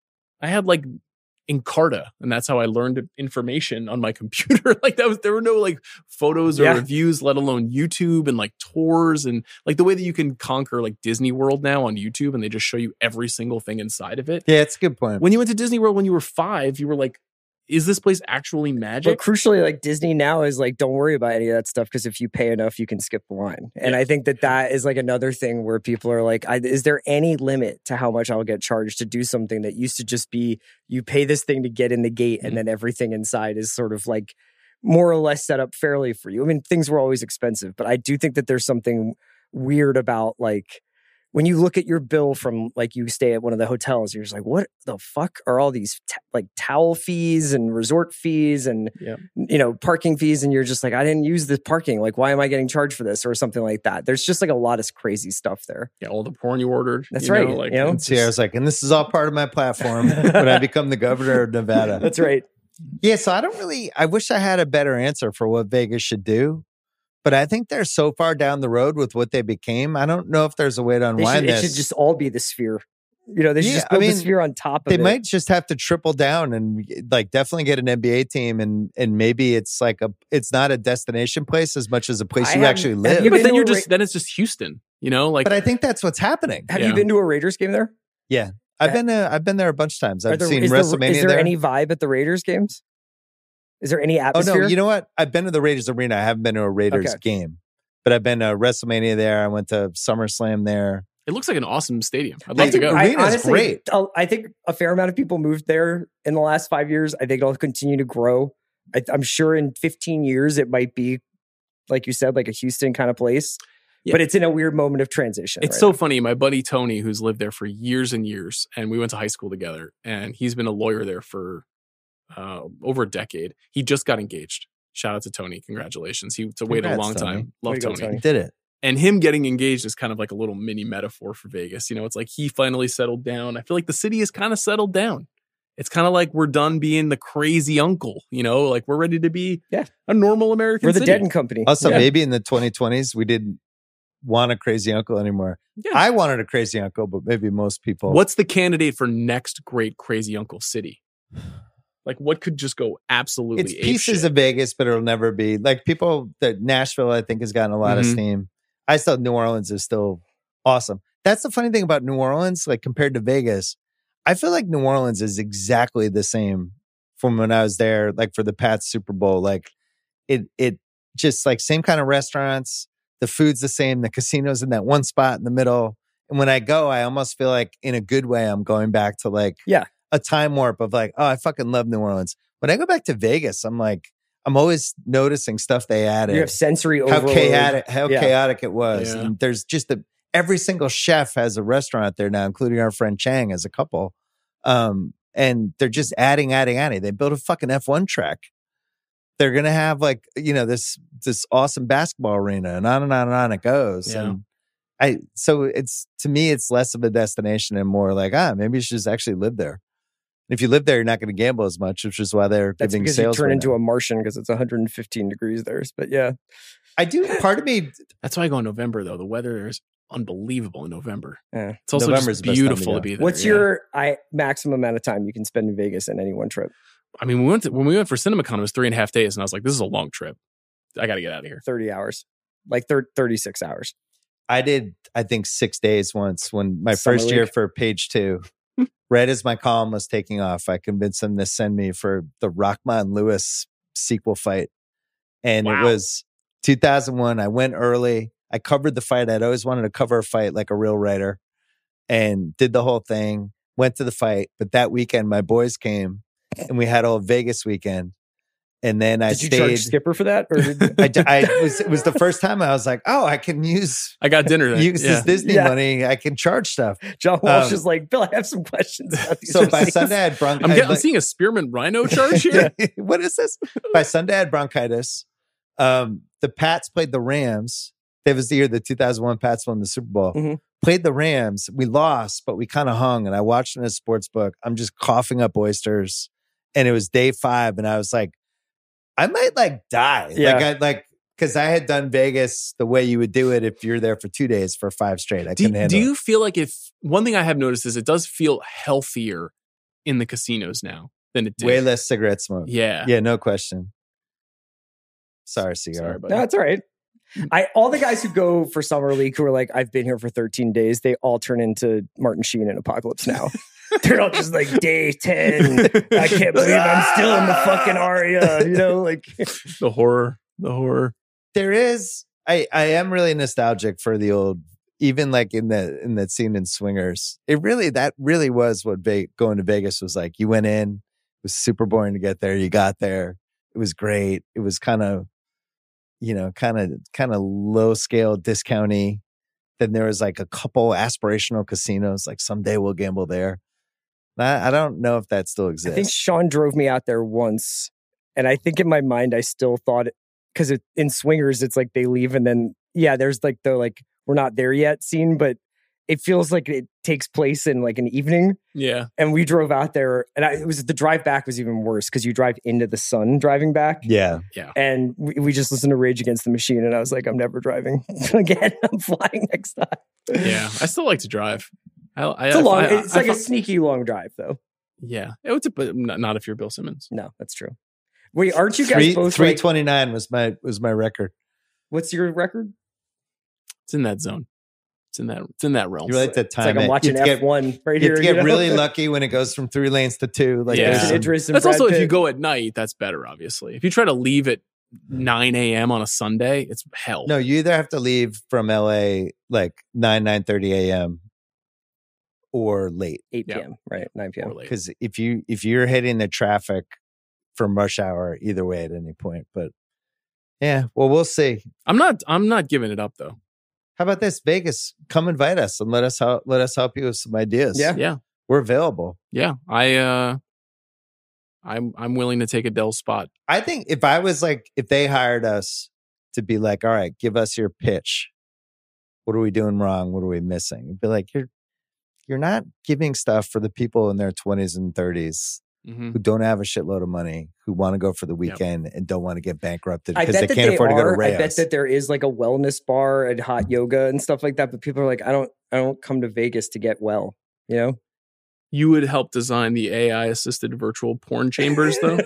I had like Encarta, and that's how I learned information on my computer. Like that was, there were no like photos or Yeah. reviews, let alone YouTube and like tours and like the way that you can conquer like Disney World now on YouTube and they just show you every single thing inside of it. Yeah, it's a good point. When you went to Disney World when you were five, you were like, is this place actually But magic? crucially, like Disney now is like, don't worry about any of that stuff because if you pay enough, you can skip the line. And Yeah. I think that that is like another thing where people are like, I, is there any limit to how much I'll get charged to do something that used to just be you pay this thing to get in the gate Mhm. and then everything inside is sort of like more or less set up fairly for you. I mean, things were always expensive, but I do think that there's something weird about like when you look at your bill from like you stay at one of the hotels, you're just like, what the fuck are all these t- like towel fees and resort fees and Yeah. you know parking fees? And you're just like, I didn't use the parking. Like, why am I getting charged for this or something like that? There's just like a lot of crazy stuff there. Yeah, all the porn you ordered. That's you right, Know, like, you know? it's See, I just- was like, and this is all part of my platform when I become the governor of Nevada. That's right. Yeah, so I don't really, I wish I had a better answer for what Vegas should do, but I think they're so far down the road with what they became. I don't know if there's a way to They unwind should, this. it should just all be the Sphere. You know, they should Yeah, just I build the mean, Sphere on top of They it. might just have to triple down and like definitely get an N B A team, and and maybe it's like a, it's not a destination place as much as a place I you have- actually have live. you But been then to you're a just Ra- then it's just Houston, you know, like But I think that's what's happening. Have Yeah. you been to a Raiders game there? Yeah, I've been uh, I've been there a bunch of times. Are I've there- seen is there- WrestleMania Is there there. any vibe at the Raiders games? Is there any Oh atmosphere? no, you know what? I've been to the Raiders arena. I haven't been to a Raiders Okay. game, but I've been to WrestleMania there. I went to SummerSlam there. it looks like an awesome stadium. I'd I love to think go. I- I, Arena's honestly, great. I'll- I think a fair amount of people moved there in the last five years. I think it'll continue to grow. I, I'm sure in fifteen years it might be, like you said, like a Houston kind of place. Yeah. But it's in a weird moment of transition. It's right so now. funny. My buddy Tony, who's lived there for years and years, and we went to high school together, and he's been a lawyer there for uh, over a decade. He just got engaged. Shout out to Tony. Congratulations. He to wait a Congrats, long Tony. time. Love Way to go, Tony. Tony. Did it? And him getting engaged is kind of like a little mini metaphor for Vegas. You know, it's like he finally settled down. I feel like the city is kind of settled down. It's kind of like we're done being the crazy uncle, you know, like we're ready to be Yeah. a normal American We're the city. Denton Company. Also, Yeah. maybe in the twenty twenties we didn't want a crazy uncle anymore. Yeah. I wanted a crazy uncle, but maybe most people. What's the candidate for next great crazy uncle city? Like what could just go absolutely It's ape pieces shit? of Vegas, but it'll never be like people that Nashville, I think, has gotten a lot of Mhm. steam. I still, New Orleans is still awesome. That's the funny thing about New Orleans, like compared to Vegas. I feel like New Orleans is exactly the same from when I was there, like for the Pats Super Bowl. Like it, it just like same kind of restaurants. The food's the same. The casino's in that one spot in the middle. And when I go, I almost feel like in a good way, I'm going back to like Yeah. a time warp of like, oh, I fucking love New Orleans. When I go back to Vegas, I'm like, I'm always noticing stuff they added. You have sensory how overload. chaotic, how Yeah. chaotic it was. Yeah. And there's just a, every single chef has a restaurant there now, including our friend Chang as a couple. Um, and they're just adding, adding, adding. They built a fucking F one track. They're gonna have like, you know, this this awesome basketball arena, and on and on and on it goes. Yeah. And I so it's to me, it's less of a destination and more like, ah, maybe you should just actually live there. And if you live there, you're not going to gamble as much, which is why they're That's giving because you sales. turn right into now. a Martian because it's one hundred fifteen degrees there. But yeah, I do. Part of me, That's why I go in November though. The weather is unbelievable in November. Yeah. It's also November's just the best time to beautiful go. to, be there. what's yeah. your I maximum amount of time you can spend in Vegas in any one trip? I mean, we went to, when we went for CinemaCon, it was three and a half days, and I was like, "This is a long trip. I got to get out of here." thirty hours, like thir- thirty-six hours. I did, I think, six days once when my Summer first year league. for page two, right as my column was taking off, I convinced them to send me for the Rockman Lewis sequel fight. And Wow. it was two thousand one. I went early. I covered the fight. I'd always wanted to cover a fight like a real writer and did the whole thing, went to the fight. But that weekend, my boys came and we had a whole Vegas weekend. And then I Did you charge stayed. Skipper for that? Or did, I, d- I was, it was the first time I was like, oh, I can use I got dinner. Then. use yeah. this Disney Yeah. money. I can charge stuff. John Walsh Um, is like, Bill, I have some questions about these So by receipts." Sunday, I had I'm, bronchitis. getting, I'm seeing a spearmint rhino charge here. What is this? By Sunday, I had bronchitis. Um, the Pats played the Rams. That was the year the two thousand one Pats won the Super Bowl. Mhm. Played the Rams. We lost, but we kind of hung. And I watched in a sports book. I'm just coughing up oysters. And it was day five. And I was like, I might like die. Yeah. Like I like because I had done Vegas the way you would do it if you're there for two days for five straight. I Do, couldn't handle do it. you feel like if one thing I have noticed is it does feel healthier in the casinos now than it did? Way less cigarette smoke. Yeah. Yeah, no question. Sorry, cigar. Sorry, buddy. No, that's all right. I all the guys who go for summer league who are like, I've been here for thirteen days, they all turn into Martin Sheen in Apocalypse Now. They're all just like day ten. I can't believe I'm still in the fucking Aria. You know, like the horror. The horror. There is. I I am really nostalgic for the old. Even like in the in that scene in Swingers, it really that really was what Ve- going to Vegas was like. You went in, it was super boring to get there. You got there, it was great. It was kind of, you know, kind of kind of low scale discounty. Then there was like a couple aspirational casinos. Like someday we'll gamble there. I, I don't know if that still I exists. think Sean drove me out there once, and I think in my mind I still thought it because it, in Swingers it's like they leave and then yeah, there's like the like we're not there yet scene, but it feels like it takes place in like an evening. Yeah. And we drove out there, and I, it was the drive back was even worse because you drive into the sun driving back. Yeah. Yeah. And we, we just listened to Rage Against the Machine, and I was like, I'm never driving again. I'm flying next time. Yeah. I still like to drive. I, I, It's a long, I, I, it's I like a thought- sneaky long drive, though. Yeah. It was, but not, not if you're Bill Simmons. No, that's true. Wait, aren't you guys Three, both three like, twenty-nine was my was my record. what's your record? It's in that zone. It's in that. It's in that realm. You like to It's time like I'm it. watching you have to F one right get, you here. have to get you know? really lucky when it goes from three lanes to two. Like Yeah. there's There's some- Idris and That's Brad also if you Pitt. go at night. That's better, obviously. If you try to leave at nine a.m. on a Sunday, it's hell. no, you either have to leave from L A like nine nine thirty a.m. or late. eight Yeah. p.m. right, nine p.m. Or late. Because if you if you're hitting the traffic from rush hour, either way at any point. But yeah, well, we'll see. I'm not. I'm not giving it up though. How about this, Vegas? Come invite us and let us help. Let us help you with some ideas. Yeah. Yeah. we're available. Yeah. I. uh I'm. I'm willing to take Adele's spot. I think if I was like, if they hired us to be like, all right, give us your pitch. What are we doing wrong? What are we missing? It'd be like, you're you're not giving stuff for the people in their twenties and thirties Mm-hmm. who don't have a shitload of money, who want to go for the weekend and don't want to get bankrupted I because bet they that can't they afford are. to go to I bet Rayos. that there is like a wellness bar and hot yoga and stuff like that. But people are like, I don't, I don't come to Vegas to get well. You know? You would help design the A I assisted virtual porn chambers, though.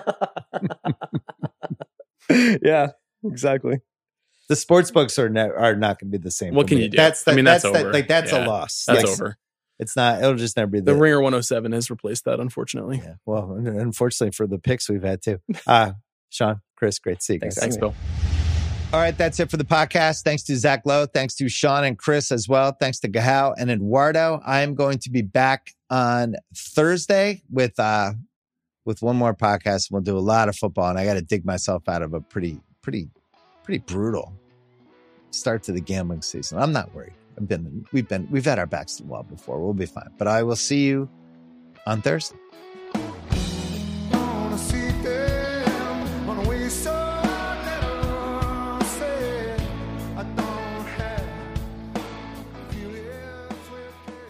Yeah, exactly. The sports books are ne- are not going to be the same. What for can me. you do? That's the, I mean, that's the- over. like that's Yeah. a loss. That's Like, over. It's not. It'll just never be The the. Ringer one oh seven has replaced that, unfortunately. Yeah. Well, unfortunately for the picks we've had too. Uh Sean, Chris, great to see you guys. Thanks, Thanks, Bill. All right, that's it for the podcast. Thanks to Zach Lowe. Thanks to Sean and Chris as well. Thanks to Gahal and Eduardo. I am going to be back on Thursday with uh with one more podcast. We'll do a lot of football, and I got to dig myself out of a pretty, pretty, pretty brutal start to the gambling season. I'm not worried. I've been, we've been, we've had our backs to the wall before. We'll be fine. But I will see you on Thursday. Wanna see them on a way so little, say I don't have feelings with them.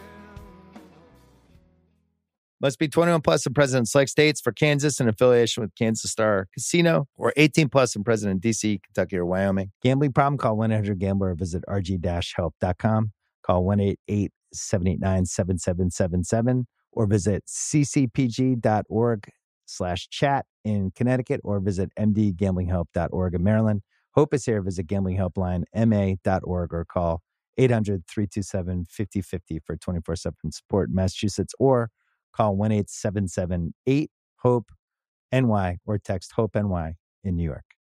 Must be twenty-one plus and present in select states. For Kansas in affiliation with Kansas Star Casino, or eighteen plus and present in D C, Kentucky, or Wyoming. Gambling problem? Call one eight hundred gambler or visit r g dash help dot com. Call one eight eight seven eight nine seven seven seven seven or visit c c p g dot org slash chat in Connecticut or visit m d gambling help dot org in Maryland. Hope is here. Visit gambling helpline m a dot org or call eight hundred three two seven five oh five oh for twenty-four seven support in Massachusetts, or call one eight seven seven eight HOPE N Y or text HOPE N Y in New York.